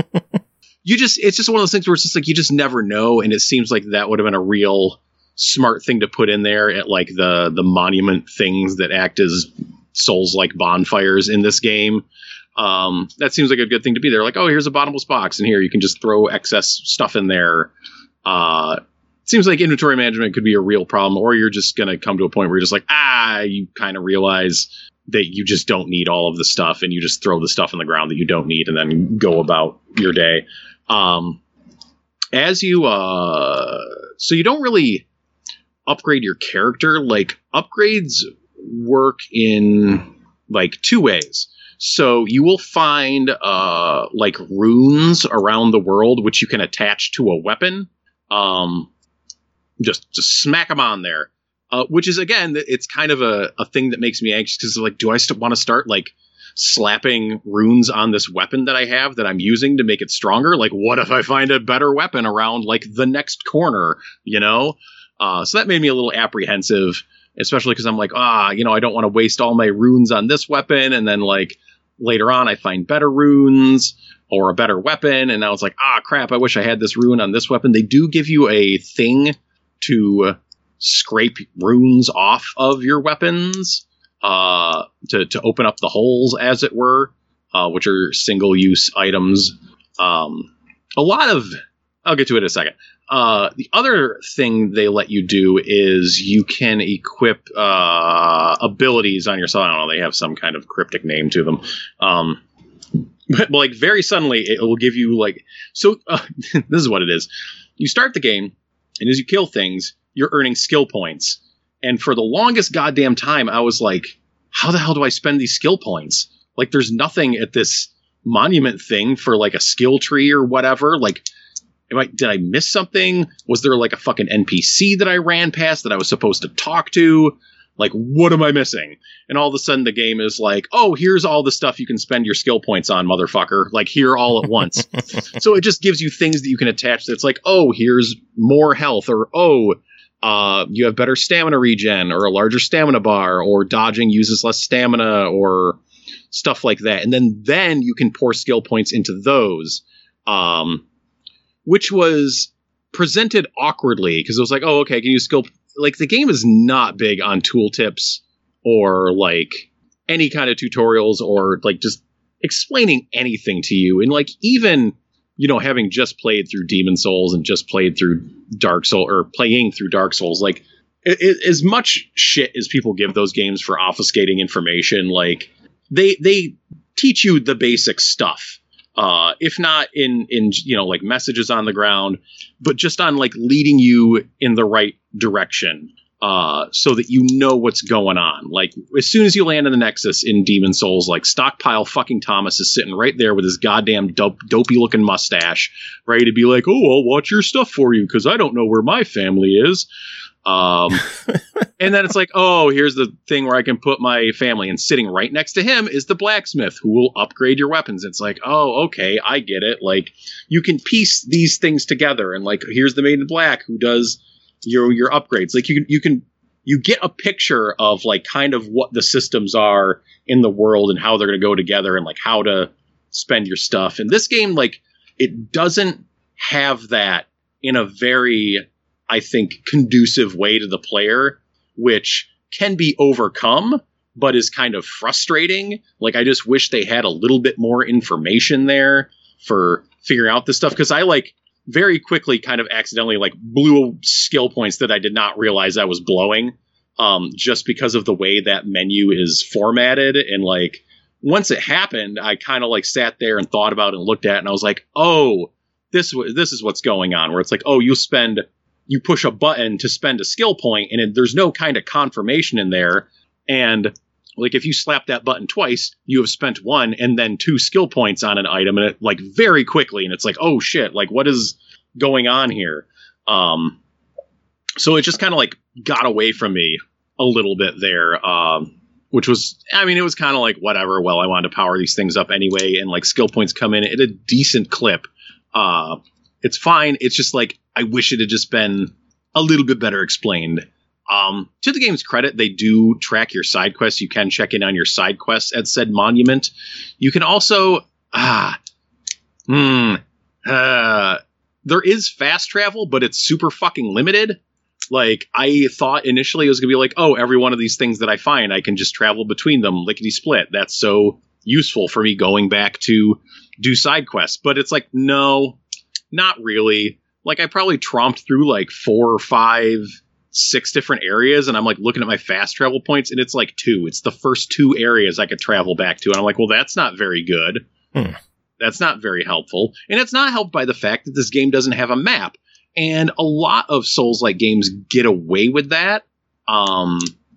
[SPEAKER 6] you just, it's just one of those things where it's just like, you just never know. And it seems like that would have been a real smart thing to put in there at like the, the monument things that act as souls like bonfires in this game. Um, that seems like a good thing to be there. Like, oh, here's a bottomless box, and here you can just throw excess stuff in there. Uh, it seems like inventory management could be a real problem, or you're just going to come to a point where you're just like, ah, you kind of realize that you just don't need all of the stuff, and you just throw the stuff on the ground that you don't need, and then go about your day. Um, as you, uh, so you don't really upgrade your character. Like, upgrades work in like two ways. So you will find uh, like runes around the world, which you can attach to a weapon. Um, just, just smack them on there, uh, which is, again, it's kind of a, a thing that makes me anxious because, like, do I st- want to start like slapping runes on this weapon that I have that I'm using to make it stronger? Like, what if I find a better weapon around like the next corner, you know? Uh, so that made me a little apprehensive, especially because I'm like, ah, you know, I don't want to waste all my runes on this weapon. And then like, later on, I find better runes or a better weapon, and I was like, ah, crap, I wish I had this rune on this weapon. They do give you a thing to scrape runes off of your weapons, uh, to, to open up the holes, as it were, uh, which are single-use items. Um, a lot of... I'll get to it in a second. Uh, the other thing they let you do is you can equip uh, abilities on yourself. I don't know. They have some kind of cryptic name to them. Um, but like very suddenly it will give you like, so uh, this is what it is. You start the game, and as you kill things, you're earning skill points. And for the longest goddamn time, I was like, how the hell do I spend these skill points? Like there's nothing at this monument thing for like a skill tree or whatever. Like, Am I, did I miss something? Was there like a fucking N P C that I ran past that I was supposed to talk to? Like, what am I missing? And all of a sudden the game is like, oh, here's all the stuff you can spend your skill points on, motherfucker. Like, here all at once. So it just gives you things that you can attach that's like, oh, here's more health, or oh, uh, you have better stamina regen, or a larger stamina bar, or dodging uses less stamina, or stuff like that. And then, then you can pour skill points into those. Um... Which was presented awkwardly because it was like, oh, okay, I can use skill. Like the game is not big on tooltips or like any kind of tutorials or like just explaining anything to you. And like even, you know, having just played through Demon Souls and just played through Dark Souls or playing through Dark Souls, like it, it, as much shit as people give those games for obfuscating information, like they they teach you the basic stuff. Uh, if not in, in, you know, like messages on the ground, but just on like leading you in the right direction, uh, so that you know what's going on. Like as soon as you land in the Nexus in Demon Souls, like Stockpile fucking Thomas is sitting right there with his goddamn dope, dopey looking mustache, ready to be like, oh, I'll watch your stuff for you because I don't know where my family is. Um, and then it's like, oh, here's the thing where I can put my family, and sitting right next to him is the blacksmith who will upgrade your weapons. It's like, oh, okay, I get it. Like you can piece these things together, and like, here's the Maid in Black who does your your upgrades. Like you can you can you get a picture of like kind of what the systems are in the world and how they're going to go together and like how to spend your stuff. And this game, like, it doesn't have that in a very, I think, conducive way to the player, which can be overcome, but is kind of frustrating. Like, I just wish they had a little bit more information there for figuring out this stuff. Because I, like, very quickly kind of accidentally, like, blew skill points that I did not realize I was blowing. Um, just because of the way that menu is formatted. And, like, once it happened, I kind of, like, sat there and thought about it and looked at it, and I was like, oh, this, this is what's going on. Where it's like, oh, you spend... you push a button to spend a skill point, and it, there's no kind of confirmation in there. And like, if you slap that button twice, you have spent one and then two skill points on an item, and it like very quickly. And it's like, oh shit, like what is going on here? Um, so it just kind of like got away from me a little bit there. Um, which was, I mean, it was kind of like, whatever. Well, I wanted to power these things up anyway. And like skill points come in at a decent clip. Uh, it's fine. It's just like, I wish it had just been a little bit better explained. Um, to the game's credit, they do track your side quests. You can check in on your side quests at said monument. You can also, ah, hmm, uh, there is fast travel, but it's super fucking limited. Like, I thought initially it was going to be like, oh, every one of these things that I find, I can just travel between them lickety split. That's so useful for me going back to do side quests. But it's like, no, not really. Like, I probably tromped through like four or five, six different areas, and I'm like looking at my fast travel points, and it's like two. It's the first two areas I could travel back to. And I'm like, well, that's not very good. Hmm. That's not very helpful. And it's not helped by the fact that this game doesn't have a map. And a lot of Souls-like games get away with that. Um,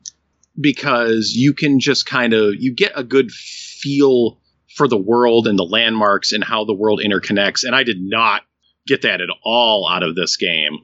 [SPEAKER 6] because you can just kind of, you get a good feel for the world and the landmarks and how the world interconnects. And I did not get that at all out of this game.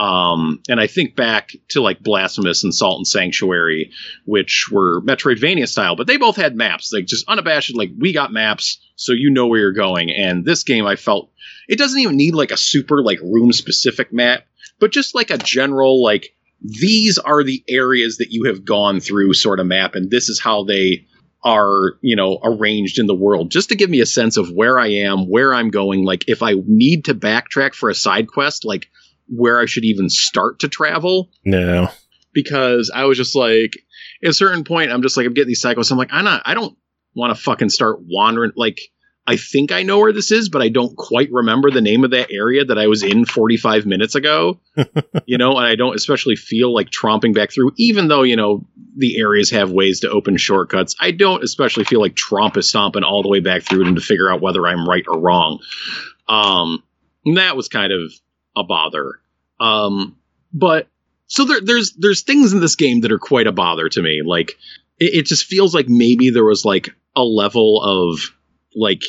[SPEAKER 6] Um, and I think back to like Blasphemous and Salt and Sanctuary, which were Metroidvania style, but they both had maps, like just unabashed, like we got maps, so you know where you're going. And this game, I felt it doesn't even need like a super like room specific map, but just like a general, like these are the areas that you have gone through sort of map. And this is how they are, you know, arranged in the world, just to give me a sense of where I am, where I'm going. Like if I need to backtrack for a side quest, like where I should even start to travel.
[SPEAKER 3] No,
[SPEAKER 6] because I was just like, at a certain point, I'm just like, I'm getting these side quests. I'm like, I'm not, I don't want to fucking start wandering. Like, I think I know where this is, but I don't quite remember the name of that area that I was in forty-five minutes ago, you know, and I don't especially feel like tromping back through, even though, you know, the areas have ways to open shortcuts. I don't especially feel like tromp is stomping all the way back through it and to figure out whether I'm right or wrong. Um, and that was kind of a bother. Um, but so there, there's, there's things in this game that are quite a bother to me. Like it, it just feels like maybe there was like a level of like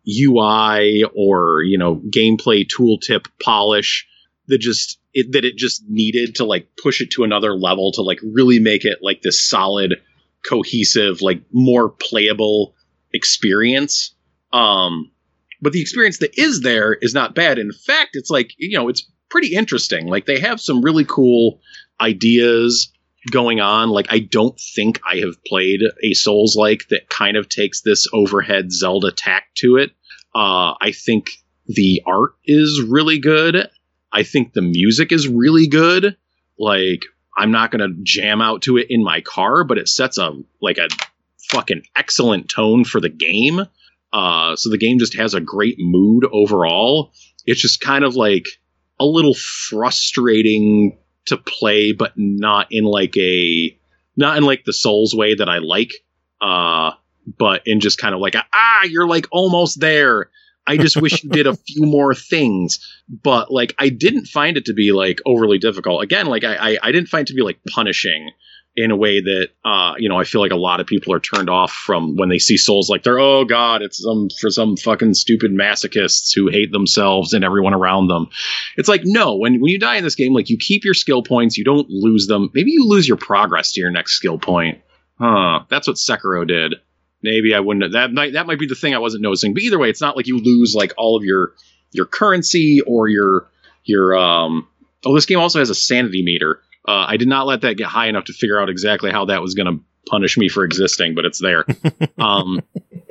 [SPEAKER 6] U I or, you know, gameplay tooltip polish that just, it, that it just needed to like push it to another level to like really make it like this solid, cohesive, like more playable experience. Um, But the experience that is there is not bad. In fact, it's like, you know, it's pretty interesting. Like they have some really cool ideas going on. Like I don't think I have played a Souls-like that kind of takes this overhead Zelda tack to it. Uh, I think the art is really good. I think the music is really good. Like I'm not going to jam out to it in my car, but it sets a like a fucking excellent tone for the game. Uh, so the game just has a great mood overall. It's just kind of like a little frustrating to play, but not in like a, not in like the Souls way that I like. Uh, but in just kind of like, a, ah, you're like almost there. I just wish you did a few more things, but like, I didn't find it to be like overly difficult. Again, like I, I, I didn't find it to be like punishing in a way that, uh, you know, I feel like a lot of people are turned off from when they see Souls like they're, oh God, it's some for some fucking stupid masochists who hate themselves and everyone around them. It's like, no, when, when you die in this game, like you keep your skill points, you don't lose them. Maybe you lose your progress to your next skill point. Huh. That's what Sekiro did. Maybe I wouldn't, that might, that might be the thing I wasn't noticing, but either way, it's not like you lose like all of your, your currency or your, your, um, Oh, this game also has a sanity meter. Uh, I did not let that get high enough to figure out exactly how that was going to punish me for existing, but it's there. um,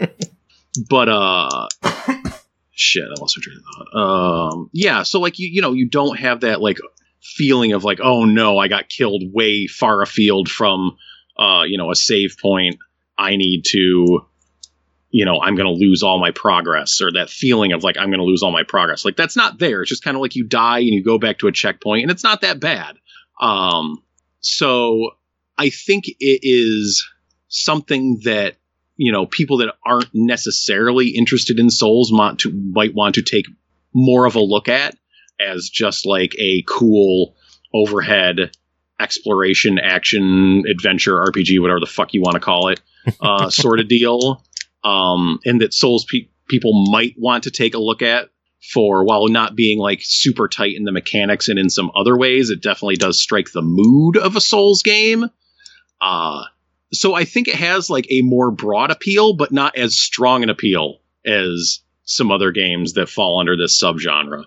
[SPEAKER 6] but uh, shit, I lost my train of thought. Um, yeah, so like you, you know, you don't have that like feeling of like, oh no, I got killed way far afield from, uh, you know, a save point. I need to, you know, I'm going to lose all my progress, or that feeling of like I'm going to lose all my progress. Like that's not there. It's just kind of like you die and you go back to a checkpoint, and it's not that bad. Um, so I think it is something that, you know, people that aren't necessarily interested in Souls want to, might want to take more of a look at as just like a cool overhead exploration, action, adventure, R P G, whatever the fuck you want to call it, uh, sort of deal. Um, and that Souls pe- people might want to take a look at. For while not being like super tight in the mechanics and in some other ways, it definitely does strike the mood of a Souls game. Uh, so I think it has like a more broad appeal, but not as strong an appeal as some other games that fall under this subgenre.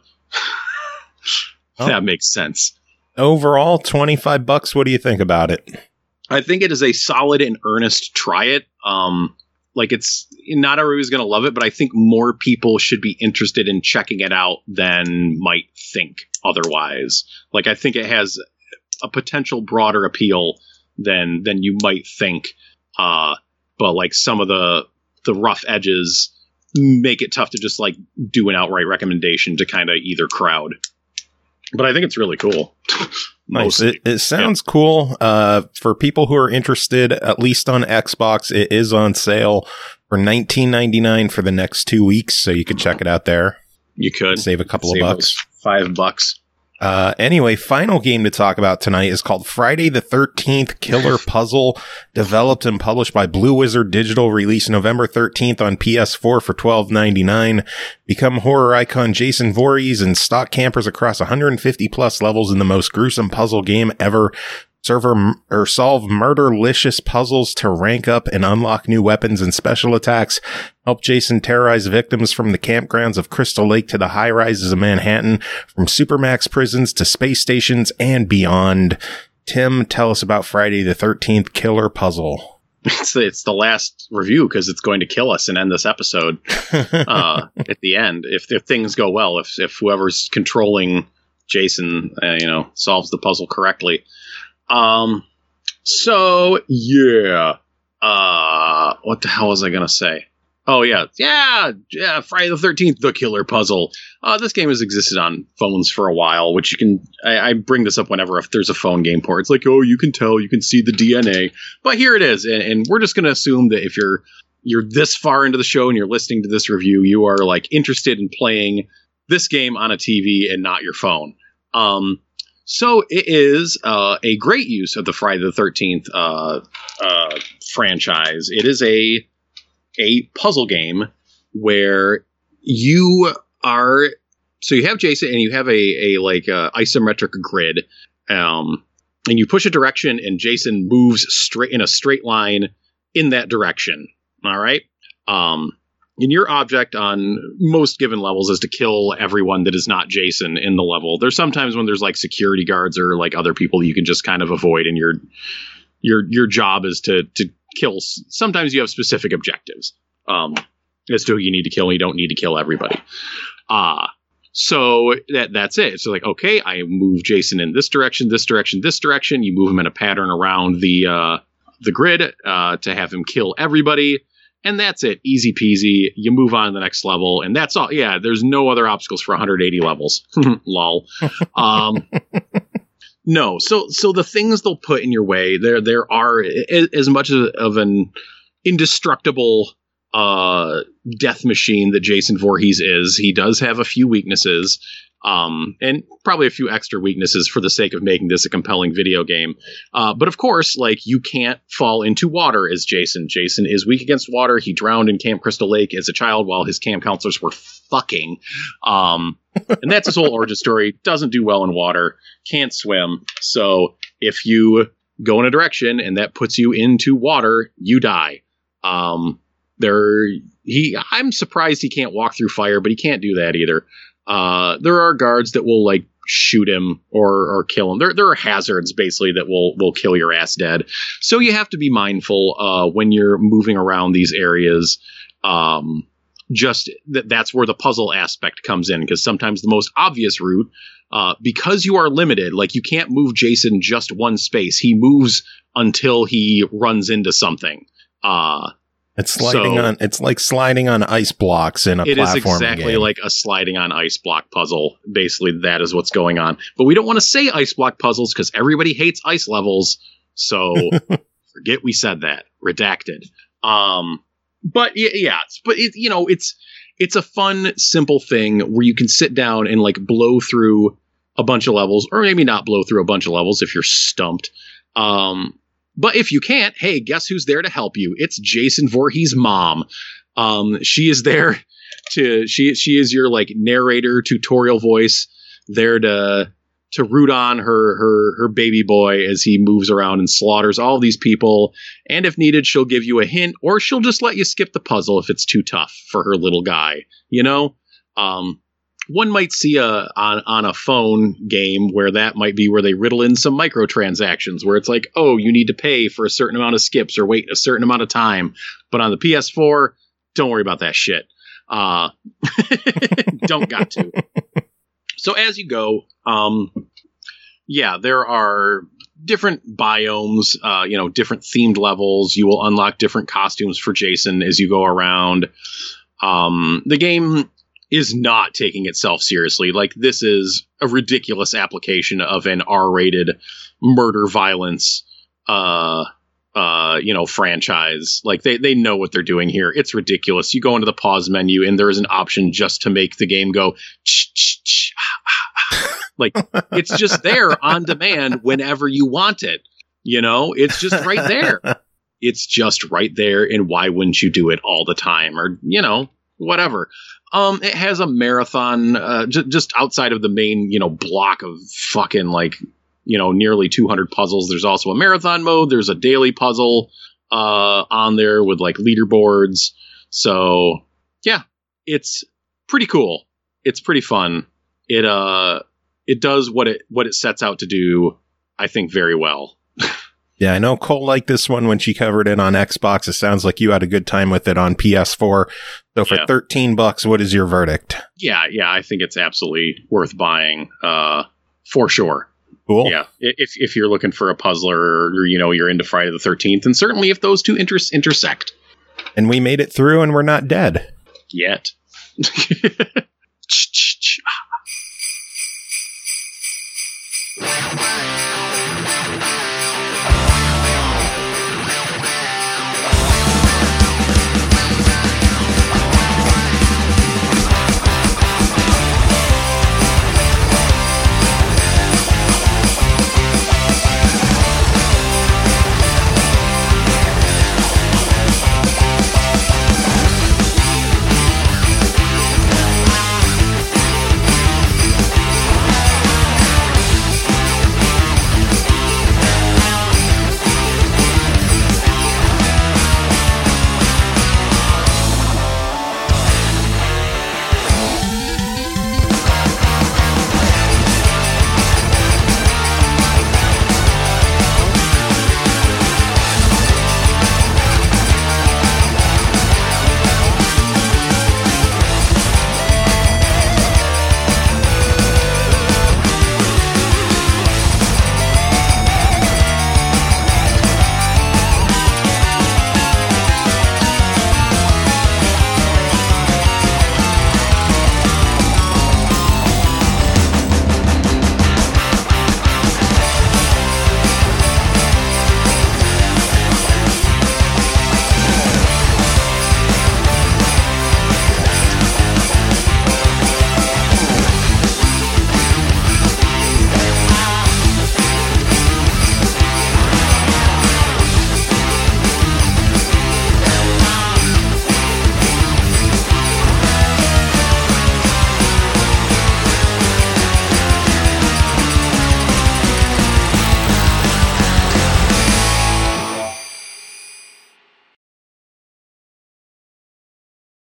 [SPEAKER 6] Oh. That makes sense.
[SPEAKER 3] Overall, twenty-five bucks. What do you think about it?
[SPEAKER 6] I think it is a solid and earnest try it. Um, Like it's not everybody's going to love it, but I think more people should be interested in checking it out than might think otherwise. Like I think it has a potential broader appeal than than you might think. Uh, but like some of the the rough edges make it tough to just like do an outright recommendation to kind of either crowd. But I think it's really cool.
[SPEAKER 3] Nice. It, it sounds yeah. cool. Uh, for people who are interested, at least on Xbox, it is on sale for nineteen ninety-nine for the next two weeks. So you could check it out there.
[SPEAKER 6] You could
[SPEAKER 3] save a couple
[SPEAKER 6] save
[SPEAKER 3] of bucks.
[SPEAKER 6] Five bucks.
[SPEAKER 3] Uh, anyway, final game to talk about tonight is called Friday the thirteenth Killer Puzzle, developed and published by Blue Wizard Digital, released November thirteenth on P S four for twelve ninety-nine. Become horror icon Jason Voorhees and stalk campers across one hundred fifty plus levels in the most gruesome puzzle game ever. Server m- or solve murderlicious puzzles to rank up and unlock new weapons and special attacks. Help Jason terrorize victims from the campgrounds of Crystal Lake to the high rises of Manhattan, from supermax prisons to space stations and beyond. Tim, tell us about Friday the thirteenth Killer Puzzle.
[SPEAKER 6] It's the, it's the last review because it's going to kill us and end this episode uh, at the end. If, if things go well, if if whoever's controlling Jason, uh, you know, solves the puzzle correctly. Um, so yeah, uh, what the hell was I going to say? Oh yeah. Yeah. Yeah. Friday the thirteenth, the Killer Puzzle. Uh, this game has existed on phones for a while, which you can, I, I bring this up whenever if there's a phone game port. It's like, oh, you can tell, you can see the D N A, but here it is. And, and we're just going to assume that if you're, you're this far into the show and you're listening to this review, you are like interested in playing this game on a T V and not your phone. Um, So it is uh, a great use of the Friday the thirteenth uh, uh, franchise. It is a a puzzle game where you are so you have Jason and you have a a like a isometric grid, um, and you push a direction and Jason moves straight in a straight line in that direction. All right. Um, And your object on most given levels is to kill everyone that is not Jason in the level. There's sometimes when there's like security guards or like other people you can just kind of avoid, and your your your job is to to kill. Sometimes you have specific objectives um, as to who you need to kill, and you don't need to kill everybody. Uh so that that's it. So like, okay, I move Jason in this direction, this direction, this direction. You move him in a pattern around the uh, the grid uh, to have him kill everybody. And that's it. Easy peasy. You move on to the next level. And that's all. Yeah, there's no other obstacles for one hundred eighty levels. Lol. Um, no. So so the things they'll put in your way, there there are, as much of an indestructible uh, death machine that Jason Voorhees is, he does have a few weaknesses. Um, and probably a few extra weaknesses for the sake of making this a compelling video game. Uh, but of course, like, you can't fall into water as Jason. Jason is weak against water. He drowned in Camp Crystal Lake as a child while his camp counselors were fucking. Um, and that's his whole origin story. Doesn't do well in water. Can't swim. So if you go in a direction and that puts you into water, you die. Um, there, he, I'm surprised he can't walk through fire, but he can't do that either. Uh, there are guards that will like shoot him or or kill him. There there are hazards basically that will will kill your ass dead. So you have to be mindful uh, when you're moving around these areas. Um, just that that's where the puzzle aspect comes in, because sometimes the most obvious route, uh, because you are limited, like you can't move Jason just one space. He moves until he runs into something. Uh,
[SPEAKER 3] It's sliding
[SPEAKER 6] So-
[SPEAKER 3] on. It's like sliding on ice blocks in a
[SPEAKER 6] It is
[SPEAKER 3] platform
[SPEAKER 6] exactly
[SPEAKER 3] game.
[SPEAKER 6] like a sliding on ice block puzzle. Basically, that is what's going on. But we don't want to say ice block puzzles because everybody hates ice levels. So forget we said that. Redacted. Um, but y- yeah, it's, but it, you know, it's it's a fun, simple thing where you can sit down and like blow through a bunch of levels, or maybe not blow through a bunch of levels if you're stumped. Um, But if you can't, hey, guess who's there to help you? It's Jason Voorhees' mom. Um, she is there to she she is your like narrator tutorial voice, there to to root on her her her baby boy as he moves around and slaughters all these people. And if needed, she'll give you a hint, or she'll just let you skip the puzzle if it's too tough for her little guy. You know, um, one might see a on on a phone game where that might be where they riddle in some microtransactions where it's like, oh, you need to pay for a certain amount of skips or wait a certain amount of time. But on the P S four, don't worry about that shit. Uh, don't got to. So as you go, um, yeah, there are different biomes, uh, you know, different themed levels. You will unlock different costumes for Jason as you go around. Um, the game is not taking itself seriously. Like, this is a ridiculous application of an R-rated murder violence, uh, uh, you know, franchise. Like, they, they know what they're doing here. It's ridiculous. You go into the pause menu and there is an option just to make the game go, ch, ch, ch, ah, ah, ah. Like, it's just there on demand whenever you want it. You know, it's just right there. It's just right there. And why wouldn't you do it all the time? Or, you know, whatever. Um, it has a marathon, uh, j- just outside of the main, you know, block of fucking like, you know, nearly two hundred puzzles. There's also a marathon mode. There's a daily puzzle, uh, on there with like leaderboards. So yeah, it's pretty cool. It's pretty fun. It, uh, it does what it, what it sets out to do, I think, very well.
[SPEAKER 3] Yeah, I know Cole liked this one when she covered it on Xbox. It sounds like you had a good time with it on P S four. So for
[SPEAKER 6] Yeah.
[SPEAKER 3] thirteen bucks, what is your verdict?
[SPEAKER 6] Yeah. Yeah. I think it's absolutely worth buying, uh, for sure.
[SPEAKER 3] Cool.
[SPEAKER 6] Yeah, i- if if you're looking for a puzzler, or you know you're into Friday the thirteenth, and certainly if those two interests intersect.
[SPEAKER 3] And we made it through and we're not dead.
[SPEAKER 6] Yet.